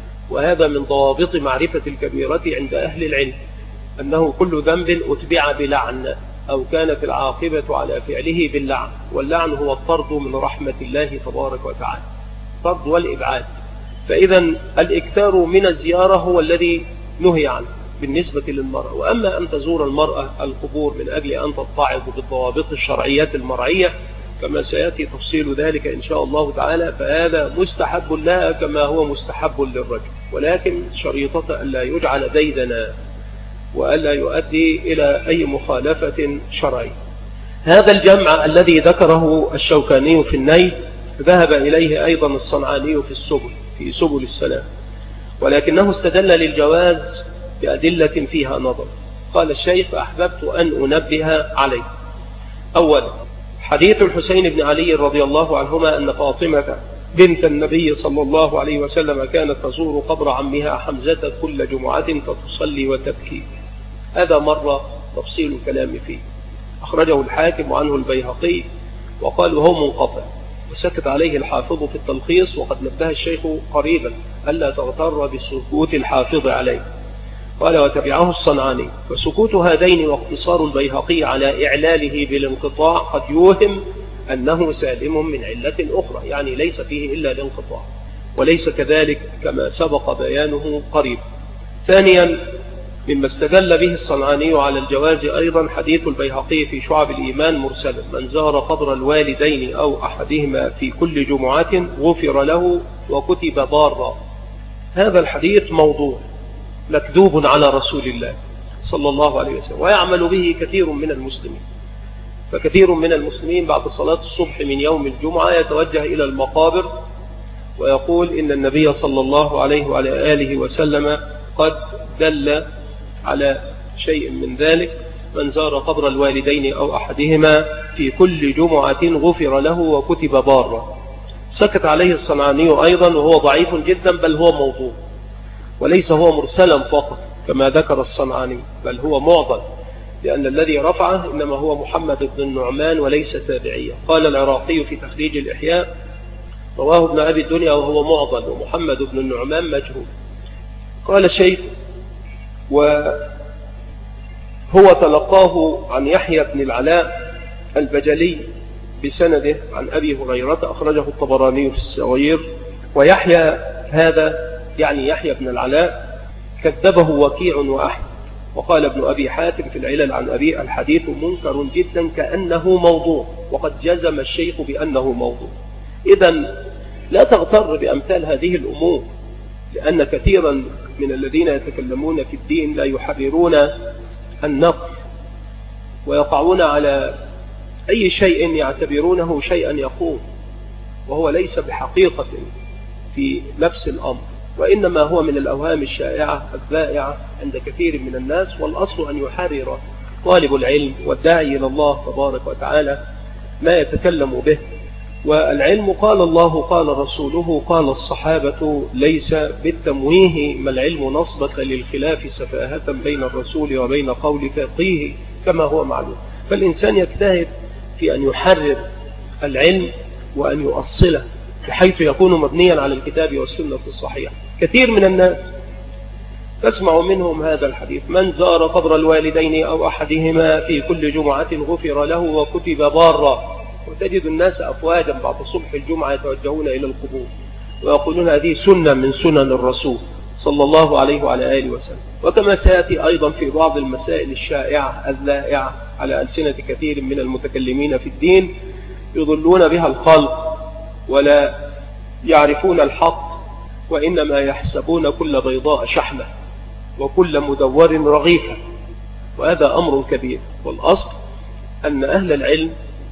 وهذا من ضوابط معرفة الكبيرة عند أهل العلم، أنه كل ذنب أتبع بلعن أو كانت العاقبة على فعله باللعن، واللعن هو الطرد من رحمة الله تبارك وتعالى، الطرد والإبعاد. فإذا الإكثار من الزيارة هو الذي نهي عنه بالنسبة للمرأة. وأما أن تزور المرأة القبور من أجل أن تتعظ بالضوابط الشرعية المرعية كما سيأتي تفصيل ذلك إن شاء الله تعالى، فهذا مستحب لها كما هو مستحب للرجل، ولكن شريطة ألا يجعل ديدنا وألا يؤدي إلى أي مخالفة شرعية. هذا الجمع الذي ذكره الشوكاني في النيل ذهب إليه أيضا الصنعاني في السبل في سبل السلام، ولكنه استدل للجواز بأدلة فيها نظر. قال الشيخ: أحببت أن أنبه عليه. أولا، حديث الحسين بن علي رضي الله عنهما أن فاطمة بنت النبي صلى الله عليه وسلم كانت تزور قبر عمها حمزة كل جمعة فتصلي وتبكي. هذا مر تفصيل الكلام فيه، أخرجه الحاكم عنه البيهقي وقال هو منقطع، وسكت عليه الحافظ في التلخيص، وقد نبه الشيخ قريبا ألا تغتر بسكوت الحافظ عليه. قال: وتبعه الصنعاني. فسكوت هذين واقتصار البيهقي على إعلاله بالانقطاع قد يوهم أنه سالم من علة أخرى، يعني ليس فيه إلا الانقطاع، وليس كذلك كما سبق بيانه قريب. ثانيا، مما استدل به الصنعاني على الجواز أيضا حديث البيهقي في شعب الإيمان مرسلا: من زار قبر الوالدين أو أحدهما في كل جمعة غفر له وكتب بارا. هذا الحديث موضوع مكذوب على رسول الله صلى الله عليه وسلم، ويعمل به كثير من المسلمين. فكثير من المسلمين بعد صلاة الصبح من يوم الجمعة يتوجه إلى المقابر ويقول إن النبي صلى الله عليه وعلى آله وسلم قد دل على شيء من ذلك: من زار قبر الوالدين أو أحدهما في كل جمعة غفر له وكتب بارا. سكت عليه الصنعاني أيضا، وهو ضعيف جدا، بل هو موضوع، وليس هو مرسلا فقط كما ذكر الصنعاني، بل هو معضل، لأن الذي رفعه إنما هو محمد بن النعمان وليس تابعيا. قال العراقي في تخريج الإحياء: رواه ابن أبي الدنيا وهو معضل، ومحمد بن النعمان مجهول. قال الشيخ: وهو تلقاه عن يحيى بن العلاء البجلي بسنده عن أبي هريرة، أخرجه الطبراني في الصغير. ويحيى هذا يعني يحيى بن العلاء كذبه وكيع وأحمد. وقال ابن أبي حاتم في العلل عن أبي: الحديث منكر جدا كأنه موضوع، وقد جزم الشيخ بأنه موضوع. إذن لا تغتر بأمثال هذه الأمور، لأن كثيرا من الذين يتكلمون في الدين لا يحررون النقد، ويقعون على أي شيء يعتبرونه شيئا يقوم، وهو ليس بحقيقة في نفس الأمر، وإنما هو من الأوهام الشائعة الذائعة عند كثير من الناس. والأصل أن يحرر طالب العلم والداعي إلى الله تبارك وتعالى ما يتكلم به. والعلم قال الله قال رسوله قال الصحابة، ليس بالتمويه، ما العلم نصبك للخلاف سفاهة بين الرسول وبين قول فقيه كما هو معلوم. فالإنسان يجتهد في أن يحرر العلم وأن يؤصله بحيث يكون مبنيا على الكتاب والسنة الصحيحة. كثير من الناس تسمع منهم هذا الحديث: من زار قبر الوالدين أو أحدهما في كل جمعة غفر له وكتب بارا. وتجد الناس أفواجا بعد صبح الجمعة يتوجهون إلى القبور ويقولون هذه سنة من سنن الرسول صلى الله عليه وعلى آله وسلم. وكما سيأتي أيضا في بعض المسائل الشائعة الذائعة على ألسنة كثير من المتكلمين في الدين، يضلون بها الخلق ولا يعرفون الحق، وإنما يحسبون كل بيضاء شحمة وكل مدور رغيفة، وهذا أمر كبير. والأصل أن أهل العلم،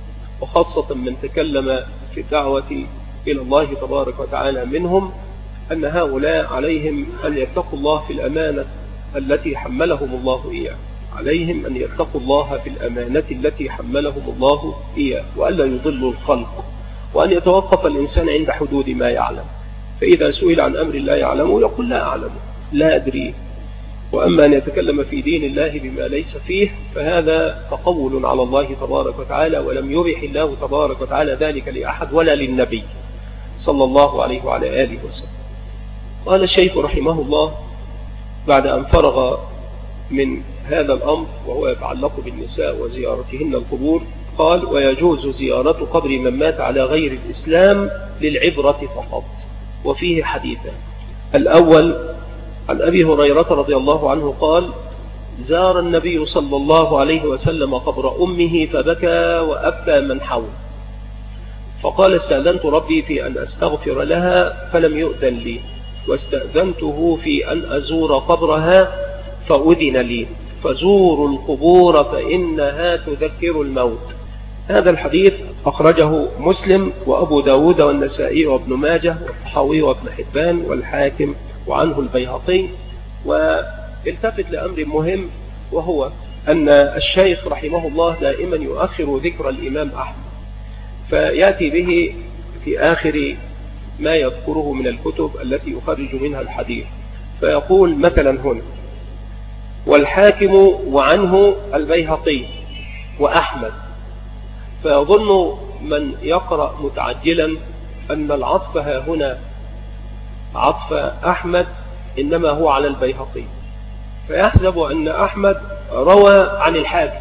وخاصة من تكلم في الدعوة إلى الله تبارك وتعالى منهم، أن هؤلاء عليهم أن يتقوا الله في الأمانة التي حملهم الله إياه، عليهم أن يتقوا الله في الأمانة التي حملهم الله إياه، وألا يضلوا الخلق، وأن يتوقف الإنسان عند حدود ما يعلم. فإذا سئل عن أمر لا يعلمه يقول لا أعلم، لا أدري. وأما أن يتكلم في دين الله بما ليس فيه فهذا تقول على الله تبارك وتعالى، ولم يبح الله تبارك وتعالى ذلك لأحد ولا للنبي صلى الله عليه وعلى آله وسلم. قال الشيخ رحمه الله بعد أن فرغ من هذا الأمر وهو يتعلق بالنساء وزيارتهن القبور، قال: ويجوز زيارة قبر من مات على غير الإسلام للعبرة فقط. وفيه حديثان: الأول عن أبي هريرة رضي الله عنه قال: زار النبي صلى الله عليه وسلم قبر أمه فبكى وأبكى من حوله، فقال: استأذنت ربي في أن أستغفر لها فلم يؤذن لي، واستأذنته في أن أزور قبرها فأذن لي، فزوروا القبور فإنها تذكر الموت. هذا الحديث أخرجه مسلم وأبو داود والنسائي وابن ماجه والطحاوي وابن حبان والحاكم، وعنه البيهقي. والتفت لأمر مهم، وهو أن الشيخ رحمه الله دائما يؤخر ذكر الإمام أحمد، فيأتي به في آخر ما يذكره من الكتب التي يخرج منها الحديث، فيقول مثلا هنا: والحاكم وعنه البيهقي وأحمد. فيظن من يقرأ متعجلا أن العطف ها هنا عطف أحمد إنما هو على البيهقي، فيحسب أن أحمد روى عن الحاكم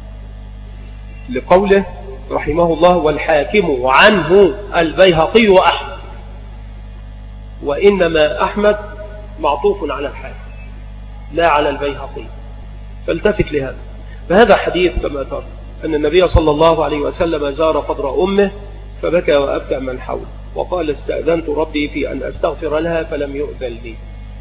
لقوله رحمه الله: والحاكم وعنه البيهقي وأحمد، وإنما أحمد معطوف على الحاكم لا على البيهقي. فالتفت لهذا. فهذا حديث كما ترى أن النبي صلى الله عليه وسلم زار قبر أمه فبكى وأبكى من حوله، وقال: استأذنت ربي في أن أستغفر لها فلم يؤذن لي.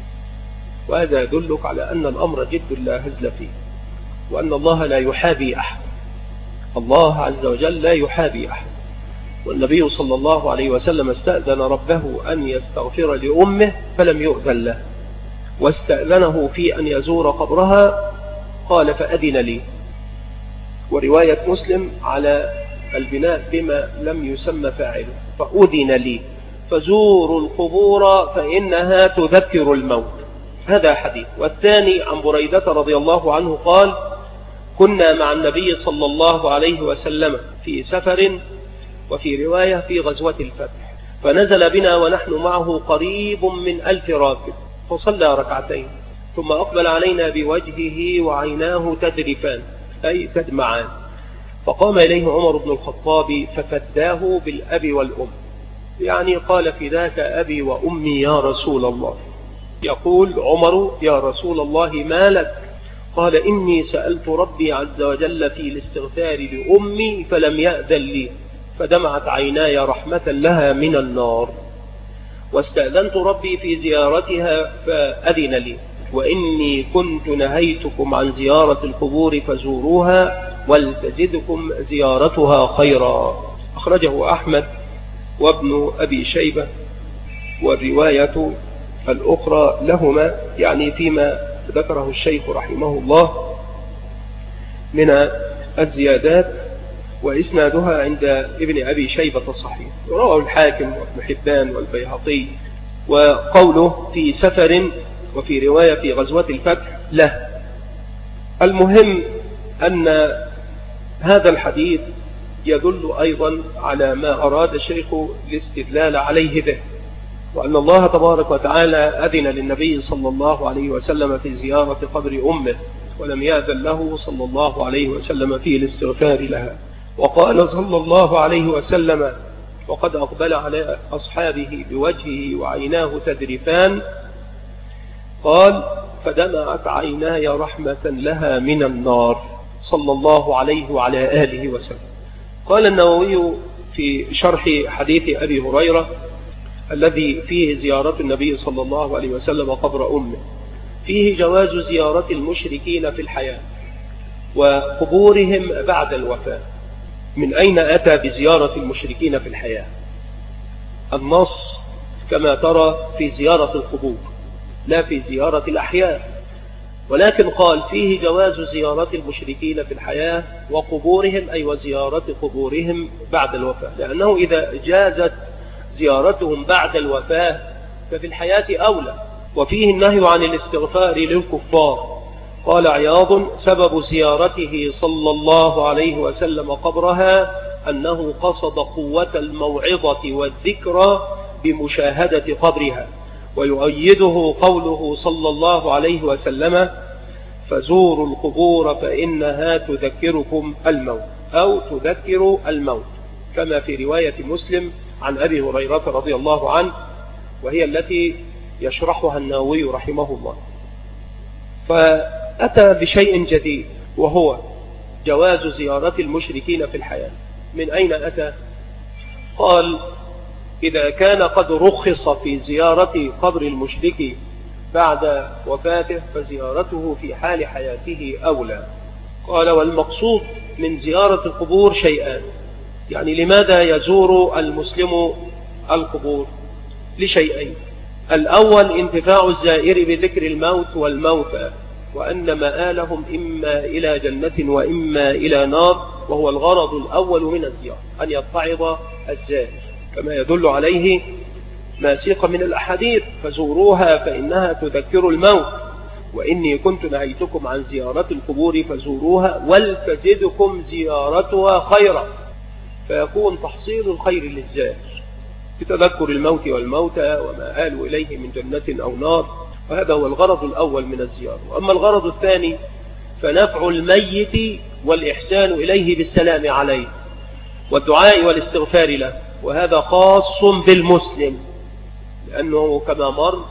وهذا يدلك على أن الأمر جد لا هزل فيه، وأن الله لا يحابي أحد. الله عز وجل لا يحابي أحد. والنبي صلى الله عليه وسلم استأذن ربه أن يستغفر لأمه فلم يؤذن له، واستأذنه في أن يزور قبرها قال: فأذن لي. ورواية مسلم على البناء بما لم يسمى فاعله، فأذن لي، فزوروا القبور فإنها تذكر الموت. هذا حديث. والثاني عن بريدة رضي الله عنه قال: كنا مع النبي صلى الله عليه وسلم في سفر، وفي رواية في غزوة الفتح، فنزل بنا ونحن معه قريب من ألف راكب، فصلى ركعتين ثم أقبل علينا بوجهه وعيناه تذرفان أي تدمعان، فقام إليه عمر بن الخطاب ففداه بالأب والأم، يعني قال: فداك أبي وأمي يا رسول الله. يقول عمر: يا رسول الله ما لك؟ قال: إني سألت ربي عز وجل في الاستغفار لأمي فلم يأذن لي، فدمعت عيناي رحمة لها من النار، واستأذنت ربي في زيارتها فأذن لي، وإني كنت نهيتكم عن زيارة القبور فزوروها ولتزدكم زيارتها خيرا. أخرجه أحمد وابن أبي شيبة، والرواية الأخرى لهما، يعني فيما ذكره الشيخ رحمه الله من الزيادات، وإسنادها عند ابن أبي شيبة الصحيح، ورواه الحاكم وابن حبان والبيهقي. وقوله في سفر وفي رواية في غزوة الفتح له. المهم أن هذا الحديث يدل أيضا على ما أراد الشيخ الاستدلال عليه به، وأن الله تبارك وتعالى أذن للنبي صلى الله عليه وسلم في زيارة قبر أمه، ولم يأذن له صلى الله عليه وسلم في الاستغفار لها. وقال صلى الله عليه وسلم: وقد أقبل على أصحابه بوجهه وعيناه تذرفان، قال: فدمعت عيناي رحمة لها من النار، صلى الله عليه وعلى آله وسلم. قال النووي في شرح حديث أبي هريرة الذي فيه زيارة النبي صلى الله عليه وسلم قبر أمه: فيه جواز زيارة المشركين في الحياة وقبورهم بعد الوفاة. من أين أتى بزيارة المشركين في الحياة؟ النص كما ترى في زيارة القبور لا في زيارة الأحياء، ولكن قال: فيه جواز زيارة المشركين في الحياة وقبورهم، أي وزيارة قبورهم بعد الوفاة، لأنه إذا جازت زيارتهم بعد الوفاة ففي الحياة أولى، وفيه النهي عن الاستغفار للكفار. قال عياض: سبب زيارته صلى الله عليه وسلم قبرها أنه قصد قوة الموعظة والذكرى بمشاهدة قبرها. ويؤيده قوله صلى الله عليه وسلم: فزوروا القبور فإنها تذكركم الموت، أو تذكر الموت، كما في رواية مسلم عن أبي هريرة رضي الله عنه، وهي التي يشرحها النووي رحمه الله. فأتى بشيء جديد، وهو جواز زيارة المشركين في الحياة. من أين أتى؟ قال: إذا كان قد رخص في زيارة قبر المشرك بعد وفاته فزيارته في حال حياته أولى. قال: والمقصود من زيارة القبور شيئان. يعني لماذا يزور المسلم القبور؟ لشيئين: الأول انتفاع الزائر بذكر الموت والموتى، وأن مآلهم إما إلى جنة وإما إلى نار، وهو الغرض الأول من الزيارة، أن يتعظ الزائر، كما يدل عليه ما سيق من الأحاديث: فزوروها فإنها تذكر الموت، وإني كنت نهيتكم عن زيارة القبور فزوروها ولتزدكم زيارتها خيرا. فيكون تحصيل الخير للزائر بتذكر الموت والموتى وما آلوا إليه من جنة أو نار، وهذا هو الغرض الأول من الزيارة. وأما الغرض الثاني فنفع الميت والإحسان إليه بالسلام عليه والدعاء والاستغفار له، وهذا خاص بالمسلم، لأنه كما مر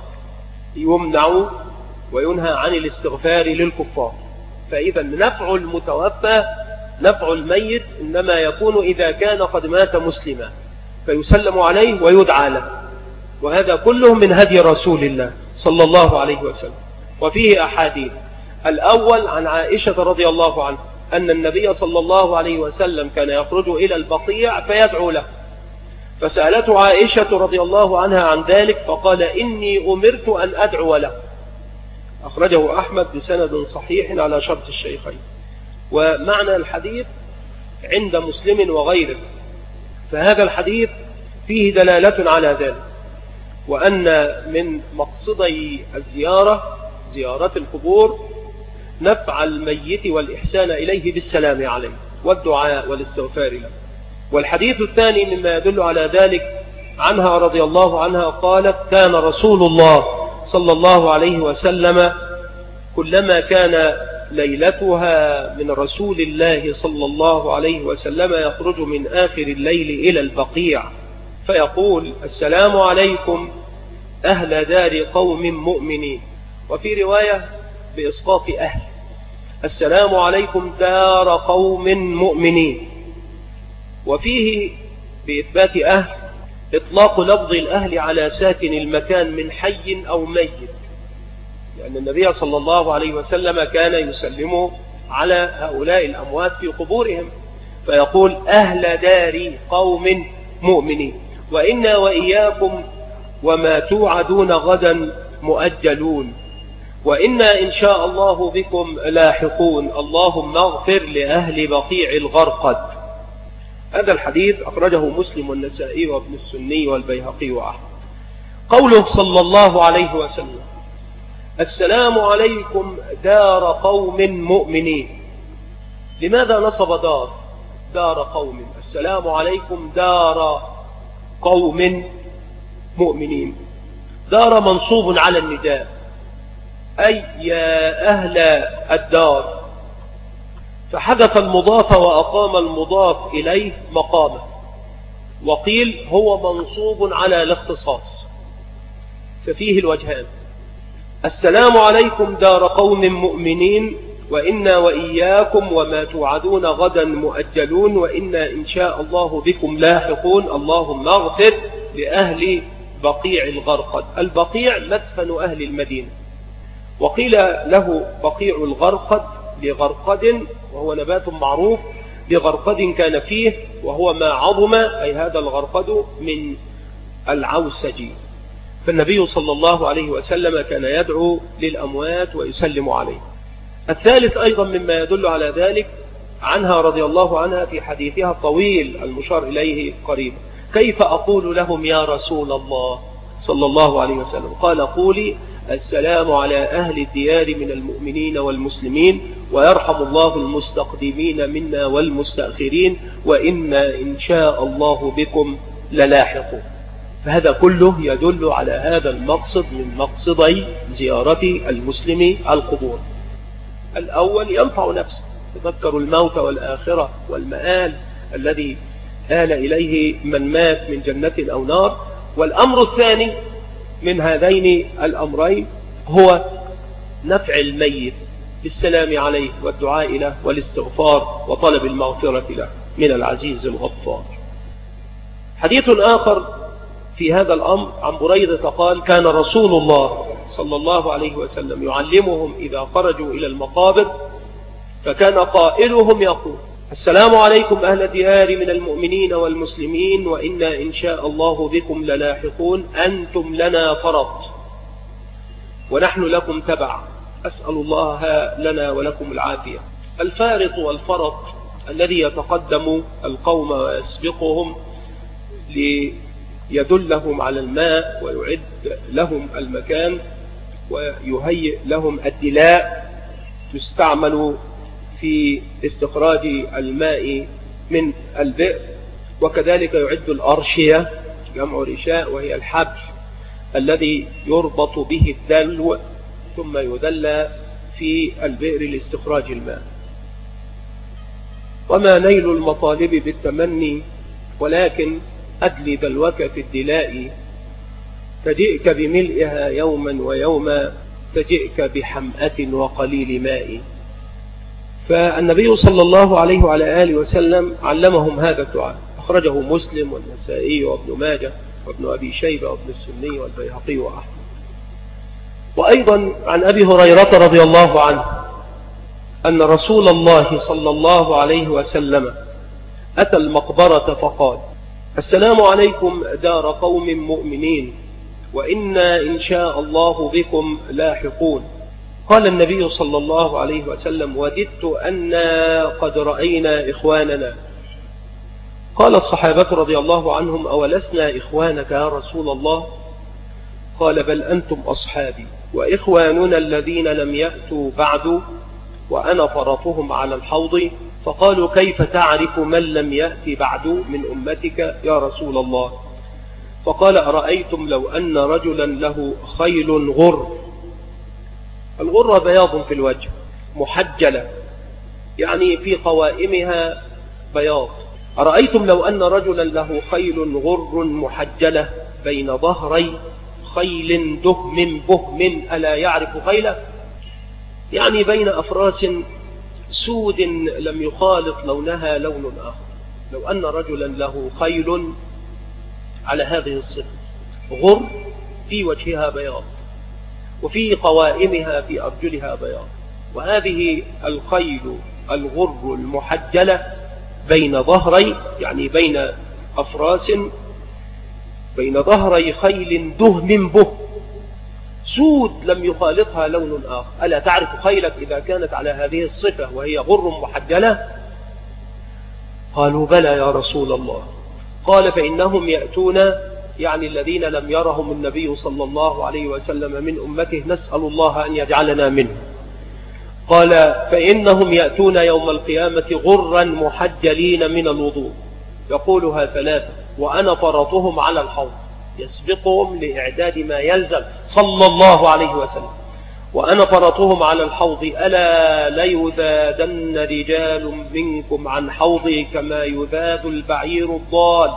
يمنع وينهى عن الاستغفار للكفار. فإذا نفع المتوفى، نفع الميت، إنما يكون إذا كان قد مات مسلما فيسلم عليه ويدعى له، وهذا كله من هدي رسول الله صلى الله عليه وسلم. وفيه أحاديث: الأول عن عائشة رضي الله عنها أن النبي صلى الله عليه وسلم كان يخرج إلى البقيع فيدعو له، فسألته عائشة رضي الله عنها عن ذلك فقال: إني أمرت أن أدعو له. أخرجه أحمد بسند صحيح على شرط الشيخين. ومعنى الحديث عند مسلم وغيره، فهذا الحديث فيه دلالة على ذلك، وأن من مقصدي الزيارة زيارة القبور نفع الميت والإحسان إليه بالسلام عليه والدعاء والاستغفار له. والحديث الثاني مما يدل على ذلك عنها رضي الله عنها قالت: كان رسول الله صلى الله عليه وسلم كلما كان ليلتها من رسول الله صلى الله عليه وسلم يخرج من آخر الليل إلى البقيع فيقول: السلام عليكم أهل دار قوم مؤمنين. وفي رواية بإسقاط أهل: السلام عليكم دار قوم مؤمنين. وفيه بإثبات أهل إطلاق لفظ الأهل على ساكن المكان من حي أو ميت، لأن النبي صلى الله عليه وسلم كان يسلم على هؤلاء الأموات في قبورهم فيقول: أهل دار قوم مؤمنين، وإنا وإياكم وما توعدون غدا مؤجلون، وإنا إن شاء الله بكم لاحقون، اللهم اغفر لأهل بقيع الغرقد. هذا الحديث أخرجه مسلم والنسائي وابن السني والبيهقي وأحمد. قوله صلى الله عليه وسلم: السلام عليكم دار قوم مؤمنين. لماذا نصب دار دار قوم؟ السلام عليكم دار قوم مؤمنين. دار منصوب على النداء، أي يا أهل الدار، فحذف المضاف وأقام المضاف إليه مقامه. وقيل هو منصوب على الاختصاص، ففيه الوجهان: السلام عليكم دار قوم مؤمنين، وإنا وإياكم وما توعدون غدا مؤجلون، وإنا إن شاء الله بكم لاحقون، اللهم اغفر لأهل بقيع الغرقد. البقيع مدفن أهل المدينة، وقيل له بقيع الغرقد لغرقد، وهو نبات معروف، لغرقد كان فيه، وهو ما عظم، أي هذا الغرقد من العوسج. فالنبي صلى الله عليه وسلم كان يدعو للأموات ويسلم عليه. الثالث أيضا مما يدل على ذلك عنها رضي الله عنها في حديثها الطويل المشار إليه قريبا: كيف أقول لهم يا رسول الله صلى الله عليه وسلم؟ قال: قولي: السلام على أهل الديار من المؤمنين والمسلمين، ويرحم الله المستقدمين منا والمستأخرين، وإنا إن شاء الله بكم للاحقون. فهذا كله يدل على هذا المقصد من مقصدي زيارة المسلم القبور. الأول ينفع نفسه، تذكر الموت والآخرة والمآل الذي آل إليه من مات من جنة أو نار. والأمر الثاني من هذين الأمرين هو نفع الميت بالسلام عليه والدعاء له والاستغفار وطلب المغفرة له من العزيز الغفار. حديث آخر في هذا الأمر عن بريدة قال: كان رسول الله صلى الله عليه وسلم يعلمهم إذا خرجوا إلى المقابر، فكان قائلهم يقول: السلام عليكم أهل الديار من المؤمنين والمسلمين، وإنا إن شاء الله بكم للاحقون، أنتم لنا فرط ونحن لكم تبع، أسأل الله لنا ولكم العافية. الفارط والفرط الذي يتقدم القوم ويسبقهم ليدلهم على الماء ويعد لهم المكان ويهيئ لهم الدلاء تستعمل في استخراج الماء من البئر، وكذلك يعد الأرشية جمع رشاء وهي الحبل الذي يربط به الدلو ثم يدلى في البئر لاستخراج الماء. وما نيل المطالب بالتمني، ولكن أدلي دلوك في الدلاء، تجئك بملئها يوما ويوما، تجئك بحمأة وقليل ماء. فالنبي صلى الله عليه وعلى آله وسلم علمهم هذا الدعاء، أخرجه مسلم والنسائي وابن ماجه وابن أبي شيبة وابن السني والبيهقي وأحمد. وأيضا عن أبي هريرة رضي الله عنه أن رسول الله صلى الله عليه وسلم أتى المقبرة فقال: السلام عليكم دار قوم مؤمنين، وإنا إن شاء الله بكم لاحقون. قال النبي صلى الله عليه وسلم: وددت أنا قد رأينا إخواننا. قال الصحابة رضي الله عنهم: أولسنا إخوانك يا رسول الله؟ قال: بل أنتم أصحابي، وإخواننا الذين لم يأتوا بعد، وأنا فرطهم على الحوض. فقالوا: كيف تعرف من لم يأتي بعد من أمتك يا رسول الله؟ فقال: أرأيتم لو أن رجلا له خيل غر، الغر بياض في الوجه محجلة، يعني في قوائمها بياض. أرأيتم لو أن رجلا له خيل غر محجلة بين ظهري خيل دهم بهم، ألا يعرف خيله؟ يعني بين أفراس سود لم يخالط لونها لون آخر. لو أن رجلا له خيل على هذه الصفة، غر في وجهها بياض وفي قوائمها في أرجلها بياض، وهذه الخيل الغر المحجلة بين ظهري، يعني بين أفراس، بين ظهري خيل دهم به سود لم يخالطها لون آخر، ألا تعرف خيلك إذا كانت على هذه الصفة وهي غر محجلة؟ قالوا: بلى يا رسول الله. قال: فإنهم يأتون، يعني الذين لم يرهم النبي صلى الله عليه وسلم من أمته، نسأل الله أن يجعلنا منه. قال: فإنهم يأتون يوم القيامة غرا محجلين من الوضوء، يقولها ثلاثة، وأنا فرطهم على الحوض، يسبقهم لإعداد ما يلزم صلى الله عليه وسلم، وأنا فرطهم على الحوض، ألا ليذادن رجال منكم عن حوضي كما يذاد البعير الضال.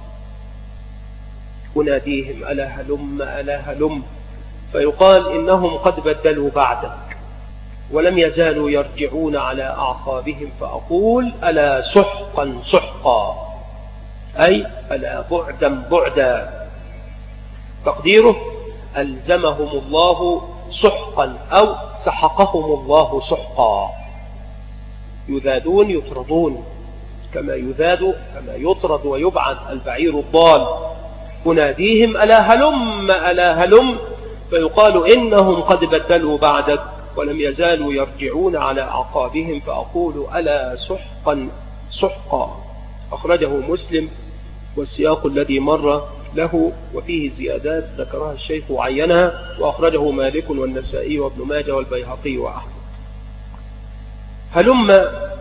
أناديهم: ألا هلم ألا هلم، فيقال: إنهم قد بدلوا بعدك ولم يزالوا يرجعون على أعقابهم، فأقول: ألا سحقا سحقا، أي ألا بعدا بعدا. تقديره: ألزمهم الله سحقا أو سحقهم الله سحقا. يذادون يطردون كما يذاد كما يطرد ويبعد البعير الضال. أناديهم: ألا هلم ألا هلم، فيقال: إنهم قد بدلوا بعدك ولم يزالوا يرجعون على أعقابهم، فأقول: ألا سحقا سحقا. أخرجه مسلم، والسياق الذي مر له وفيه زيادات ذكرها الشيخ وعينها، وأخرجه مالك والنسائي وابن ماجه والبيهقي وأحمد. هلم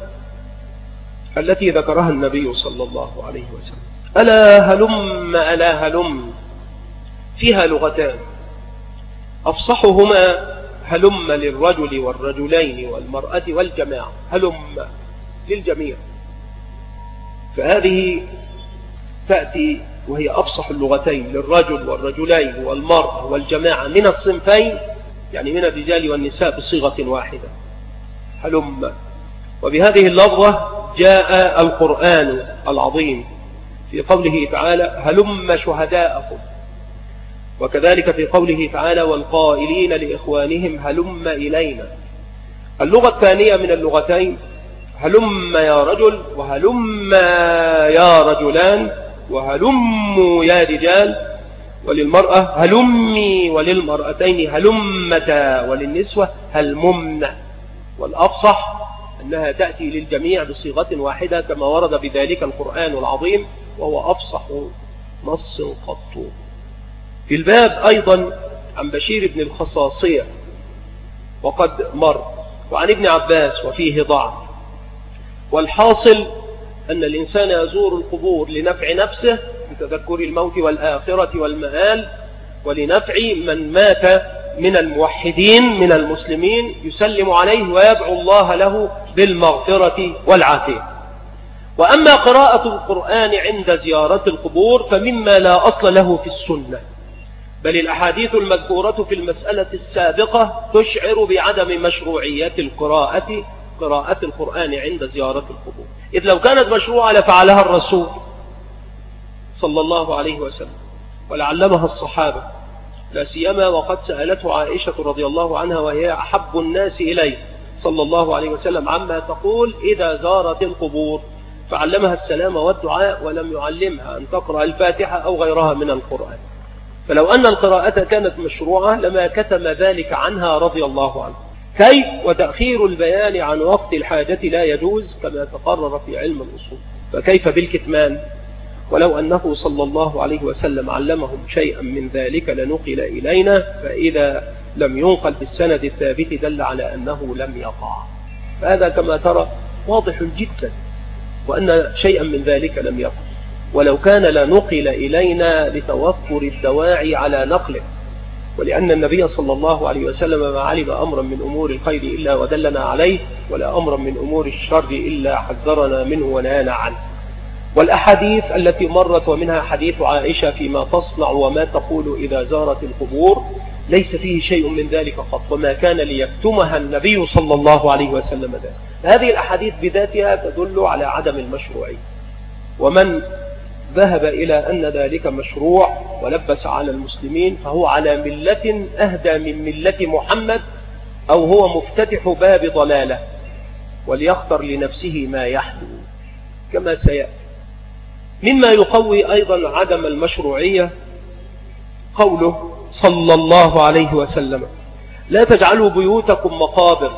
التي ذكرها النبي صلى الله عليه وسلم، ألا هلم ألا هلم، فيها لغتان، أفصحهما هلم للرجل والرجلين والمرأة والجماعة، هلم للجميع، فهذه تأتي وهي أفصح اللغتين للرجل والرجلين والمرأة والجماعة من الصنفين، يعني من الرجال والنساء بصيغة واحدة، هلم. وبهذه اللفظة جاء القرآن العظيم في قوله تعالى هلم شهداءكم، وكذلك في قوله تعالى والقائلين لإخوانهم هلم إلينا. اللغة الثانية من اللغتين هلم يا رجل وهلم يا رجلان وهلموا يا رجال، وللمرأة هلمي، وللمرأتين هلمتا، وللنسوة هلممن. والأفصح أنها تأتي للجميع بصيغة واحدة كما ورد بذلك القرآن العظيم، وهو أفصح نص قط. في الباب أيضا عن بشير بن الخصاصية وقد مر، وعن ابن عباس وفيه ضعف. والحاصل أن الإنسان يزور القبور لنفع نفسه بتذكر الموت والآخرة والمآل، ولنفع من مات من الموحدين من المسلمين يسلم عليه ويدعو الله له بالمغفرة والعافية. وأما قراءة القرآن عند زيارة القبور فمما لا أصل له في السنة، بل الأحاديث المذكورة في المسألة السابقة تشعر بعدم مشروعية القراءة قراءة القرآن عند زيارة القبور، إذ لو كانت مشروعة لفعلها الرسول صلى الله عليه وسلم ولعلمها الصحابة، لا سيما وقد سألته عائشة رضي الله عنها وهي أحب الناس إليه صلى الله عليه وسلم عما تقول إذا زارت القبور، فعلمها السلام والدعاء ولم يعلمها أن تقرأ الفاتحة أو غيرها من القرآن. فلو أن القراءة كانت مشروعة لما كتم ذلك عنها رضي الله عنه. كيف؟ وتأخير البيان عن وقت الحاجة لا يجوز كما تقرر في علم الأصول، فكيف بالكتمان؟ ولو أنه صلى الله عليه وسلم علمهم شيئا من ذلك لنقل إلينا، فإذا لم ينقل بالسند الثابت دل على أنه لم يقع. فهذا كما ترى واضح جدا، وأن شيئا من ذلك لم يقع، ولو كان لنقل إلينا لتوفر الدواعي على نقله، ولأن النبي صلى الله عليه وسلم ما علم أمرا من أمور الخير إلا ودلنا عليه، ولا أمرا من أمور الشر إلا حذرنا منه ونهانا عنه. والأحاديث التي مرت ومنها حديث عائشة فيما تصنع وما تقول إذا زارت القبور ليس فيه شيء من ذلك قط، وما كان ليكتمها النبي صلى الله عليه وسلم ذلك. هذه الأحاديث بذاتها تدل على عدم المشروعية، ومن ذهب إلى أن ذلك مشروع ولبس على المسلمين فهو على ملة أهدى من ملة محمد، أو هو مفتتح باب ضلالة، وليختر لنفسه ما يحدو كما سيأتي. مما يقوي أيضا عدم المشروعية قوله صلى الله عليه وسلم لا تجعلوا بيوتكم مقابر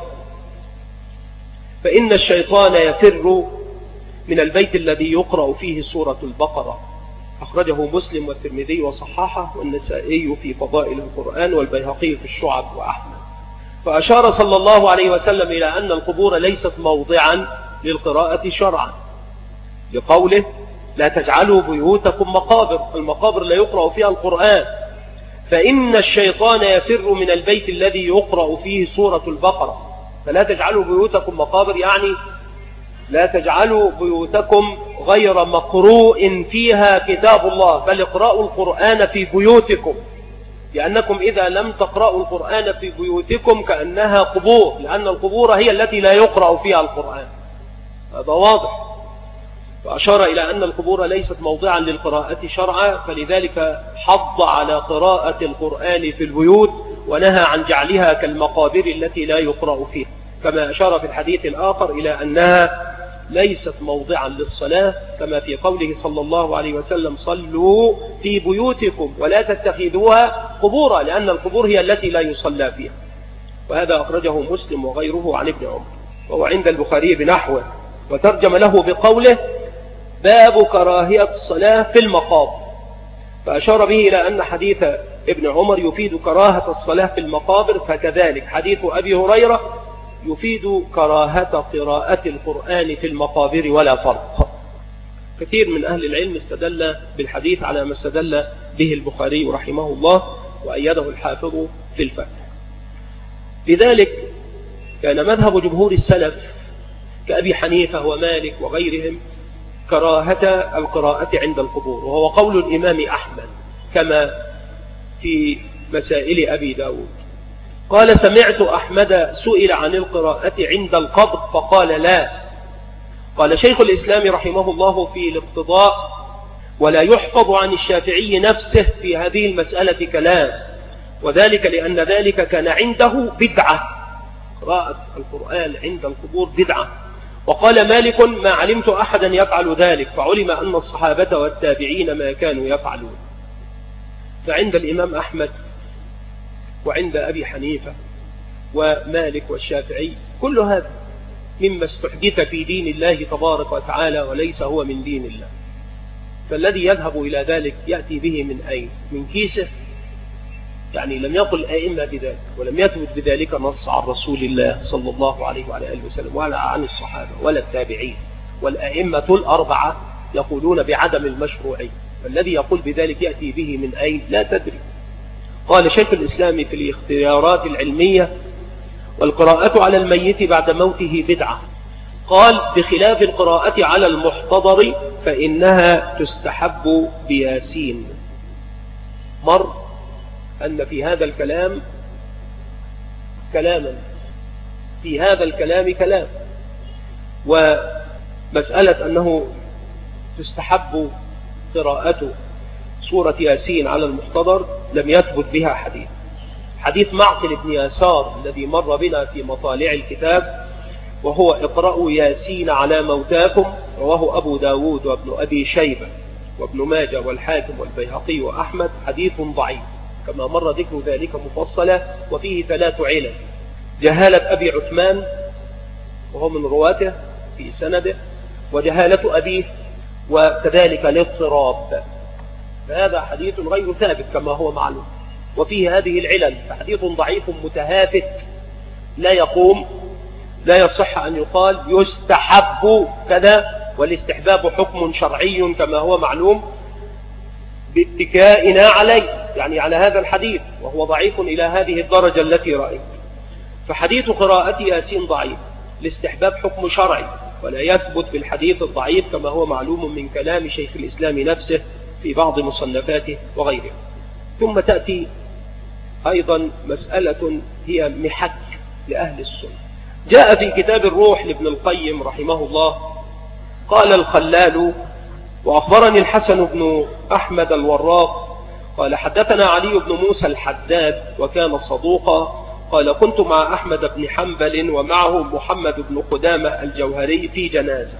فإن الشيطان يفر من البيت الذي يقرأ فيه سورة البقرة. أخرجه مسلم والترمذي وصححه والنسائي في فضائل القرآن والبيهقي في الشعب وأحمد. فأشار صلى الله عليه وسلم إلى أن القبور ليست موضعا للقراءة شرعا لقوله لا تجعلوا بيوتكم مقابر، المقابر لا يقرأ فيها القرآن، فإن الشيطان يفر من البيت الذي يقرأ فيه سورة البقرة. فلا تجعلوا بيوتكم مقابر يعني لا تجعلوا بيوتكم غير مقروء فيها كتاب الله، بل اقرأوا القرآن في بيوتكم، لأنكم إذا لم تقرأوا القرآن في بيوتكم كأنها قبور، لأن القبور هي التي لا يقرأ فيها القرآن. هذا واضح. فأشار إلى أن القبور ليست موضعا للقراءة شرعا، فلذلك حض على قراءة القرآن في البيوت ونهى عن جعلها كالمقابر التي لا يقرأ فيها، كما أشار في الحديث الآخر إلى أنها ليست موضعا للصلاة، كما في قوله صلى الله عليه وسلم صلوا في بيوتكم ولا تتخذوها قبورا، لأن القبور هي التي لا يصلى فيها. وهذا أخرجه مسلم وغيره عن ابن عمر، وهو عند البخاري بنحوه، وترجم له بقوله باب كراهية الصلاة في المقابر. فأشار به إلى أن حديث ابن عمر يفيد كراهة الصلاة في المقابر، فكذلك حديث أبي هريرة يفيد كراهة قراءة القرآن في المقابر ولا فرق. كثير من أهل العلم استدل بالحديث على ما استدل به البخاري رحمه الله وأيده الحافظ في الفتح. لذلك كان مذهب جمهور السلف كأبي حنيفة ومالك وغيرهم كراهة القراءة عند القبور، وهو قول الإمام أحمد كما في مسائل أبي داود. قال: سمعت أحمد سئل عن القراءة عند القبر فقال لا. قال شيخ الإسلام رحمه الله في الاقتضاء: ولا يحفظ عن الشافعي نفسه في هذه المسألة كلام، وذلك لأن ذلك كان عنده بدعة، قراءة القرآن عند القبور بدعة. وقال مالك: ما علمت أحدا يفعل ذلك، فعلم أن الصحابة والتابعين ما كانوا يفعلون. فعند الإمام أحمد وعند أبي حنيفة ومالك والشافعي كل هذا مما استحدث في دين الله تبارك وتعالى وليس هو من دين الله، فالذي يذهب إلى ذلك يأتي به من أين؟ من كيسه؟ يعني لم يقل أئمة بذلك، ولم يثبت بذلك نص عن رسول الله صلى الله عليه وعلى آله وسلم ولا عن الصحابة ولا التابعين، والأئمة الأربعة يقولون بعدم المشروعية، فالذي يقول بذلك يأتي به من أين؟ لا تدري. قال شيخ الإسلام في الاختيارات العلمية: والقراءة على الميت بعد موته بدعة. قال: بخلاف القراءة على المحتضر فإنها تستحب بياسين. مر أن في هذا الكلام كلاما في هذا الكلام كلام ومسألة أنه تستحب قراءة سورة ياسين على المحتضر لم يثبت بها حديث. حديث معقل بن يسار الذي مر بنا في مطالع الكتاب وهو: اقرأوا ياسين على موتاكم، رواه أبو داود وابن أبي شيبة وابن ماجه والحاكم والبيهقي وأحمد، حديث ضعيف كما مر ذكر ذلك مفصلا، وفيه ثلاث علل: جهالة أبي عثمان وهو من رواته في سنده، وجهالة أبيه، وكذلك الاضطراب. فهذا حديث غير ثابت كما هو معلوم، وفيه هذه العلل، فحديث ضعيف متهافت لا يقوم، لا يصح أن يقال يستحب كذا، والاستحباب حكم شرعي كما هو معلوم باتكائنا عليه، يعني على هذا الحديث، وهو ضعيف إلى هذه الدرجة التي رأيت. فحديث قراءة ياسين ضعيف، الاستحباب حكم شرعي ولا يثبت بالحديث الضعيف كما هو معلوم من كلام شيخ الإسلام نفسه في بعض مصنفاته وغيره. ثم تأتي أيضا مسألة هي محك لأهل السنة. جاء في كتاب الروح لابن القيم رحمه الله: قال الخلال: وأخبرني الحسن بن أحمد الوراق قال حدثنا علي بن موسى الحداد وكان صدوقا، قال: كنت مع أحمد بن حنبل ومعه محمد بن قدامة الجوهري في جنازة،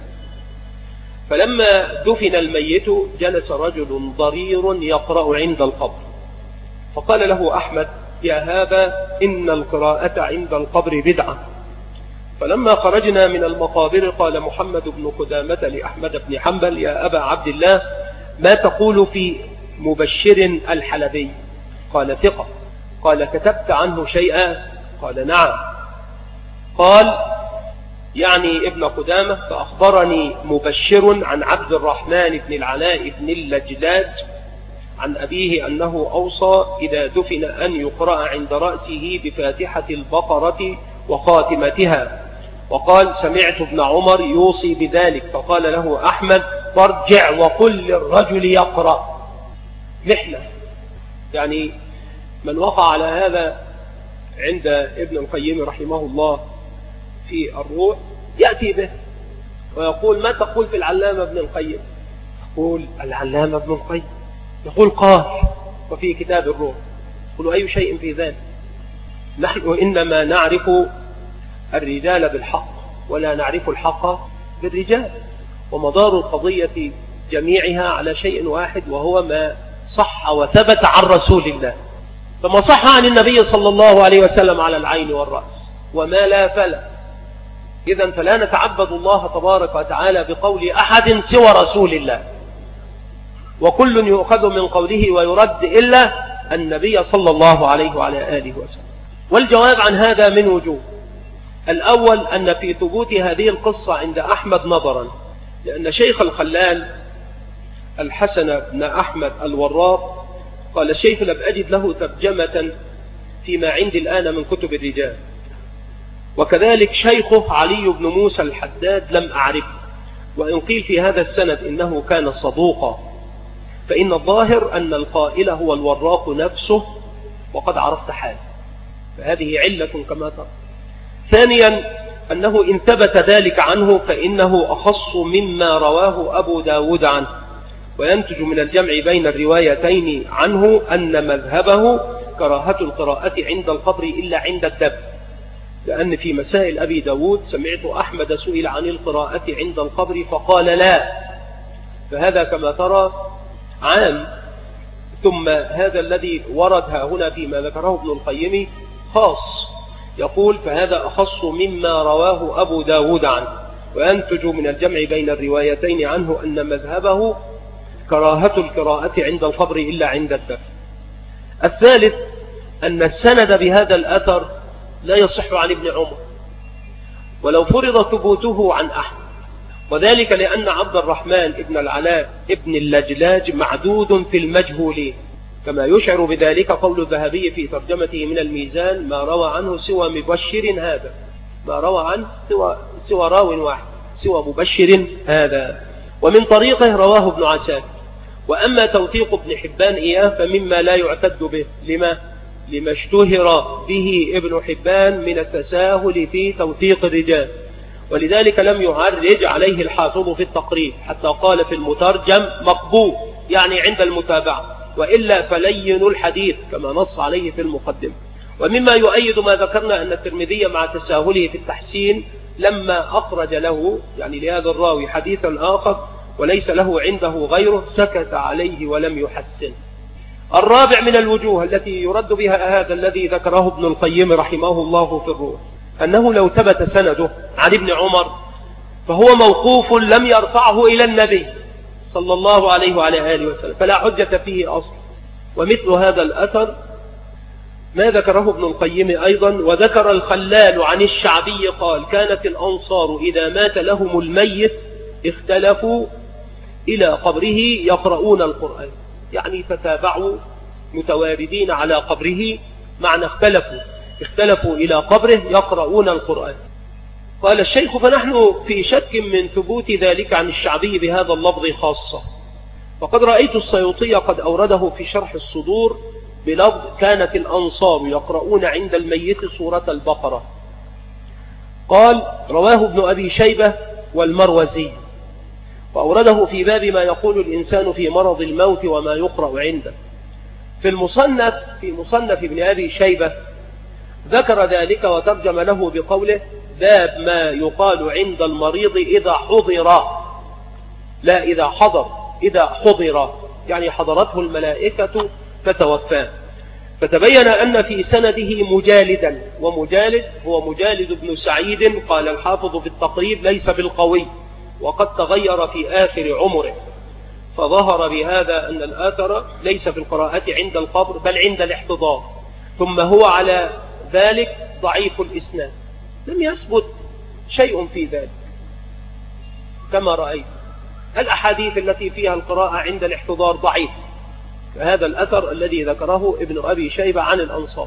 فلما دفن الميت جلس رجل ضرير يقرأ عند القبر، فقال له أحمد: يا هذا إن القراءة عند القبر بدعة. فلما خرجنا من المقابر قال محمد بن قدامة لأحمد بن حنبل: يا أبا عبد الله، ما تقول في مبشر الحلبي؟ قال: ثقة. قال: كتبت عنه شيئا؟ قال: نعم. قال: يعني ابن قدامة: فأخبرني مبشر عن عبد الرحمن بن العلاء بن اللجلاج عن أبيه أنه أوصى إذا دفن أن يقرأ عند رأسه بفاتحة البقرة وخاتمتها، وقال: سمعت ابن عمر يوصي بذلك، فقال له أحمد: فارجع وقل للرجل يقرأ. محنة، يعني من وقع على هذا عند ابن القيم رحمه الله في الروح يأتي به ويقول: ما تقول في العلامة ابن القيم؟ يقول: العلامة ابن القيم يقول قال وفي كتاب الروح. يقول: أي شيء في ذلك؟ نحن إنما نعرف الرجال بالحق ولا نعرف الحق بالرجال، ومدار القضية جميعها على شيء واحد، وهو ما صح وثبت عن رسول الله. فما صح عن النبي صلى الله عليه وسلم على العين والرأس، وما لا فلا. إذن فلا نتعبد الله تبارك وتعالى بقول أحد سوى رسول الله، وكل يؤخذ من قوله ويرد إلا النبي صلى الله عليه وعلى آله وسلم. والجواب عن هذا من وجوه. الأول أن في ثبوت هذه القصة عند أحمد نظرا، لأن شيخ الخلال الحسن بن أحمد الوراق قال الشيخ لم أجد له ترجمة فيما عندي الآن من كتب الرجال، وكذلك شيخه علي بن موسى الحداد لم أعرفه، وإن قيل في هذا السند إنه كان صدوقا، فإن الظاهر أن القائل هو الوراق نفسه وقد عرفت حاله، فهذه علة كما ترى. ثانيا أنه إن ثبت ذلك عنه فإنه أخص مما رواه أبو داود عنه، وينتج من الجمع بين الروايتين عنه أن مذهبه كراهة القراءة عند القبر إلا عند الدفن، لأن في مسائل أبي داود سمعت أحمد سئل عن القراءة عند القبر فقال لا، فهذا كما ترى عام. ثم هذا الذي ورد هنا فيما ذكره ابن القيم خاص، يقول فهذا أخص مما رواه أبو داود عنه، وينتج من الجمع بين الروايتين عنه أن مذهبه كراهة القراءة عند القبر إلا عند الدفن. الثالث أن السند بهذا الأثر لا يصح عن ابن عمر ولو فرض ثبوته عن أحمد، وذلك لأن عبد الرحمن ابن العلاء ابن اللجلاج معدود في المجهولين، كما يشعر بذلك قول الذهبي في ترجمته من الميزان ما روى عنه سوى مبشر هذا، ما روى عنه سوى, سوى راو واحد سوى مبشر هذا، ومن طريقه رواه ابن عساكر. وأما توثيق ابن حبان إياه فمما لا يعتد به، لما لما اشتهر به ابن حبان من التساهل في توثيق الرجال، ولذلك لم يعرج عليه الحافظ في التقريب حتى قال في المترجم مقبول، يعني عند المتابعة، وإلا فلين الحديث كما نص عليه في المقدمة. ومما يؤيد ما ذكرنا أن الترمذي مع تساهله في التحسين لما أخرج له يعني لهذا الراوي حديثا آخر وليس له عنده غيره سكت عليه ولم يحسن. الرابع من الوجوه التي يرد بها هذا الذي ذكره ابن القيم رحمه الله في الروح، أنه لو ثبت سنده عن ابن عمر فهو موقوف لم يرفعه إلى النبي صلى الله عليه وعلى آله وسلم، فلا حجة فيه أصلا. ومثل هذا الأثر ما ذكره ابن القيم أيضا، وذكر الخلال عن الشعبي قال كانت الأنصار إذا مات لهم الميت اختلفوا إلى قبره يقرؤون القرآن، يعني تتابعوا متواردين على قبره، معنى اختلفوا اختلفوا إلى قبره يقرؤون القرآن. قال الشيخ فنحن في شك من ثبوت ذلك عن الشعبي بهذا اللفظ خاصة، فقد رأيت السيوطي قد أورده في شرح الصدور بلفظ كانت الأنصار يقرؤون عند الميت سورة البقرة. قال رواه ابن أبي شيبة والمروزي، وأورده في باب ما يقول الإنسان في مرض الموت وما يقرأ عنده. في المصنف في مصنف ابن أبي شيبة ذكر ذلك وترجم له بقوله باب ما يقال عند المريض إذا حضر، لا إذا حضر، إذا حضر يعني حضرته الملائكة فتوفاه. فتبين أن في سنده مجالدا، ومجالد هو مجالد بن سعيد قال الحافظ في التقريب ليس بالقوي، وقد تغير في آخر عمره، فظهر بهذا أن الآثر ليس في القراءة عند القبر بل عند الاحتضار، ثم هو على ذلك ضعيف الإسناد، لم يثبت شيء في ذلك كما رأيت. الأحاديث التي فيها القراءة عند الاحتضار ضعيف، فهذا الأثر الذي ذكره ابن أبي شيبة عن الأنصار.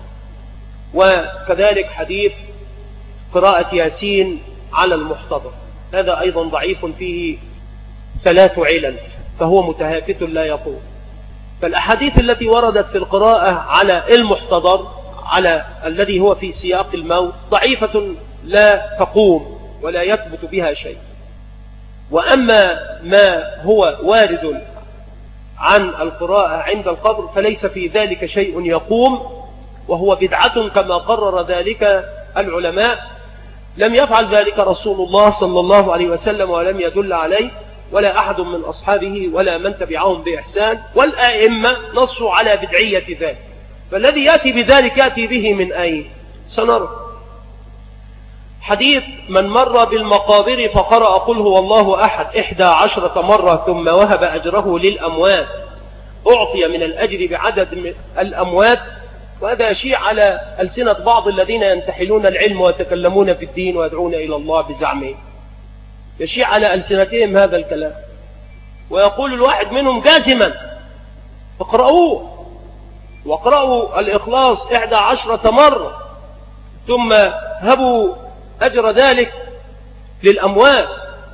وكذلك حديث قراءة ياسين على المحتضر هذا أيضا ضعيف فيه ثلاث علل، فهو متهافت لا يقول. فالأحاديث التي وردت في القراءة على المحتضر على الذي هو في سياق الموت ضعيفة لا تقوم ولا يثبت بها شيء. وأما ما هو وارد عن القراءة عند القبر فليس في ذلك شيء يقوم، وهو بدعة كما قرر ذلك العلماء، لم يفعل ذلك رسول الله صلى الله عليه وسلم ولم يدل عليه ولا أحد من أصحابه ولا من تبعهم بإحسان، والآئمة نصوا على بدعية ذلك. فالذي يأتي بذلك يأتي به من أين؟ سنرى حديث من مر بالمقابر فقرأ قل هو الله أحد إحدى عشرة مرة ثم وهب أجره للأموات أعطي من الأجر بعدد من الأموات، وهذا يشيع على ألسنة بعض الذين ينتحلون العلم ويتكلمون في الدين ويدعون إلى الله بزعمه، يشيع على ألسنتهم هذا الكلام، ويقول الواحد منهم جازما: اقرأوه، واقرأوا الإخلاص إحدى عشرة مرة، ثم هبوا أجر ذلك للأموات،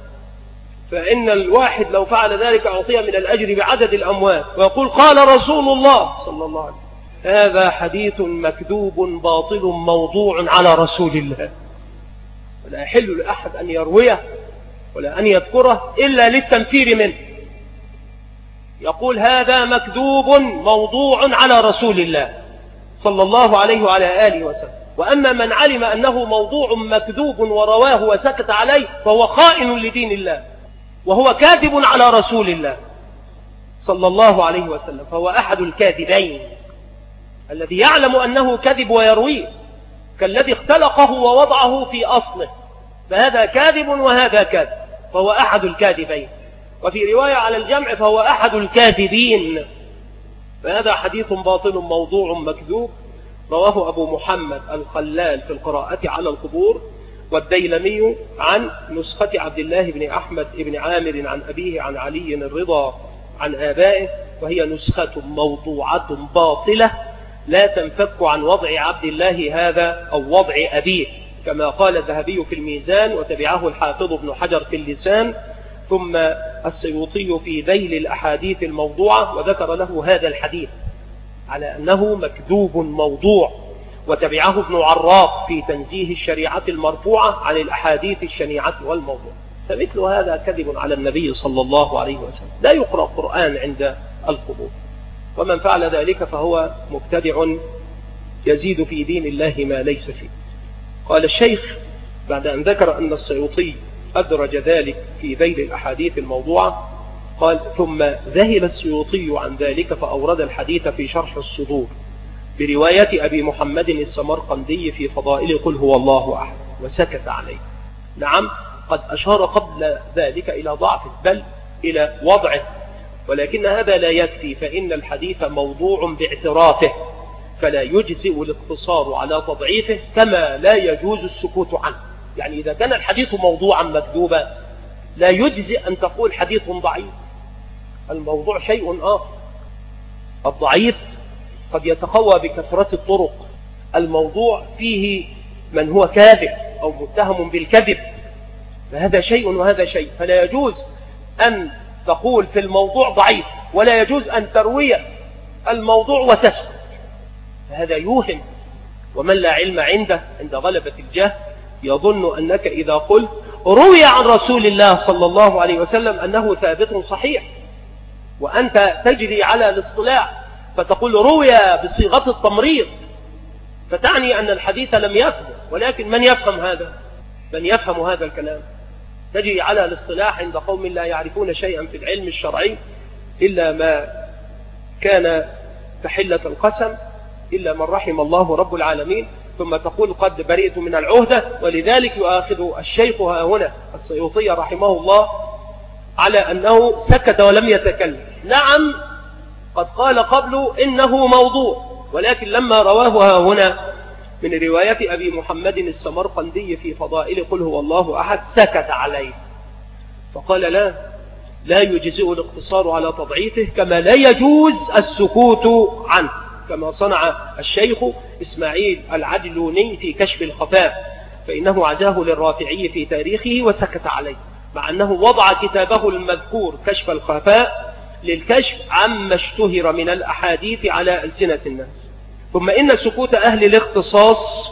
فإن الواحد لو فعل ذلك أعطي من الأجر بعدد الأموات. ويقول: قال رسول الله صلى الله عليه وسلم. هذا حديث مكذوب باطل موضوع على رسول الله، ولا يحل لأحد أن يرويه ولا أن يذكره إلا للتنفير منه. يقول: هذا مكذوب موضوع على رسول الله صلى الله عليه وعلى آله وسلم. وأما من علم أنه موضوع مكذوب ورواه وسكت عليه فهو خائن لدين الله، وهو كاذب على رسول الله صلى الله عليه وسلم، فهو أحد الكاذبين الذي يعلم أنه كذب ويرويه، كالذي اختلقه ووضعه في أصله، فهذا كاذب وهذا كاذب، فهو أحد الكاذبين. وفي رواية على الجمع فهو أحد الكاذبين. فهذا حديث باطل موضوع مكذوب، رواه أبو محمد الخلال في القراءة على القبور، والديلمي عن نسخة عبد الله بن أحمد بن عامر عن أبيه عن علي الرضا عن آبائه، وهي نسخة موضوعة باطلة لا تنفك عن وضع عبد الله هذا أو وضع أبيه، كما قال الذهبي في الميزان، وتبعه الحافظ ابن حجر في اللسان، ثم السيوطي في ذيل الأحاديث الموضوعة، وذكر له هذا الحديث على أنه مكذوب موضوع، وتبعه ابن عراق في تنزيه الشريعة المرفوعة عن الأحاديث الشنيعة والموضوع. فمثل هذا كذب على النبي صلى الله عليه وسلم. لا يقرأ القرآن عند القبور، ومن فعل ذلك فهو مبتدع يزيد في دين الله ما ليس فيه. قال الشيخ بعد أن ذكر أن السيوطي أدرج ذلك في ذيل الأحاديث الموضوعة، قال: ثم ذهل السيوطي عن ذلك فأورد الحديث في شرح الصدور برواية أبي محمد السمرقندي في فضائل قل هو الله أحد، وسكت عليه. نعم، قد أشار قبل ذلك إلى ضعفه بل إلى وضعه، ولكن هذا لا يكفي، فإن الحديث موضوع باعترافه، فلا يجزئ الاقتصار على تضعيفه، كما لا يجوز السكوت عنه. يعني إذا كان الحديث موضوعا مكذوبا لا يجزئ أن تقول حديث ضعيف. الموضوع شيء آخر، الضعيف قد يتقوى بكثرة الطرق، الموضوع فيه من هو كاذب أو متهم بالكذب، فهذا شيء وهذا شيء، فلا يجوز أن تقول في الموضوع ضعيف، ولا يجوز أن تروي الموضوع وتسكت، فهذا يوهم. ومن لا علم عنده عند غلبة الجهل يظن أنك إذا قلت روي عن رسول الله صلى الله عليه وسلم أنه ثابت صحيح، وأنت تجري على الاصطلاح فتقول روي بصيغة التمريض، فتعني أن الحديث لم يثبت. ولكن من يفهم هذا؟ من يفهم هذا الكلام؟ تجري على الاصطلاح عند قوم لا يعرفون شيئا في العلم الشرعي إلا ما كان تحلة القسم، إلا من رحم الله رب العالمين، ثم تقول قد برئت من العهدة. ولذلك يؤاخذ الشيخ ها هنا السيوطي رحمه الله على أنه سكت ولم يتكلم. نعم، قد قال قبل إنه موضوع، ولكن لما رواه ها هنا من رواية أبي محمد السمرقندي في فضائل قل هو الله أحد سكت عليه، فقال لا لا يجزئ الاقتصار على تضعيفه، كما لا يجوز السكوت عنه، كما صنع الشيخ إسماعيل العجلوني في كشف الخفاء، فإنه عزاه للرافعي في تاريخه وسكت عليه، مع أنه وضع كتابه المذكور كشف الخفاء للكشف عما اشتهر من الأحاديث على ألسنة الناس. ثم إن سكوت أهل الاختصاص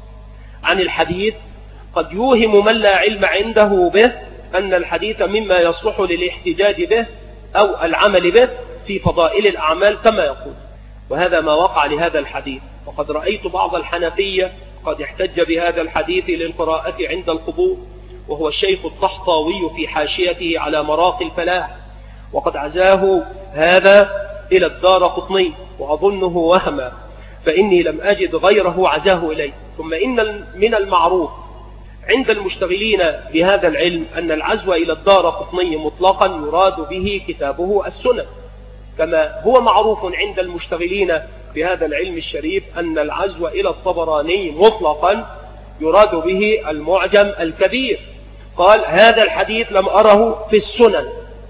عن الحديث قد يوهم من لا علم عنده به أن الحديث مما يصلح للاحتجاج به أو العمل به في فضائل الأعمال كما يقول، وهذا ما وقع لهذا الحديث. وقد رأيت بعض الحنفية قد احتج بهذا الحديث للقراءة عند القبور، وهو الشيخ الطحطاوي في حاشيته على مراقي الفلاح، وقد عزاه هذا إلى الدارقطني وأظنه وهما، فإني لم أجد غيره عزاه إليه. ثم إن من المعروف عند المشتغلين بهذا العلم أن العزو إلى الدارقطني مطلقا يراد به كتابه السنن، كما هو معروف عند المشتغلين بهذا العلم الشريف أن العزو إلى الطبراني مطلقا يراد به المعجم الكبير. قال هذا الحديث لم أره في السنن.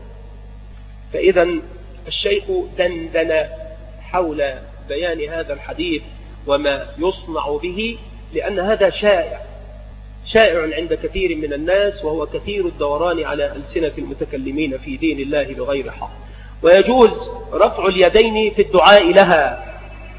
فإذا الشيخ دندن حول بيان هذا الحديث وما يصنع به، لأن هذا شائع شائع عند كثير من الناس، وهو كثير الدوران على ألسنة المتكلمين في دين الله بغير حق. ويجوز رفع اليدين في الدعاء لها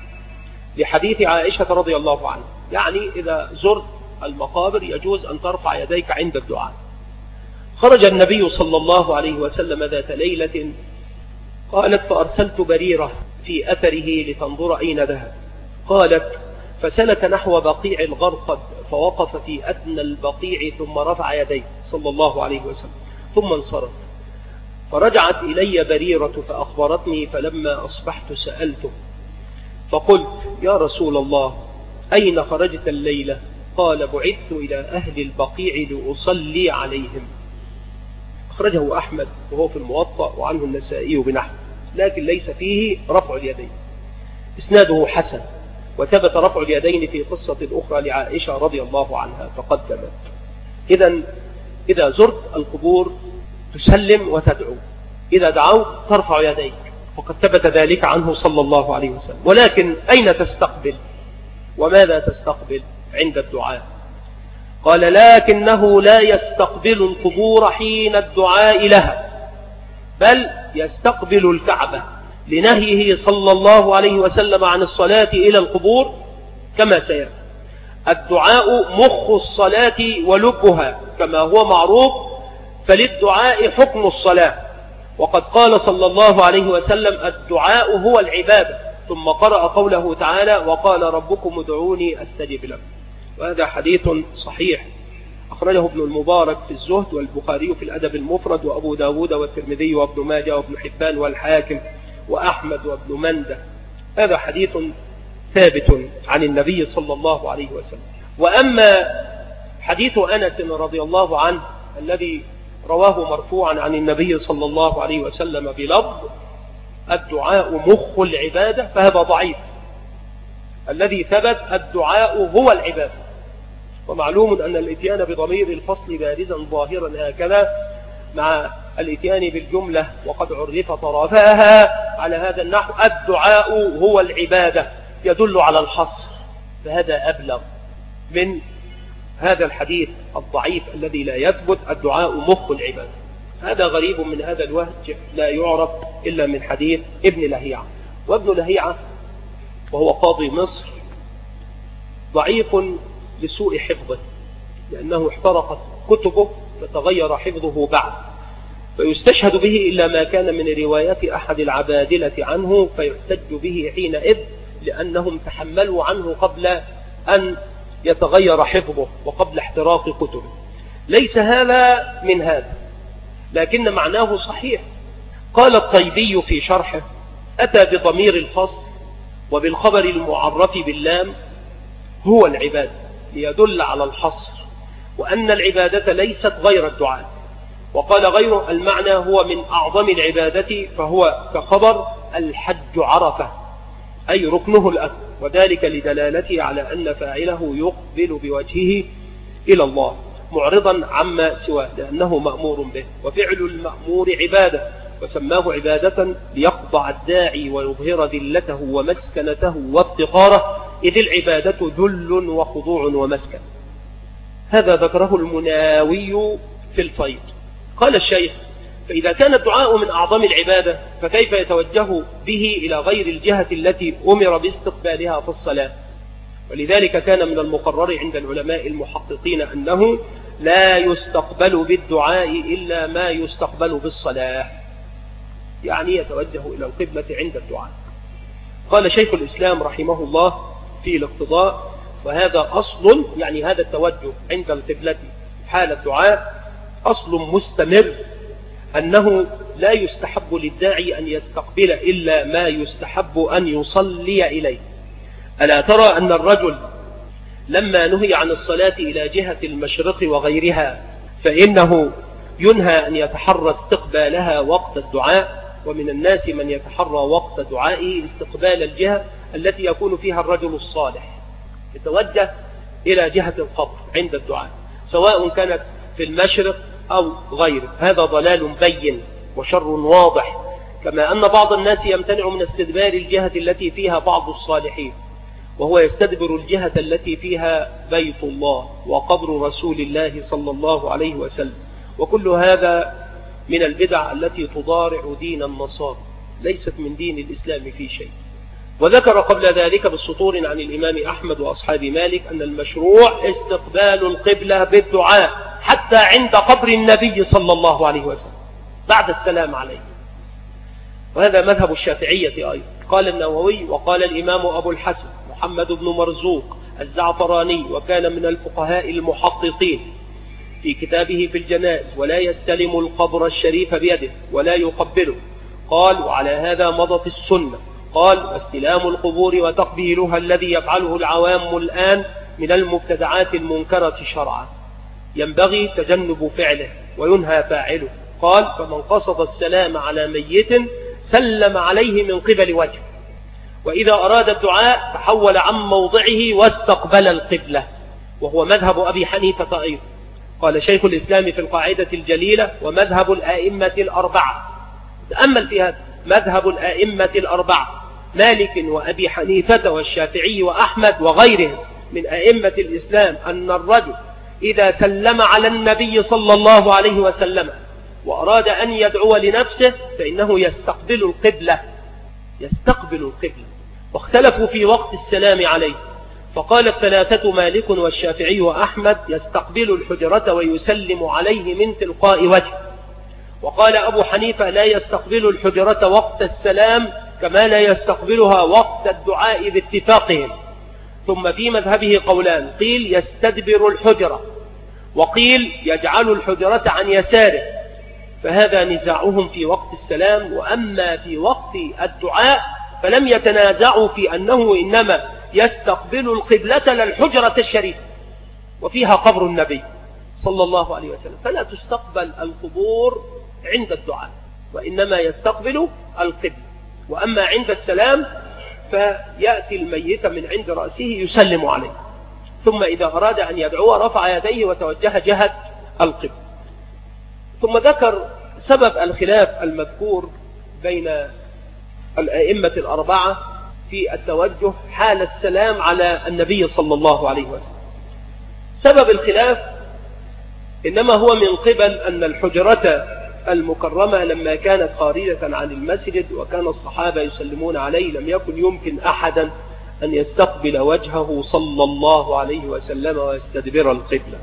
لحديث عائشة رضي الله عنها، يعني إذا زرت المقابر يجوز أن ترفع يديك عند الدعاء. خرج النبي صلى الله عليه وسلم ذات ليلة، قالت فأرسلت بريرة في أثره لتنظر أين ذهب. قالت فسلك نحو بقيع الغرقد فوقف في أدنى البقيع ثم رفع يديه صلى الله عليه وسلم ثم انصرف. فرجعت إلي بريرة فأخبرتني، فلما أصبحت سألته فقلت يا رسول الله أين خرجت الليلة؟ قال بعثت إلى أهل البقيع لأصلي عليهم. أخرجه أحمد وهو في الموطأ وعنه النسائي بنحو، لكن ليس فيه رفع اليدين. إسناده حسن، وثبت رفع اليدين في قصة أخرى لعائشة رضي الله عنها تقدمت. إذا إذا زرت القبور تسلم وتدعو، إذا دعوت ترفع يديك، وقد ثبت ذلك عنه صلى الله عليه وسلم. ولكن أين تستقبل وماذا تستقبل عند الدعاء؟ قال لكنه لا يستقبل القبور حين الدعاء لها، بل يستقبل الكعبة لنهيه صلى الله عليه وسلم عن الصلاة إلى القبور كما سيأتي. الدعاء مخ الصلاة ولبها كما هو معروف، فللدعاء حكم الصلاة، وقد قال صلى الله عليه وسلم الدعاء هو العبادة، ثم قرأ قوله تعالى وقال ربكم ادعوني أستجب لكم. وهذا حديث صحيح أخرجه ابن المبارك في الزهد، والبخاري في الأدب المفرد، وأبو داود والترمذي وابن ماجه وابن حبان والحاكم وأحمد وابن مندة. هذا حديث ثابت عن النبي صلى الله عليه وسلم. وأما حديث أنس رضي الله عنه الذي رواه مرفوعا عن النبي صلى الله عليه وسلم بلفظ الدعاء مخ العبادة فهذا ضعيف. الذي ثبت الدعاء هو العبادة، ومعلوم أن الاتيان بضمير الفصل بارزا ظاهرا هكذا مع الاتيان بالجملة وقد عرف طرفها على هذا النحو الدعاء هو العبادة يدل على الحصر، فهذا أبلغ من هذا الحديث الضعيف الذي لا يثبت الدعاء مخ العبادة. هذا غريب من هذا الوهج لا يعرف إلا من حديث ابن لهيعة. وابن لهيعة وهو قاضي مصر ضعيف لسوء حفظه، لأنه احترقت كتبه فتغير حفظه بعد، فيستشهد به إلا ما كان من روايات أحد العبادلة عنه فيحتج به حينئذ، لأنهم تحملوا عنه قبل أن يتغير حفظه وقبل احتراق كتبه. ليس هذا من هذا، لكن معناه صحيح. قال الطيبي في شرحه أتى بضمير الفصل وبالخبر المعرف باللام هو العبادة ليدل على الحصر، وأن العبادة ليست غير الدعاء. وقال غيره المعنى هو من أعظم العبادة، فهو كخبر الحج عرفة أي ركنه الأكبر، وذلك لدلالته على أن فاعله يقبل بوجهه إلى الله معرضا عما سواه، لأنه مأمور به، وفعل المأمور عبادة، وسماه عبادة ليخضع الداعي ويظهر ذلته ومسكنته وافتقاره، إذ العبادة ذل وخضوع ومسكن. هذا ذكره المناوي في الفيض. قال الشيخ فإذا كان الدعاء من أعظم العبادة فكيف يتوجه به إلى غير الجهة التي أمر باستقبالها في الصلاة؟ ولذلك كان من المقرر عند العلماء المحققين أنه لا يستقبل بالدعاء إلا ما يستقبل بالصلاة، يعني يتوجه إلى القبلة عند الدعاء. قال شيخ الإسلام رحمه الله في الاقتضاء وهذا أصل، يعني هذا التوجه عند القبلة حال الدعاء أصل مستمر، أنه لا يستحب للداعي أن يستقبل إلا ما يستحب أن يصلي إليه. ألا ترى أن الرجل لما نهي عن الصلاة إلى جهة المشرق وغيرها فإنه ينهى أن يتحرى استقبالها وقت الدعاء، ومن الناس من يتحرى وقت دعائه استقبال الجهة التي يكون فيها الرجل الصالح، يتوجه إلى جهة القبر عند الدعاء، سواء كانت في المشرق أو غيره. هذا ضلال بين وشر واضح، كما أن بعض الناس يمتنع من استدبار الجهة التي فيها بعض الصالحين، وهو يستدبر الجهة التي فيها بيت الله وقبر رسول الله صلى الله عليه وسلم. وكل هذا من البدع التي تضارع دين النصارى، ليست من دين الإسلام في شيء. وذكر قبل ذلك بالسطور عن الإمام أحمد وأصحاب مالك أن المشروع استقبال القبلة بالدعاء حتى عند قبر النبي صلى الله عليه وسلم بعد السلام عليه، وهذا مذهب الشافعية أيضا. قال النووي وقال الإمام أبو الحسن محمد بن مرزوق الزعفراني، وكان من الفقهاء المحققين، في كتابه في الجنائز: ولا يستلم القبر الشريف بيده ولا يقبله. قال: وعلى هذا مضت السنة. قال: واستلام القبور وتقبيلها الذي يفعله العوام الآن من المبتدعات المنكرة شرعا، ينبغي تجنب فعله وينهى فاعله. قال: فمن قصد السلام على ميت سلم عليه من قبل وجهه، وإذا أراد الدعاء تحول عن موضعه واستقبل القبلة، وهو مذهب أبي حنيفة أيضا. قال شيخ الإسلام في القاعدة الجليلة: ومذهب الآئمة الأربعة. تأمل في هذا: مذهب الآئمة الأربعة، مالك وأبي حنيفة والشافعي وأحمد وغيرهم من أئمة الإسلام، أن الرجل إذا سلم على النبي صلى الله عليه وسلم وأراد أن يدعو لنفسه فإنه يستقبل القبلة، يستقبل القبلة. واختلفوا في وقت السلام عليه، فقال الثلاثة مالك والشافعي وأحمد: يستقبل الحجرة ويسلم عليه من تلقاء وجه. وقال أبو حنيفة: لا يستقبل الحجرة وقت السلام كما لا يستقبلها وقت الدعاء باتفاقهم. ثم في مذهبه قولان: قيل يستدبر الحجرة، وقيل يجعل الحجرة عن يساره، فهذا نزاعهم في وقت السلام. وأما في وقت الدعاء فلم يتنازعوا في أنه إنما يستقبل القبلة للحجرة الشريفة وفيها قبر النبي صلى الله عليه وسلم، فلا تستقبل القبور عند الدعاء، وإنما يستقبل القبلة. وأما عند السلام فيأتي الميت من عند رأسه يسلم عليه، ثم إذا أراد أن يدعو رفع يديه وتوجه جهة القبلة. ثم ذكر سبب الخلاف المذكور بين الأئمة الأربعة في التوجه حال السلام على النبي صلى الله عليه وسلم. سبب الخلاف إنما هو من قبل أن الحجرة المكرمة لما كانت خارجة عن المسجد وكان الصحابة يسلمون عليه، لم يكن يمكن أحدا أن يستقبل وجهه صلى الله عليه وسلم ويستدبر القبلة.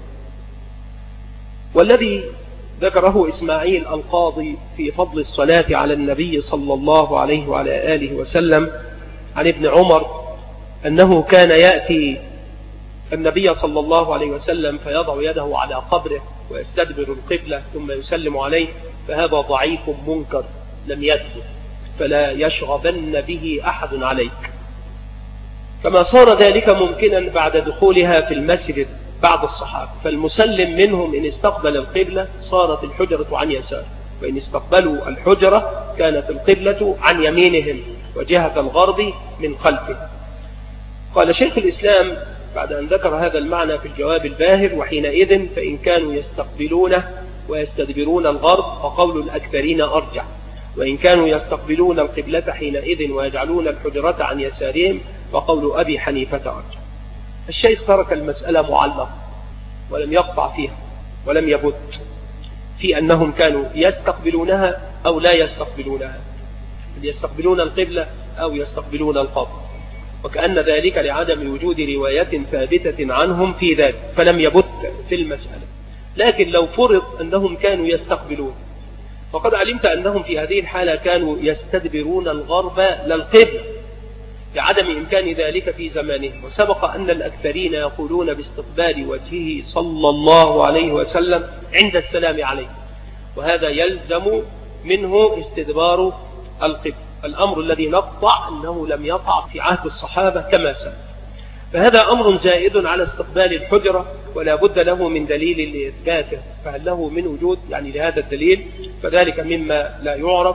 والذي ذكره إسماعيل القاضي في فضل الصلاة على النبي صلى الله عليه وعلى آله وسلم عن ابن عمر أنه كان يأتي النبي صلى الله عليه وسلم فيضع يده على قبره ويستدبر القبلة ثم يسلم عليه، فهذا ضعيف منكر لم يثبت، فلا يشغبن به أحد عليك. كما صار ذلك ممكنا بعد دخولها في المسجد بعد الصحابة، فالمسلم منهم إن استقبل القبلة صارت الحجرة عن يساره، وإن استقبلوا الحجرة كانت القبلة عن يمينهم وجهة الغرب من خلفه. قال شيخ الإسلام بعد أن ذكر هذا المعنى في الجواب الباهر: وحينئذ فإن كانوا يستقبلونه ويستدبرون الغرب فقول الأكثرين أرجح، وإن كانوا يستقبلون القبلة حينئذ ويجعلون الحجرة عن يسارهم فقول أبي حنيفة أرجح. الشيخ ترك المسألة معلقة ولم يقطع فيها ولم يبت في أنهم كانوا يستقبلونها أو لا يستقبلونها، يستقبلون القبلة أو يستقبلون القبر، وكأن ذلك لعدم وجود رواية ثابتة عنهم في ذلك فلم يبت في المسألة. لكن لو فرض أنهم كانوا يستقبلون فقد علمت أنهم في هذه الحالة كانوا يستدبرون الغرب للقبلة لعدم إمكان ذلك في زمانهم. وسبق أن الأكثرين يقولون باستقبال وجهه صلى الله عليه وسلم عند السلام عليه، وهذا يلزم منه استدبار القبلة، الأمر الذي نقطع أنه لم يقع في عهد الصحابة كما سبق. فهذا أمر زائد على استقبال الحجرة ولا بد له من دليل لإثباته، فهل له من وجود يعني لهذا الدليل؟ فذلك مما لا يعرف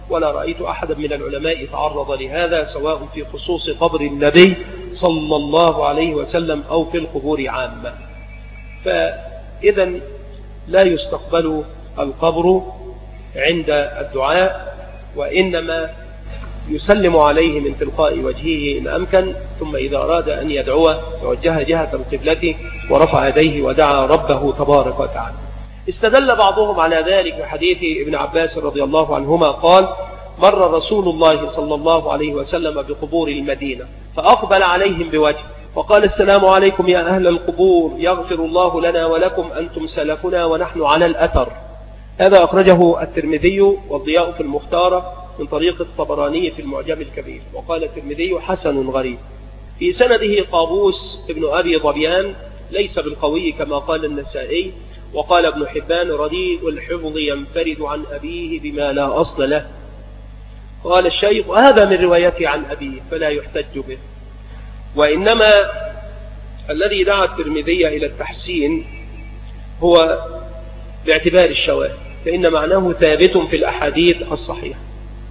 ولا رأيت أحدا من العلماء تعرض لهذا سواء في خصوص قبر النبي صلى الله عليه وسلم أو في القبور عامة. فإذا لا يستقبل القبر عند الدعاء، وإنما يسلم عليه من تلقاء وجهه إن أمكن، ثم إذا أراد أن يدعو توجه جهة القبلة ورفع يديه ودعا ربه تبارك وتعالى. استدل بعضهم على ذلك بحديث ابن عباس رضي الله عنهما قال: مر رسول الله صلى الله عليه وسلم بقبور المدينة فأقبل عليهم بوجه وقال: السلام عليكم يا أهل القبور، يغفر الله لنا ولكم، أنتم سلفنا ونحن على الأثر. هذا أخرجه الترمذي والضياء في المختارة من طريق الطبراني في المعجم الكبير، وقال الترمذي حسن غريب. في سنده قابوس ابن أبي ظبيان ليس بالقوي كما قال النسائي، وقال ابن حبان: رديء الحفظ ينفرد عن أبيه بما لا أصل له. قال الشيخ: وهذا من روايته عن أبيه فلا يحتج به، وإنما الذي دعا الترمذي إلى التحسين هو باعتبار الشواهد، فإن معناه ثابت في الأحاديث الصحيحة،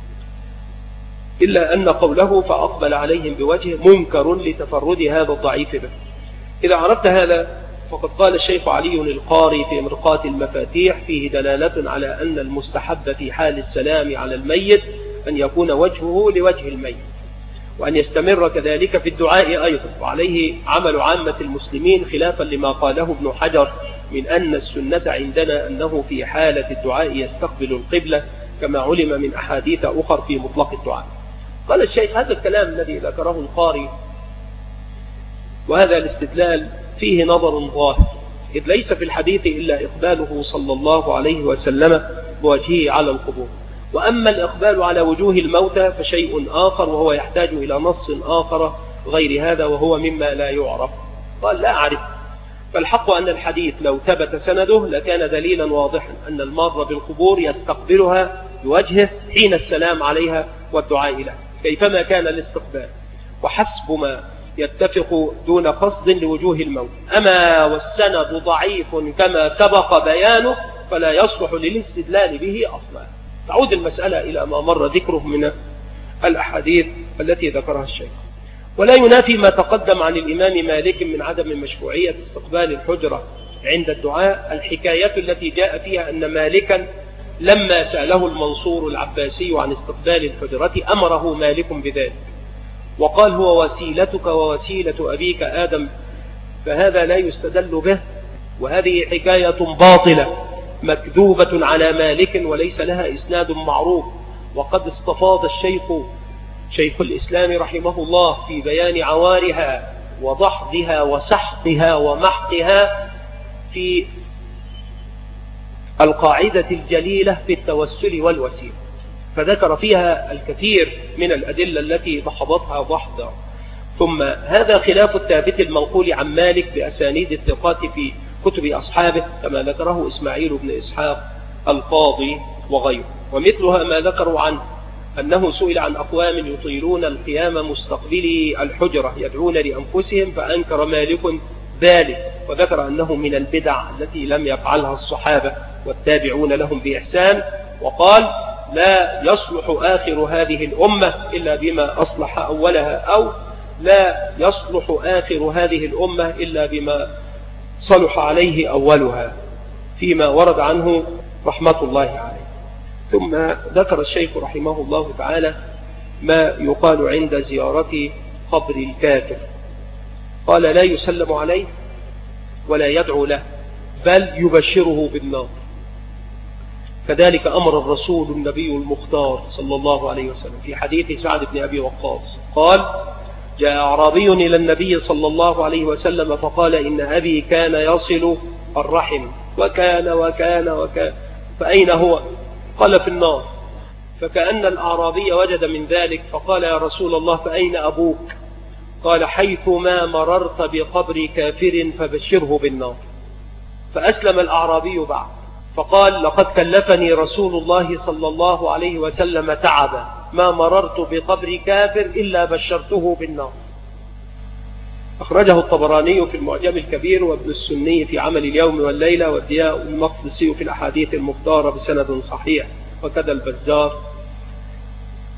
إلا أن قوله فأقبل عليهم بوجه منكر لتفرد هذا الضعيف به. إذا عرفت هذا فقد قال الشيخ علي القاري في مرقاة المفاتيح: فيه دلالة على أن المستحب في حال السلام على الميت أن يكون وجهه لوجه الميت، وأن يستمر كذلك في الدعاء أيضا، وعليه عمل عامة المسلمين، خلافا لما قاله ابن حجر من أن السنة عندنا أنه في حالة الدعاء يستقبل القبلة، كما علم من أحاديث أخر في مطلق الدعاء. قال الشيخ: هذا الكلام الذي ذكره القاري وهذا الاستدلال فيه نظر ظاهر، إذ ليس في الحديث إلا إقباله صلى الله عليه وسلم بوجهه على القبور، وأما الإقبال على وجوه الموتى فشيء آخر، وهو يحتاج إلى نص آخر غير هذا، وهو مما لا يعرف. قال: لا أعرف. فالحق أن الحديث لو ثبت سنده لكان دليلا واضحا أن المار بالقبور يستقبلها بوجهه حين السلام عليها والدعاء لها، كيفما كان الاستقبال، وحسب ما يتفق دون قصد لوجوه الموت. أما والسند ضعيف كما سبق بيانه فلا يصلح للاستدلال به أصلا. تعود المسألة إلى ما مر ذكره من الأحاديث التي ذكرها الشيخ. ولا ينافي ما تقدم عن الإمام مالك من عدم مشروعية استقبال الحجرة عند الدعاء الحكاية التي جاء فيها أن مالكا لما سأله المنصور العباسي عن استقبال الحجرة أمره مالك بذلك، وقال: هو وسيلتك ووسيلة أبيك آدم، فهذا لا يستدل به، وهذه حكاية باطلة مكذوبة على مالك وليس لها إسناد معروف. وقد استفاض الشيخ شيخ الإسلام رحمه الله في بيان عوارها وضحضها وسحقها ومحقها في القاعدة الجليلة في التوسل والوسيلة، فذكر فيها الكثير من الأدلة التي ضحضتها ضحضا. ثم هذا خلاف الثابت المنقول عن مالك بأسانيد الثقات في كتب أصحابه، كما ذكره إسماعيل بن إسحاق القاضي وغيره. ومثلها ما ذكروا عنه أنه سئل عن أقوام يطيلون القيام مستقبلي الحجرة يدعون لأنفسهم، فأنكر مالك ذلك، وذكر أنه من البدع التي لم يفعلها الصحابة والتابعون لهم بإحسان، وقال: لا يصلح آخر هذه الأمة إلا بما أصلح أولها، أو لا يصلح آخر هذه الأمة إلا بما صلح عليه أولها، فيما ورد عنه رحمة الله عليه. ثم ذكر الشيخ رحمه الله تعالى ما يقال عند زيارة قبر الكافر. قال: لا يسلم عليه ولا يدعو له، بل يبشره بالنار. كذلك أمر الرسول النبي المختار صلى الله عليه وسلم في حديث سعد بن أبي وقاص قال: جاء أعرابي إلى النبي صلى الله عليه وسلم فقال: إن أبي كان يصل الرحم وكان وكان وكان، فأين هو؟ قال: في النار. فكأن الأعرابي وجد من ذلك فقال: يا رسول الله فأين أبوك؟ قال: حيث ما مررت بقبر كافر فبشره بالنار. فأسلم الأعرابي بعد، فقال: لقد كلفني رسول الله صلى الله عليه وسلم تعبا، ما مررت بقبر كافر إلا بشرته بالنار. أخرجه الطبراني في المعجم الكبير، وابن السني في عمل اليوم والليلة، والضياء المقدسي في الأحاديث المختارة بسند صحيح، وكذا البزار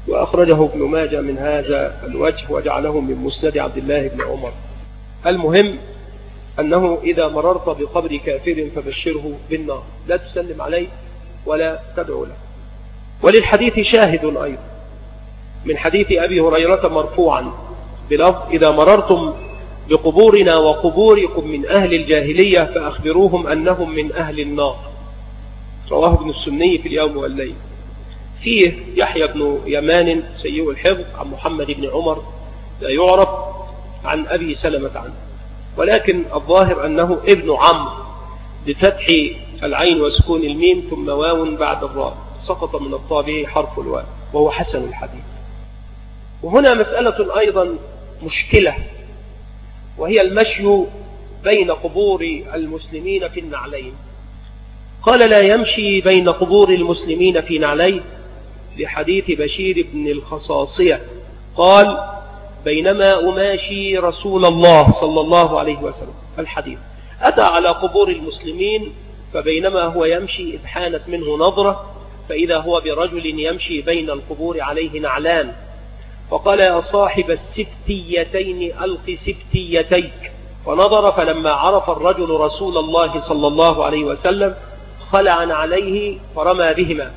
وأخرجه ابن ماجه من هذا الوجه وجعله من مسند عبد الله بن عمر. المهم أنه إذا مررت بقبر كافر فبشره بالنار، لا تسلم عليه ولا تدعو له. وللحديث شاهد أيضا من حديث أبي هريرة مرفوعا بلفظ: إذا مررتم بقبورنا وقبوركم من أهل الجاهلية فأخبروهم أنهم من أهل النار. رواه ابن السني في اليوم والليل. فيه يحيى بن يمان سيء الحفظ عن محمد بن عمر لا يعرف عن أبي سلمة عنه، ولكن الظاهر أنه ابن عمرو بفتح العين وسكون الميم ثم واو بعد الراء، سقط من الطابع حرف الواو، وهو حسن الحديث. وهنا مسألة أيضا مشكلة، وهي المشي بين قبور المسلمين في النعلين. قال: لا يمشي بين قبور المسلمين في نعلين، لحديث بشير بن الخصاصية قال: بينما أماشي رسول الله صلى الله عليه وسلم، الحديث، أتى على قبور المسلمين فبينما هو يمشي إذ حانت منه نظرة فإذا هو برجل يمشي بين القبور عليه نعلان، فقال: يا صاحب السبتيتين ألق سبتيتيك. فنظر فلما عرف الرجل رسول الله صلى الله عليه وسلم خلع عليه فرمى بهما.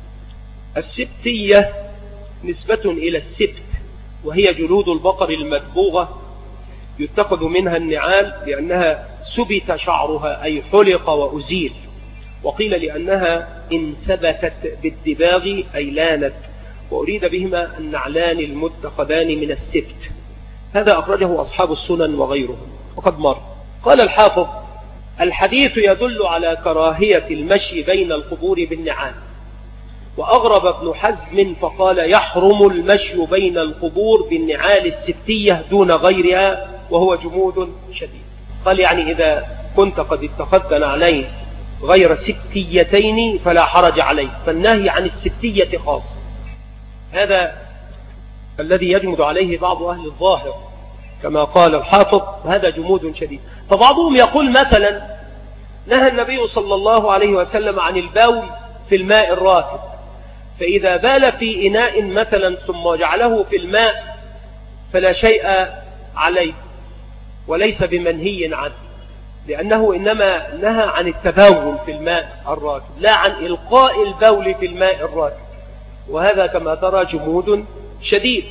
السبتية نسبة إلى السبت، وهي جلود البقر المدبوغة يتخذ منها النعال لأنها سبت شعرها أي حلق وأزيل، وقيل لأنها انسبتت بالدباغ أي لانت، وأريد بهما النعلان المتخذان من السبت. هذا أخرجه أصحاب السنن وغيرهم وقد مر. قال الحافظ: الحديث يدل على كراهية المشي بين القبور بالنعال. وأغرب ابن حزم فقال: يحرم المشي بين القبور بالنعال السبتية دون غيرها، وهو جمود شديد. قال: يعني إذا كنت قد اتخذت نعلين غير سبتيتين فلا حرج عليه، فالنهي عن السبتية خاص. هذا الذي يجمد عليه بعض أهل الظاهر كما قال الحافظ، هذا جمود شديد. فبعضهم يقول مثلا: نهى النبي صلى الله عليه وسلم عن البول في الماء الراكد، فإذا بال في إناء مثلا ثم جعله في الماء فلا شيء عليه وليس بمنهي عنه، لأنه إنما نهى عن التبول في الماء الراكد لا عن إلقاء البول في الماء الراكد، وهذا كما ترى جمود شديد.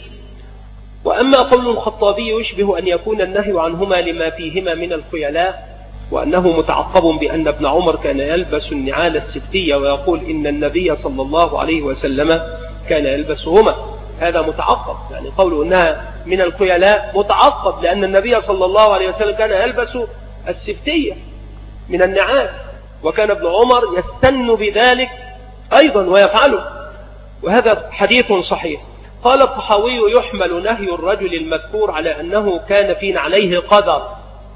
وأما قول الخطابي يشبه أن يكون النهي عنهما لما فيهما من الخيلاء، وأنه متعقب بأن ابن عمر كان يلبس النعال السبتية ويقول إن النبي صلى الله عليه وسلم كان يلبسهما. هذا متعقب، يعني قوله أنها من الخيلاء متعقب لأن النبي صلى الله عليه وسلم كان يلبس السبتية من النعال، وكان ابن عمر يستن بذلك أيضا ويفعله، وهذا حديث صحيح. قال الطحاوي: يحمل نهي الرجل المذكور على أنه كان في نعليه قدر،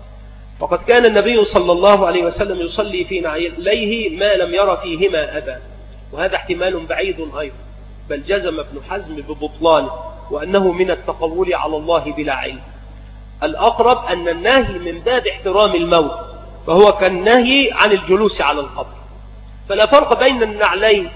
فقد كان النبي صلى الله عليه وسلم يصلي في نعليه ما لم ير فيهما أذى، وهذا احتمال بعيد أيضا، بل جزم ابن حزم ببطلانه وأنه من التقول على الله بلا علم. الأقرب أن النهي من باب احترام الموت، فهو كالنهي عن الجلوس على القبر، فلا فرق بين النعلين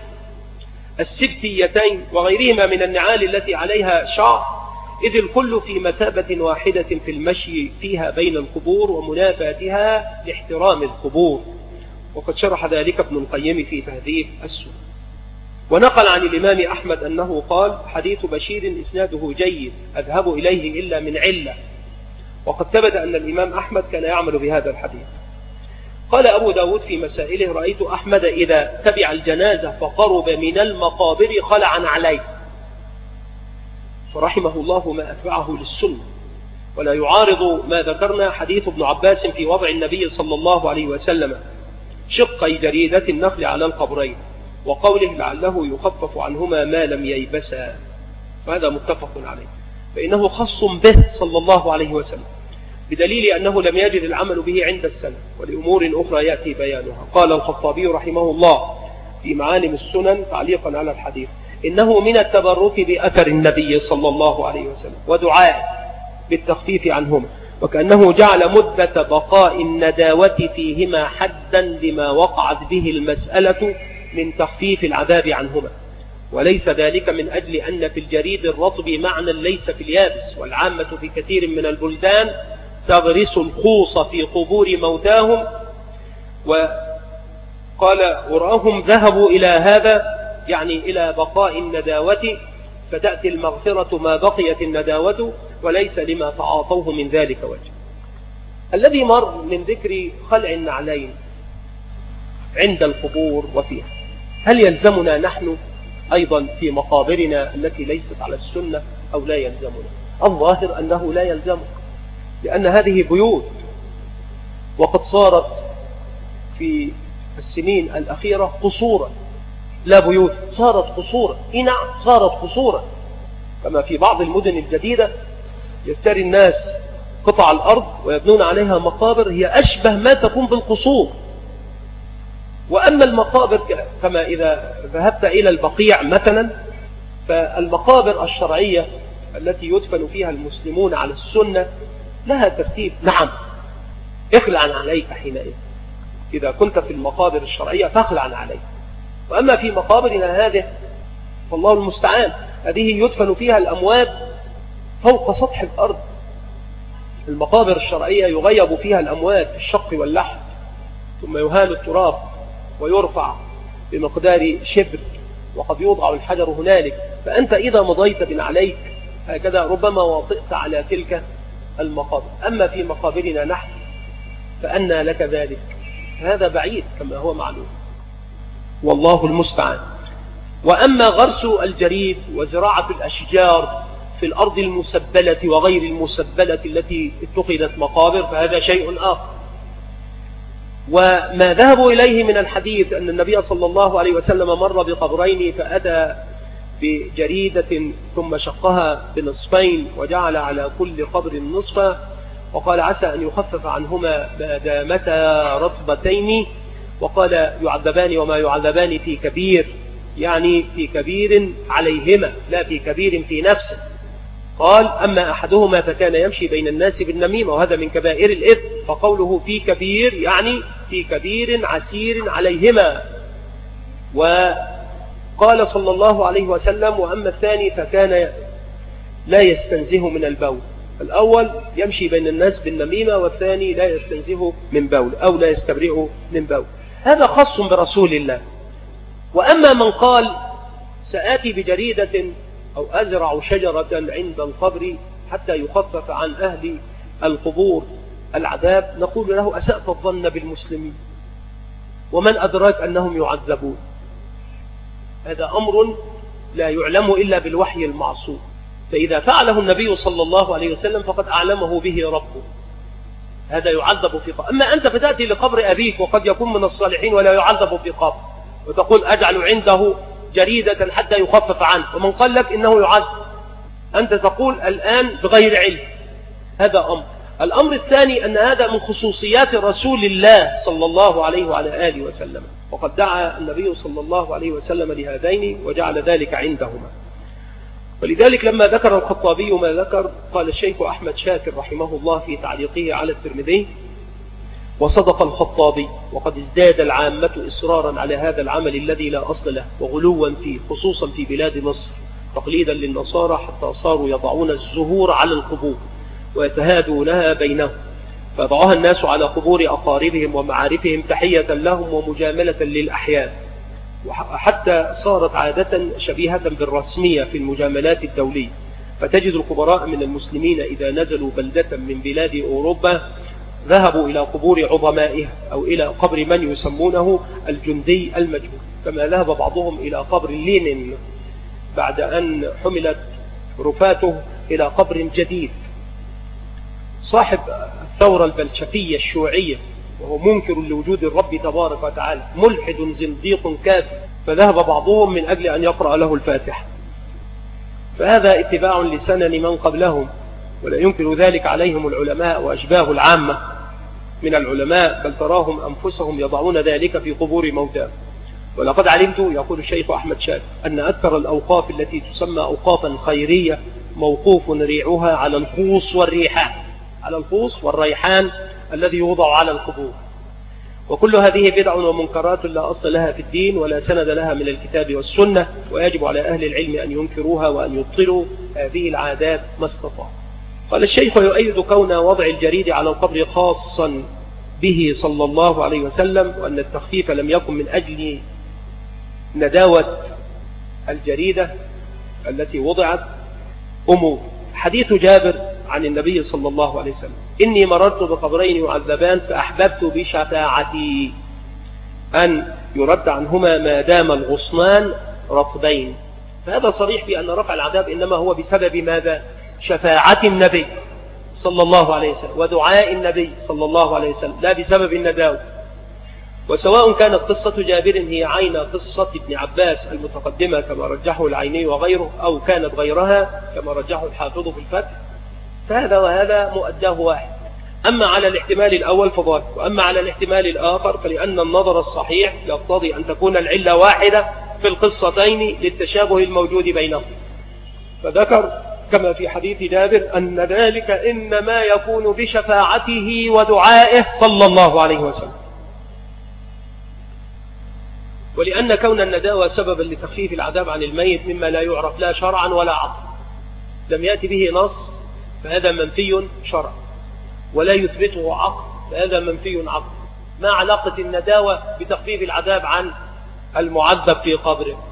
السبتيتين وغيرهما من النعال التي عليها شعر، إذ الكل في مثابة واحدة في المشي فيها بين القبور ومنافاتها لاحترام القبور، وقد شرح ذلك ابن القيم في تهذيب السنن. ونقل عن الإمام أحمد أنه قال: حديث بشير إسناده جيد أذهب إليه إلا من علة، وقد ثبت أن الإمام أحمد كان يعمل بهذا الحديث. قال أبو داود في مسائله: رأيت أحمد إذا تبع الجنازة فقرب من المقابر خلعا عليه، فرحمه الله ما أتبعه للسنة، ولا يعارض ما ذكرنا حديث ابن عباس في وضع النبي صلى الله عليه وسلم شقي جريدة النخل على القبرين، وقوله لعله يخفف عنهما ما لم ييبسا، وهذا متفق عليه، فإنه خص به صلى الله عليه وسلم، بدليل أنه لم يجد العمل به عند السنة، ولأمور أخرى يأتي بيانها. قال الخطابي رحمه الله في معالم السنن تعليقا على الحديث: إنه من التبرك بأثر النبي صلى الله عليه وسلم ودعائه بالتخفيف عنهما، وكأنه جعل مدة بقاء النداوة فيهما حدا لما وقعت به المسألة من تخفيف العذاب عنهما، وليس ذلك من أجل أن في الجريد الرطب معنى ليس في اليابس، والعامة في كثير من البلدان تغرس الخوص في قبور موتاهم، وقال أراهم ذهبوا إلى هذا يعني إلى بقاء النداوة، فتأتي المغفرة ما بقيت النداوة، وليس لما تعاطوه من ذلك وجه. الذي مر من ذكر خلع النعلين عند القبور وفيها، هل يلزمنا نحن أيضا في مقابرنا التي ليست على السنة أو لا يلزمنا؟ الظاهر أنه لا يلزمنا، لأن هذه بيوت، وقد صارت في السنين الأخيرة قصورا، لا بيوت، صارت قصورا. إيه نعم، صارت قصورا، كما في بعض المدن الجديدة يشتري الناس قطع الأرض ويبنون عليها مقابر هي أشبه ما تكون بالقصور. وأما المقابر كما إذا ذهبت إلى البقيع مثلا، فالمقابر الشرعية التي يدفن فيها المسلمون على السنة لها ترتيب. نعم، اخلع عليك حينئذ، إذا كنت في المقابر الشرعية فاخلع عليك. وأما في مقابرنا هذه فالله المستعان، هذه يدفن فيها الأموات فوق سطح الأرض. المقابر الشرعية يغيب فيها الأموات في الشق واللحد، ثم يهال التراب ويرفع بمقدار شبر، وقد يوضع الحجر هنالك. فأنت إذا مضيت بن عليك هكذا ربما واطئت على تلك المقابر. أما في مقابرنا نحن فأنى لك ذلك؟ هذا بعيد كما هو معلوم، والله المستعان. وأما غرس الجريد وزراعة الأشجار في الأرض المسبلة وغير المسبلة التي اتخذت مقابر فهذا شيء آخر. وما ذهبوا إليه من الحديث أن النبي صلى الله عليه وسلم مر بقبرين فأتى بجريدة ثم شقها بنصفين وجعل على كل قبر نصفا، وقال عسى أن يخفف عنهما ما دامتا رطبتين، وقال يعذبان وما يعذبان في كبير، يعني في كبير عليهما لا في كبير في نفسه. قال أما أحدهما فكان يمشي بين الناس بالنميمة، وهذا من كبائر الإثم، فقوله في كبير يعني في كبير عسير عليهما. وقال صلى الله عليه وسلم وأما الثاني فكان لا يستنزه من البول. الأول يمشي بين الناس بالنميمة، والثاني لا يستنزه من بول أو لا يستبرئه من بول. هذا خاص برسول الله. وأما من قال سآتي بجريدة أو أزرع شجرة عند القبر حتى يخفف عن أهل القبور العذاب، نقول له أسأت الظن بالمسلمين، ومن أدراك أنهم يعذبون؟ هذا أمر لا يعلم إلا بالوحي المعصوم، فإذا فعله النبي صلى الله عليه وسلم فقد أعلمه به ربه، هذا يعذب في قبر. أما أنت فتأتي لقبر أبيك وقد يكون من الصالحين ولا يعذب في قبر، وتقول أجعل عنده جريدة حتى يخفف عنه، ومن قال لك إنه يعذب؟ أنت تقول الآن بغير علم. هذا أمر. الأمر الثاني أن هذا من خصوصيات رسول الله صلى الله عليه وعلى آله وسلم، وقد دعا النبي صلى الله عليه وسلم لهذين وجعل ذلك عندهما. ولذلك لما ذكر الخطابي ما ذكر، قال الشيخ أحمد شاكر رحمه الله في تعليقه على الترمذي: وصدق الخطابي، وقد ازداد العامة إصرارا على هذا العمل الذي لا أصل له وغلوا فيه، خصوصا في بلاد مصر، تقليدا للنصارى حتى صاروا يضعون الزهور على القبور ويتهادونها بينهم، فيضعها الناس على قبور أقاربهم ومعارفهم تحية لهم ومجاملة للأحياء، وحتى صارت عادة شبيهة بالرسمية في المجاملات الدولية. فتجد الكبراء من المسلمين إذا نزلوا بلدة من بلاد أوروبا ذهبوا إلى قبور عظمائها أو إلى قبر من يسمونه الجندي المجهول، كما ذهب بعضهم إلى قبر لينين بعد أن حملت رفاته إلى قبر جديد، صاحب الثورة البلشفية الشيوعية، وهو منكر لوجود الرب تبارك وتعالى، ملحد زنديق كافر، فذهب بعضهم من أجل أن يقرأ له الفاتحة. فهذا اتباع لسنن من قبلهم، ولا ينكر ذلك عليهم العلماء وأشباه العامة من العلماء، بل تراهم أنفسهم يضعون ذلك في قبور موتى. ولقد علمت، يقول الشيخ أحمد شاكر، أن أكثر الأوقاف التي تسمى أوقافا خيرية موقوف ريعها على الخوص والريحان، على الخوص والريحان الذي يوضع على القبور. وكل هذه بدع ومنكرات لا أصل لها في الدين ولا سند لها من الكتاب والسنة، ويجب على أهل العلم أن ينكروها وأن يبطلوا هذه العادات ما استطاعوا. قال الشيخ: ويؤيد كون وضع الجريد على القبر خاصا به صلى الله عليه وسلم، وأن التخفيف لم يكن من أجل نداوة الجريدة التي وضعت أمور. حديث جابر عن النبي صلى الله عليه وسلم: إني مررت بقبرين يعذبان فأحببت بشفاعتي أن يرد عنهما ما دام الغصنان رطبين. فهذا صريح في أن رفع العذاب إنما هو بسبب ماذا؟ شفاعة النبي صلى الله عليه وسلم ودعاء النبي صلى الله عليه وسلم، لا بسبب النداوة. وسواء كانت قصة جابر هي عين قصة ابن عباس المتقدمة كما رجحه العيني وغيره، أو كانت غيرها كما رجحه الحافظ في الفتح، فهذا وهذا مؤداه واحد. أما على الاحتمال الأول فضل، وأما على الاحتمال الآخر فلأن النظر الصحيح يقتضي أن تكون العلة واحدة في القصتين للتشابه الموجود بينهم. فذكر كما في حديث جابر أن ذلك إنما يكون بشفاعته ودعائه صلى الله عليه وسلم. ولأن كون النداوة سببا لتخفيف العذاب عن الميت مما لا يعرف لا شرعا ولا عقلا، لم يأتي به نص فهذا منفي شرعا، ولا يثبته عقل فهذا منفي عقل. ما علاقة النداوة بتخفيف العذاب عن المعذب في قبره؟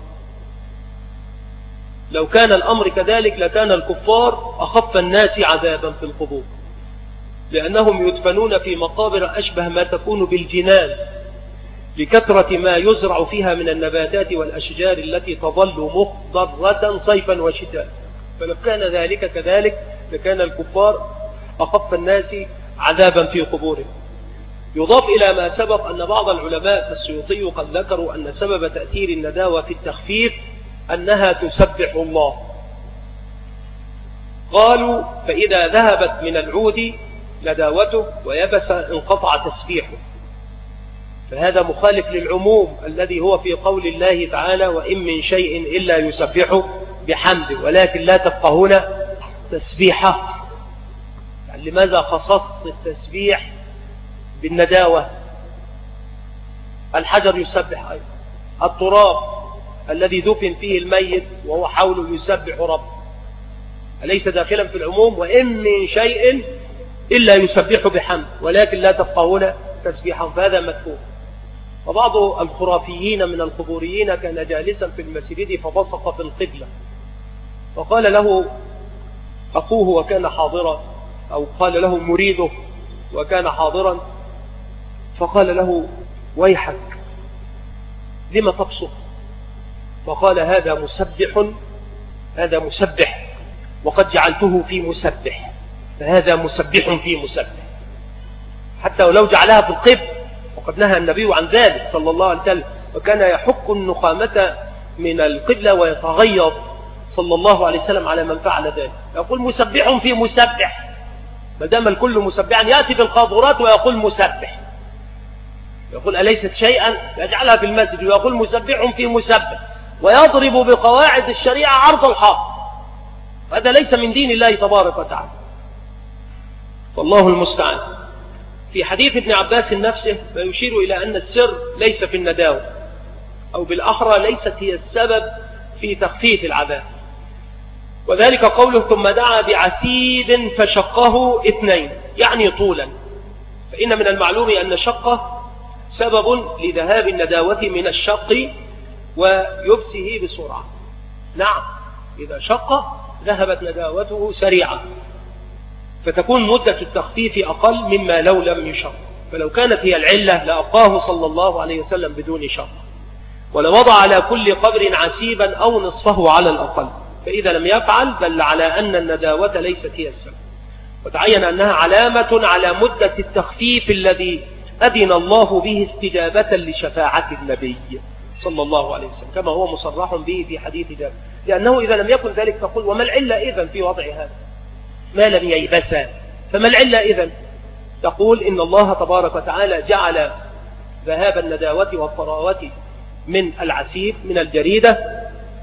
لو كان الأمر كذلك لكان الكفار أخف الناس عذابا في القبور، لأنهم يدفنون في مقابر أشبه ما تكون بالجنان لكثرة ما يزرع فيها من النباتات والأشجار التي تظل مخضرة صيفا وشتاء. فلو كان ذلك كذلك لكان الكفار أخف الناس عذابا في قبورهم. يضاف إلى ما سبق أن بعض العلماء كالسيوطي قد ذكروا أن سبب تأثير النداوة في التخفيف أنها تسبح الله. قالوا: فإذا ذهبت من العود نداوته ويبس انقطع تسبيحه. فهذا مخالف للعموم الذي هو في قول الله تعالى: وإن من شيء إلا يسبح بحمده ولكن لا تفقهون تسبيحه. يعني لماذا خصصت التسبيح بالنداوة؟ الحجر يسبح أيضا، التراب الذي دفن فيه الميت وهو حوله يسبح ربه، أليس داخلا في العموم؟ وإن من شيء إلا يسبح بحمد ولكن لا تفقهون تسبيحا، فهذا مدفوع. وبعض الخرافيين من القبوريين كان جالسا في المسجد فبصق في القبلة، فقال له أخوه وكان حاضرا، أو قال له مريده وكان حاضرا، فقال له: ويحك لما تبصق؟ فقال: هذا مسبح، هذا مسبح وقد جعلته في مسبح، فهذا مسبح في مسبح. حتى ولو جعلها في القبل، وقد نهى النبي عن ذلك صلى الله عليه وسلم، وكان يحك النخامة من القبلة ويتغيظ صلى الله عليه وسلم على من فعل ذلك. يقول مسبح في مسبح، ما دام الكل مسبحا يأتي بالقاذورات ويقول مسبح، يقول أليست شيئا؟ يجعلها في المسجد ويقول مسبح في مسبح، ويضرب بقواعد الشريعة عرض الحق. هذا ليس من دين الله تبارك وتعالى، والله المستعان. في حديث ابن عباس نفسه ما يشير إلى أن السر ليس في النداوة، أو بالأحرى ليست هي السبب في تخفيف العذاب. وذلك قوله: ثم دعا بعسيد فشقه اثنين، يعني طولا. فإن من المعلوم أن الشقة سبب لذهاب النداوة من الشق ويبسه بسرعة. نعم، إذا شق ذهبت نداوته سريعا، فتكون مدة التخفيف أقل مما لو لم يشق. فلو كانت هي العلة لأبقاه صلى الله عليه وسلم بدون شق، ولوضع على كل قبر عسيبا أو نصفه على الأقل. فإذا لم يفعل دل على أن النداوة ليست هي السبب، وتعين أنها علامة على مدة التخفيف الذي أذن الله به استجابة لشفاعة النبي صلى الله عليه وسلم، كما هو مصرح به في حديث جابر. لأنه إذا لم يكن ذلك تقول: وما العلة إذن في وضع هذا ما لم ييبسا؟ فما العلة إذن؟ تقول: إن الله تبارك وتعالى جعل ذهاب النداوة والطراوة من العسيب من الجريدة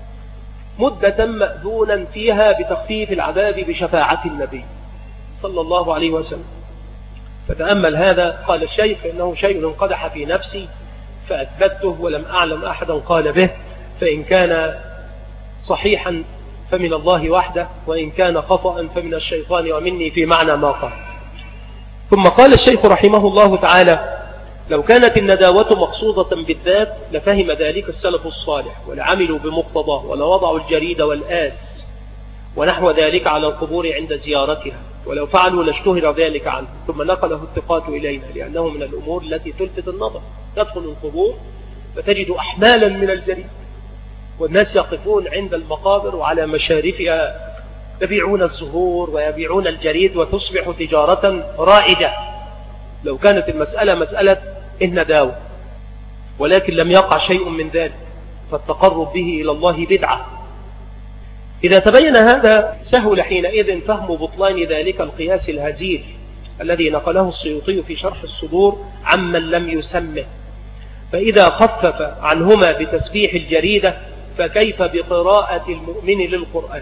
مدة مأذونا فيها بتخفيف العذاب بشفاعة النبي صلى الله عليه وسلم. فتأمل هذا. قال الشيخ إنه شيء انقدح في نفسي فأثبته ولم أعلم أحدا قال به، فإن كان صحيحا فمن الله وحده، وإن كان خطأ فمن الشيطان ومني في معنى ما قال. ثم قال الشيخ رحمه الله تعالى: لو كانت النداوة مقصودة بالذات لفهم ذلك السلف الصالح ولعملوا بمقتضاه ولوضعوا الجريد والآس ونحو ذلك على القبور عند زيارتها، ولو فعلوا لاشتهر ذلك عنه. ثم نقله الثقات إلينا لأنه من الأمور التي تلفت النظر. تدخل القبور فتجد أحمالا من الجريد، والناس يقفون عند المقابر وعلى مشارفها يبيعون الزهور ويبيعون الجريد، وتصبح تجارة رائجة لو كانت المسألة مسألة النداوة، ولكن لم يقع شيء من ذلك، فالتقرب به إلى الله بدعة. إذا تبين هذا سهل حينئذ فهم بطلان ذلك القياس الهزيل الذي نقله السيوطي في شرح الصدور عمن لم يسمه. فإذا خفف عنهما بتسبيح الجريدة فكيف بقراءة المؤمن للقرآن؟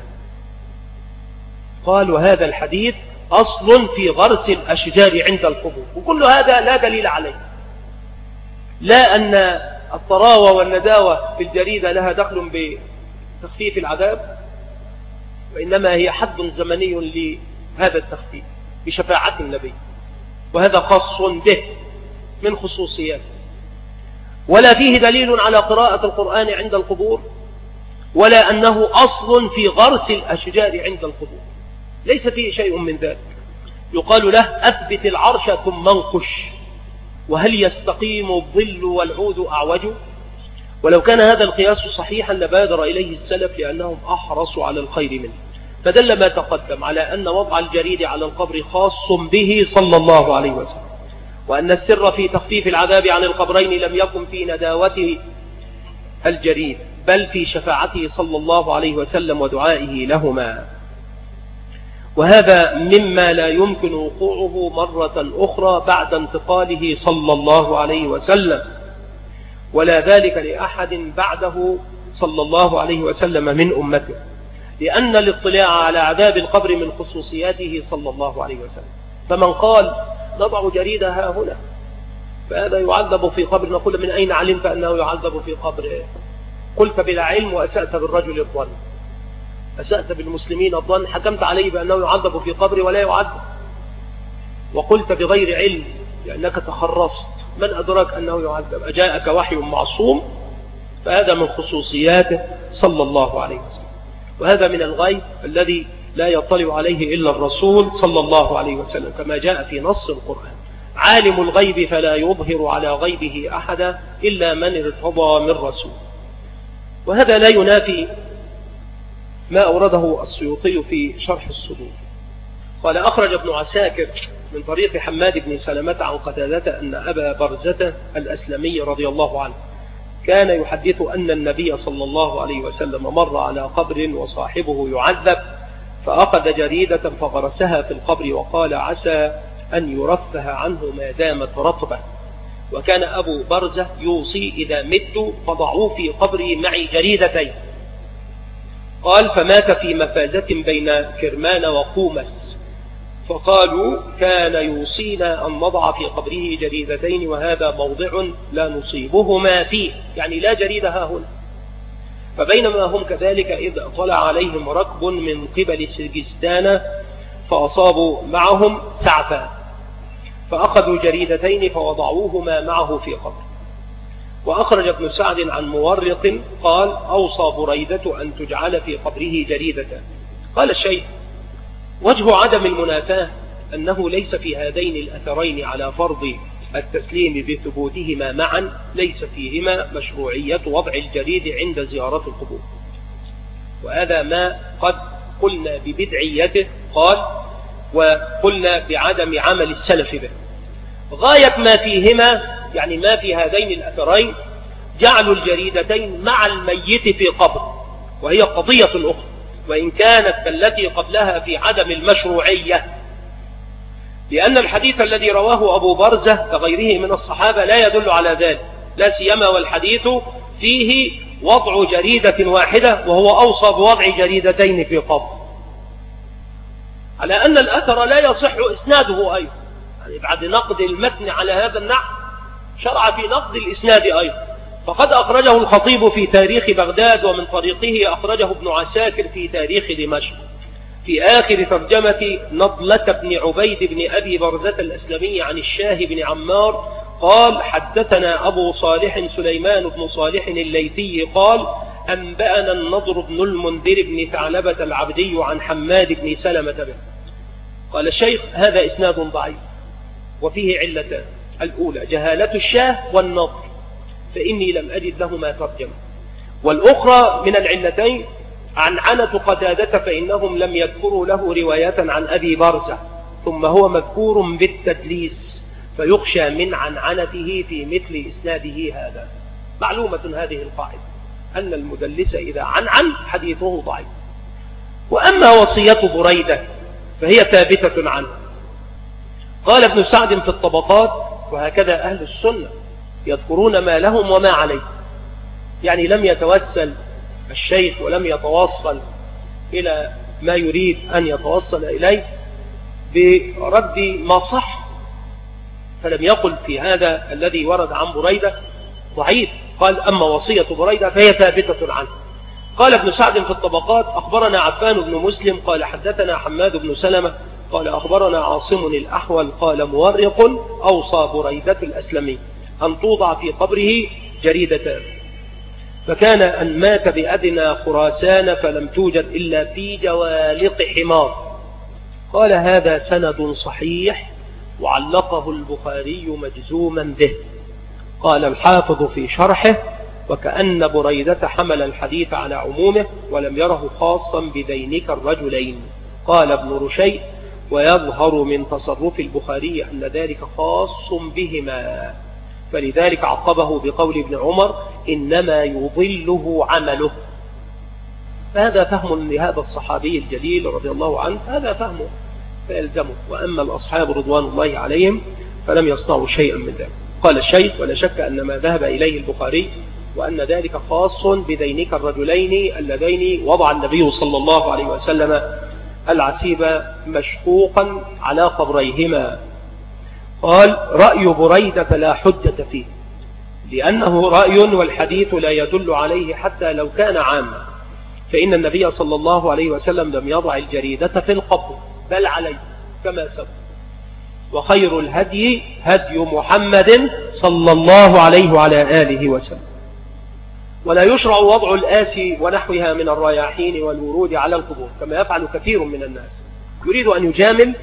قال: وهذا الحديث أصل في غرس الأشجار عند القبور. وكل هذا لا دليل عليه، لا أن الطراوة والنداوة في الجريدة لها دخل بتخفيف العذاب، وإنما هي حد زمني لهذا التخفيف بشفاعة النبي، وهذا خاص به من خصوصياته. ولا فيه دليل على قراءة القرآن عند القبور، ولا أنه أصل في غرس الأشجار عند القبور، ليس فيه شيء من ذلك. يقال له: أثبت العرش ثم انقش، وهل يستقيم الظل والعود أعوج؟ ولو كان هذا القياس صحيحا لبادر إليه السلف لأنهم أحرصوا على الخير منه. فدل ما تقدم على أن وضع الجريد على القبر خاص به صلى الله عليه وسلم، وأن السر في تخفيف العذاب عن القبرين لم يكن في نداوة الجريد، بل في شفاعته صلى الله عليه وسلم ودعائه لهما. وهذا مما لا يمكن وقوعه مرة أخرى بعد انتقاله صلى الله عليه وسلم، ولا ذلك لأحد بعده صلى الله عليه وسلم من أمته، لأن الاطلاع على عذاب القبر من خصوصياته صلى الله عليه وسلم. فمن قال: نضع جريدها هنا فهذا يعذب في قبر، نقول: من أين علمت أنه يعذب في قبر؟ قلت بلا علم وأسأت بالرجل الظن، أسأت بالمسلمين الظن، حكمت عليه بأنه يعذب في قبر ولا يعذب، وقلت بغير علم لأنك تخرصت. من أدرك أنه يعذب؟ أجاءك وحي معصوم؟ فهذا من خصوصياته صلى الله عليه وسلم، وهذا من الغيب الذي لا يطلع عليه إلا الرسول صلى الله عليه وسلم، كما جاء في نص القرآن: عالم الغيب فلا يظهر على غيبه أحدا إلا من ارتضى من رسول. وهذا لا ينافي ما أورده السيوطي في شرح الصدور. قال: أخرج ابن عساكر من طريق حماد بن سلمة عن قتادة أن أبا برزة الأسلمي رضي الله عنه كان يحدث أن النبي صلى الله عليه وسلم مر على قبر وصاحبه يعذب، فأخذ جريدة فغرسها في القبر وقال: عسى أن يرفه عنه ما دامت رطبة. وكان أبو برزة يوصي: إذا مت فضعوا في قبري معي جريدتين. قال: فمات في مفازة بين كرمان وقومس، فقالوا: كان يوصينا أن نضع في قبره جريدتين وهذا موضع لا نصيبهما فيه، يعني لا جريدها هنا. فبينما هم كذلك إذ طلع عليهم ركب من قبل سجستان فأصابوا معهم سعفا، فأخذوا جريدتين فوضعوهما معه في قبر. وأخرج ابن سعد عن مورق قال: أوصى بريدة أن تجعل في قبره جريدة. قال الشيخ: وجه عدم المنافاة أنه ليس في هذين الأثرين على فرض التسليم بثبوتهما معا، ليس فيهما مشروعية وضع الجريد عند زيارة القبور، وهذا ما قد قلنا ببدعيته. قال: وقلنا بعدم عمل السلف به. غاية ما فيهما، يعني ما في هذين الأثرين، جعلوا الجريدتين مع الميت في قبر، وهي قضية أخرى، وإن كانت كالتي قبلها في عدم المشروعية، لأن الحديث الذي رواه أبو برزة كغيره من الصحابة لا يدل على ذلك، لا سيما والحديث فيه وضع جريدة واحدة وهو أوصى بوضع جريدتين في قبر، على أن الأثر لا يصح إسناده أيضا، يعني بعد نقد المتن على هذا النحو شرع في نقد الإسناد أيضا. فقد أخرجه الخطيب في تاريخ بغداد، ومن طريقه أخرجه ابن عساكر في تاريخ دمشق في آخر ترجمة نضلة بن عبيد بن أبي برزة الأسلمي عن الشاه بن عمار قال: حدثنا أبو صالح سليمان بن صالح الليثي قال: أنبأنا النضر بن المنذر بن ثعلبة العبدي عن حماد بن سلمة به. قال الشيخ: هذا إسناد ضعيف وفيه علتان: الأولى جهالة الشاه والنضر، فإني لم أجد لهما ترجمة، والأخرى من العلتين عنعنة قتادة، فإنهم لم يذكروا له رواية عن أبي برزة، ثم هو مذكور بالتدليس، فيخشى من عنعنته في مثل إسناده هذا. معلومة هذه القاعدة أن المدلس إذا عنعن حديثه ضعيف. وأما وصية بريدة فهي ثابتة عنه. قال ابن سعد في الطبقات: وهكذا أهل السنة يذكرون ما لهم وما عليه، يعني لم يتوسل الشيخ ولم يتوصل إلى ما يريد أن يتوصل إليه برد ما صح، فلم يقل في هذا الذي ورد عن بريدة ضعيف، قال: أما وصية بريدة فهي ثابتة عنه. قال ابن سعد في الطبقات: أخبرنا عفان بن مسلم قال حدثنا حماد بن سلمة قال أخبرنا عاصم الأحول قال مورق أوصى بريدة الأسلمي أن توضع في قبره جريدتان، فكان أن مات بأدنى خراسان فلم توجد إلا في جوالق حمار. قال: هذا سند صحيح، وعلقه البخاري مجزوما به. قال الحافظ في شرحه: وكأن بريدة حمل الحديث على عمومه ولم يره خاصا بذينك الرجلين. قال ابن رشيد: ويظهر من تصرف البخاري أن ذلك خاص بهما، فلذلك عقبه بقول ابن عمر: إنما يضله عمله. فهذا فهم لهذا الصحابي الجليل رضي الله عنه، هذا فهمه فيلزمه. وأما الأصحاب رضوان الله عليهم فلم يصنعوا شيئا من ذلك. قال الشيخ: ولا شك أن ما ذهب إليه البخاري وأن ذلك خاص بذينك الرجلين اللذين وضع النبي صلى الله عليه وسلم العسيب مشقوقا على قبريهما. قال: رأي بريدة لا حجة فيه، لأنه رأي والحديث لا يدل عليه حتى لو كان عاما، فإن النبي صلى الله عليه وسلم لم يضع الجريدة في القبر بل عليه كما سبق. وخير الهدي هدي محمد صلى الله عليه وعلى آله وسلم. ولا يشرع وضع الآسي ونحوها من الرياحين والورود على القبور كما يفعل كثير من الناس، يريد أن يجامل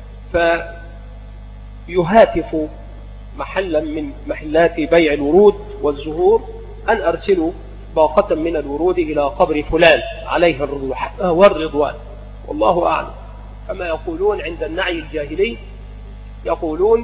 فيهاتف محلا من محلات بيع الورود والزهور أن أرسلوا باقة من الورود إلى قبر فلان عليه والرضوان، والله أعلم. كما يقولون عند النعي الجاهلي، يقولون: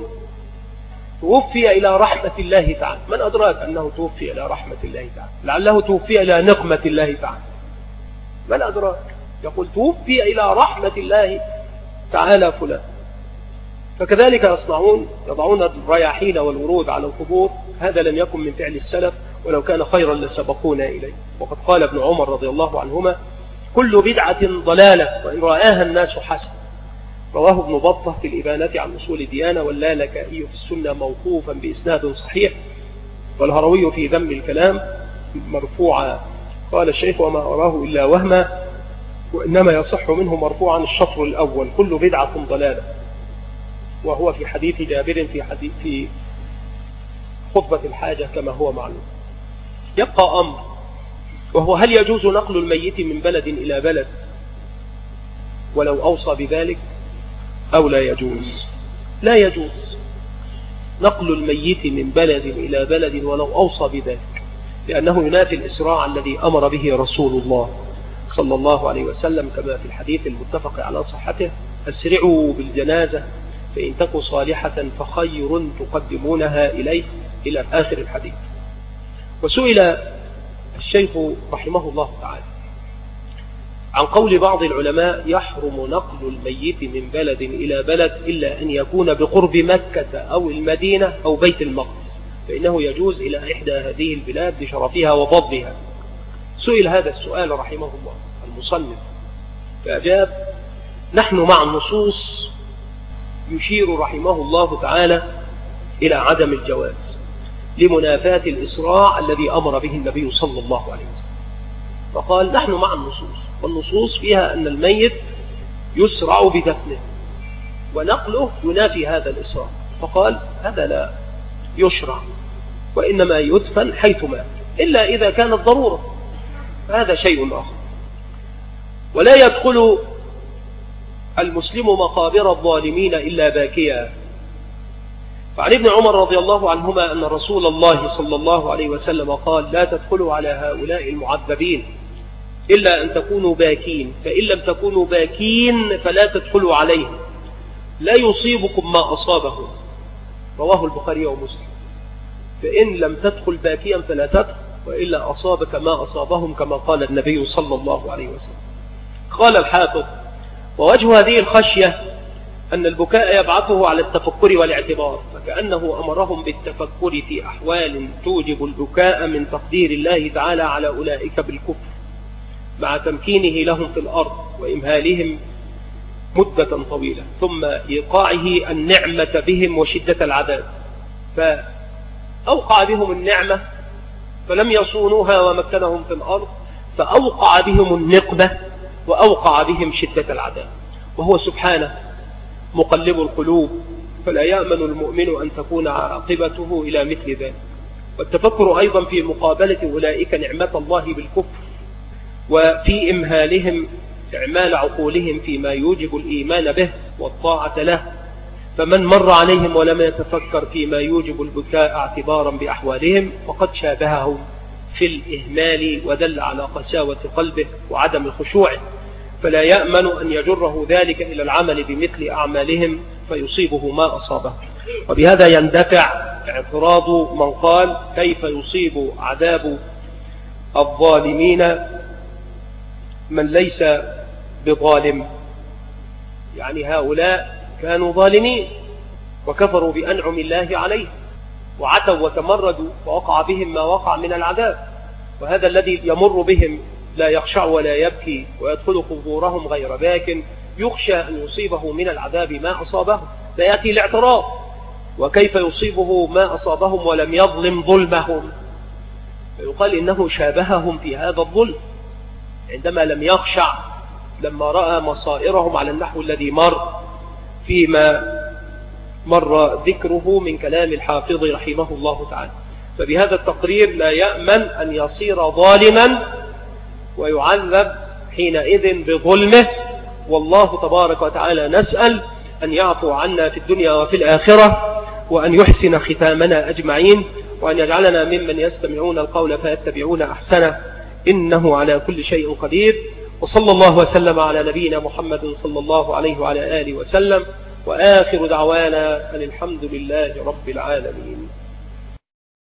توفي إلى رحمة الله تعالى. من أدراك أنه توفي إلى رحمة الله تعالى؟ لعله توفي إلى نقمة الله تعالى، من أدراك؟ يقول: توفي إلى رحمة الله تعالى فلان. فكذلك يصنعون، يضعون الرياحين والورود على القبور. هذا لم يكن من فعل السلف، ولو كان خيرا لسبقونا إليه. وقد قال ابن عمر رضي الله عنهما: كل بدعة ضلالة وإن رآها الناس حسن. رواه ابن بطة في الإبانة عن أصول الديانة، واللالكائي في السنة موقوفا بإسناد صحيح، والهروي في ذم الكلام مرفوعا. قال الشيخ: وما أراه إلا وهما، وإنما يصح منه مرفوعا الشطر الأول: كل بدعة ضلالة، وهو في حديث جابر في حديث في خطبة الحاجة كما هو معلوم. يبقى أمر، وهو: هل يجوز نقل الميت من بلد إلى بلد ولو أوصى بذلك أو لا يجوز؟ لا يجوز نقل الميت من بلد إلى بلد ولو أوصى بذلك، لأنه ينافي الإسراع الذي أمر به رسول الله صلى الله عليه وسلم، كما في الحديث المتفق على صحته: أسرعوا بالجنازة فإن تكن صالحة فخير تقدمونها إليه، إلى آخر الحديث. وسئل الشيخ رحمه الله تعالى عن قول بعض العلماء: يحرم نقل الميت من بلد إلى بلد إلا أن يكون بقرب مكة أو المدينة أو بيت المقدس، فإنه يجوز إلى إحدى هذه البلاد لشرفها وفضلها. سئل هذا السؤال رحمه الله المصنف، فأجاب: نحن مع النصوص يشير رحمه الله تعالى إلى عدم الجواز لمنافاة الإسراع الذي أمر به النبي صلى الله عليه وسلم، فقال نحن مع النصوص، والنصوص فيها أن الميت يسرع بدفنه ونقله ينافي هذا الإسراع، فقال هذا لا يشرع، وإنما يدفن حيث مات إلا إذا كانت ضرورة، هذا شيء آخر. ولا يدخل المسلم مقابر الظالمين إلا باكيا. فعن ابن عمر رضي الله عنهما أن رسول الله صلى الله عليه وسلم قال لا تدخلوا على هؤلاء المعذبين إلا أن تكونوا باكين، فإن لم تكونوا باكين فلا تدخلوا عليهم لا يصيبكم ما أصابهم، رواه البخاري ومسلم. فإن لم تدخل باكيا فلا تدخل، وإلا أصابك ما أصابهم كما قال النبي صلى الله عليه وسلم. قال الحافظ ووجه هذه الخشية أن البكاء يبعثه على التفكر والاعتبار، فكأنه أمرهم بالتفكر في أحوال توجب البكاء من تقدير الله تعالى على أولئك بالكفر مع تمكينه لهم في الأرض وإمهالهم مدة طويلة، ثم إيقاعه النعمة بهم وشدة العذاب، فأوقع بهم النعمة فلم يصونوها ومكنهم في الأرض، فأوقع بهم النقبة وأوقع بهم شدة العذاب، وهو سبحانه مقلب القلوب، فلا يأمن المؤمن أن تكون عاقبته إلى مثل ذلك. والتفكر أيضا في مقابلة أولئك نعمة الله بالكفر، وفي إمهالهم إعمال عقولهم فيما يوجب الإيمان به والطاعة له، فمن مر عليهم ولم يتفكر فيما يوجب البكاء اعتبارا بأحوالهم فقد شابههم في الإهمال ودل على قساوة قلبه وعدم الخشوع، فلا يأمن أن يجره ذلك إلى العمل بمثل أعمالهم فيصيبه ما أصابه. وبهذا يندفع اعتراض من قال كيف يصيب عذاب الظالمين من ليس بظالم، يعني هؤلاء كانوا ظالمين وكفروا بأنعم الله عليهم وعتوا وتمردوا ووقع بهم ما وقع من العذاب، وهذا الذي يمر بهم لا يخشع ولا يبكي ويدخل قبورهم غير باك يخشى أن يصيبه من العذاب ما أصابه، لا يأتي الاعتراض وكيف يصيبه ما أصابهم ولم يظلم ظلمهم، فيقال إنه شابههم في هذا الظلم عندما لم يخشع لما رأى مصائرهم على النحو الذي مر فيما مر ذكره من كلام الحافظ رحمه الله تعالى. فبهذا التقرير لا يأمن أن يصير ظالما ويعذب حينئذ بظلمه، والله تبارك وتعالى نسأل أن يعفو عنا في الدنيا وفي الآخرة، وأن يحسن ختامنا أجمعين، وأن يجعلنا ممن يستمعون القول فيتبعون أحسنه، إنه على كل شيء قدير. وصلى الله وسلم على نبينا محمد صلى الله عليه وعلى آله وسلم، وآخر دعوانا أن الحمد لله رب العالمين.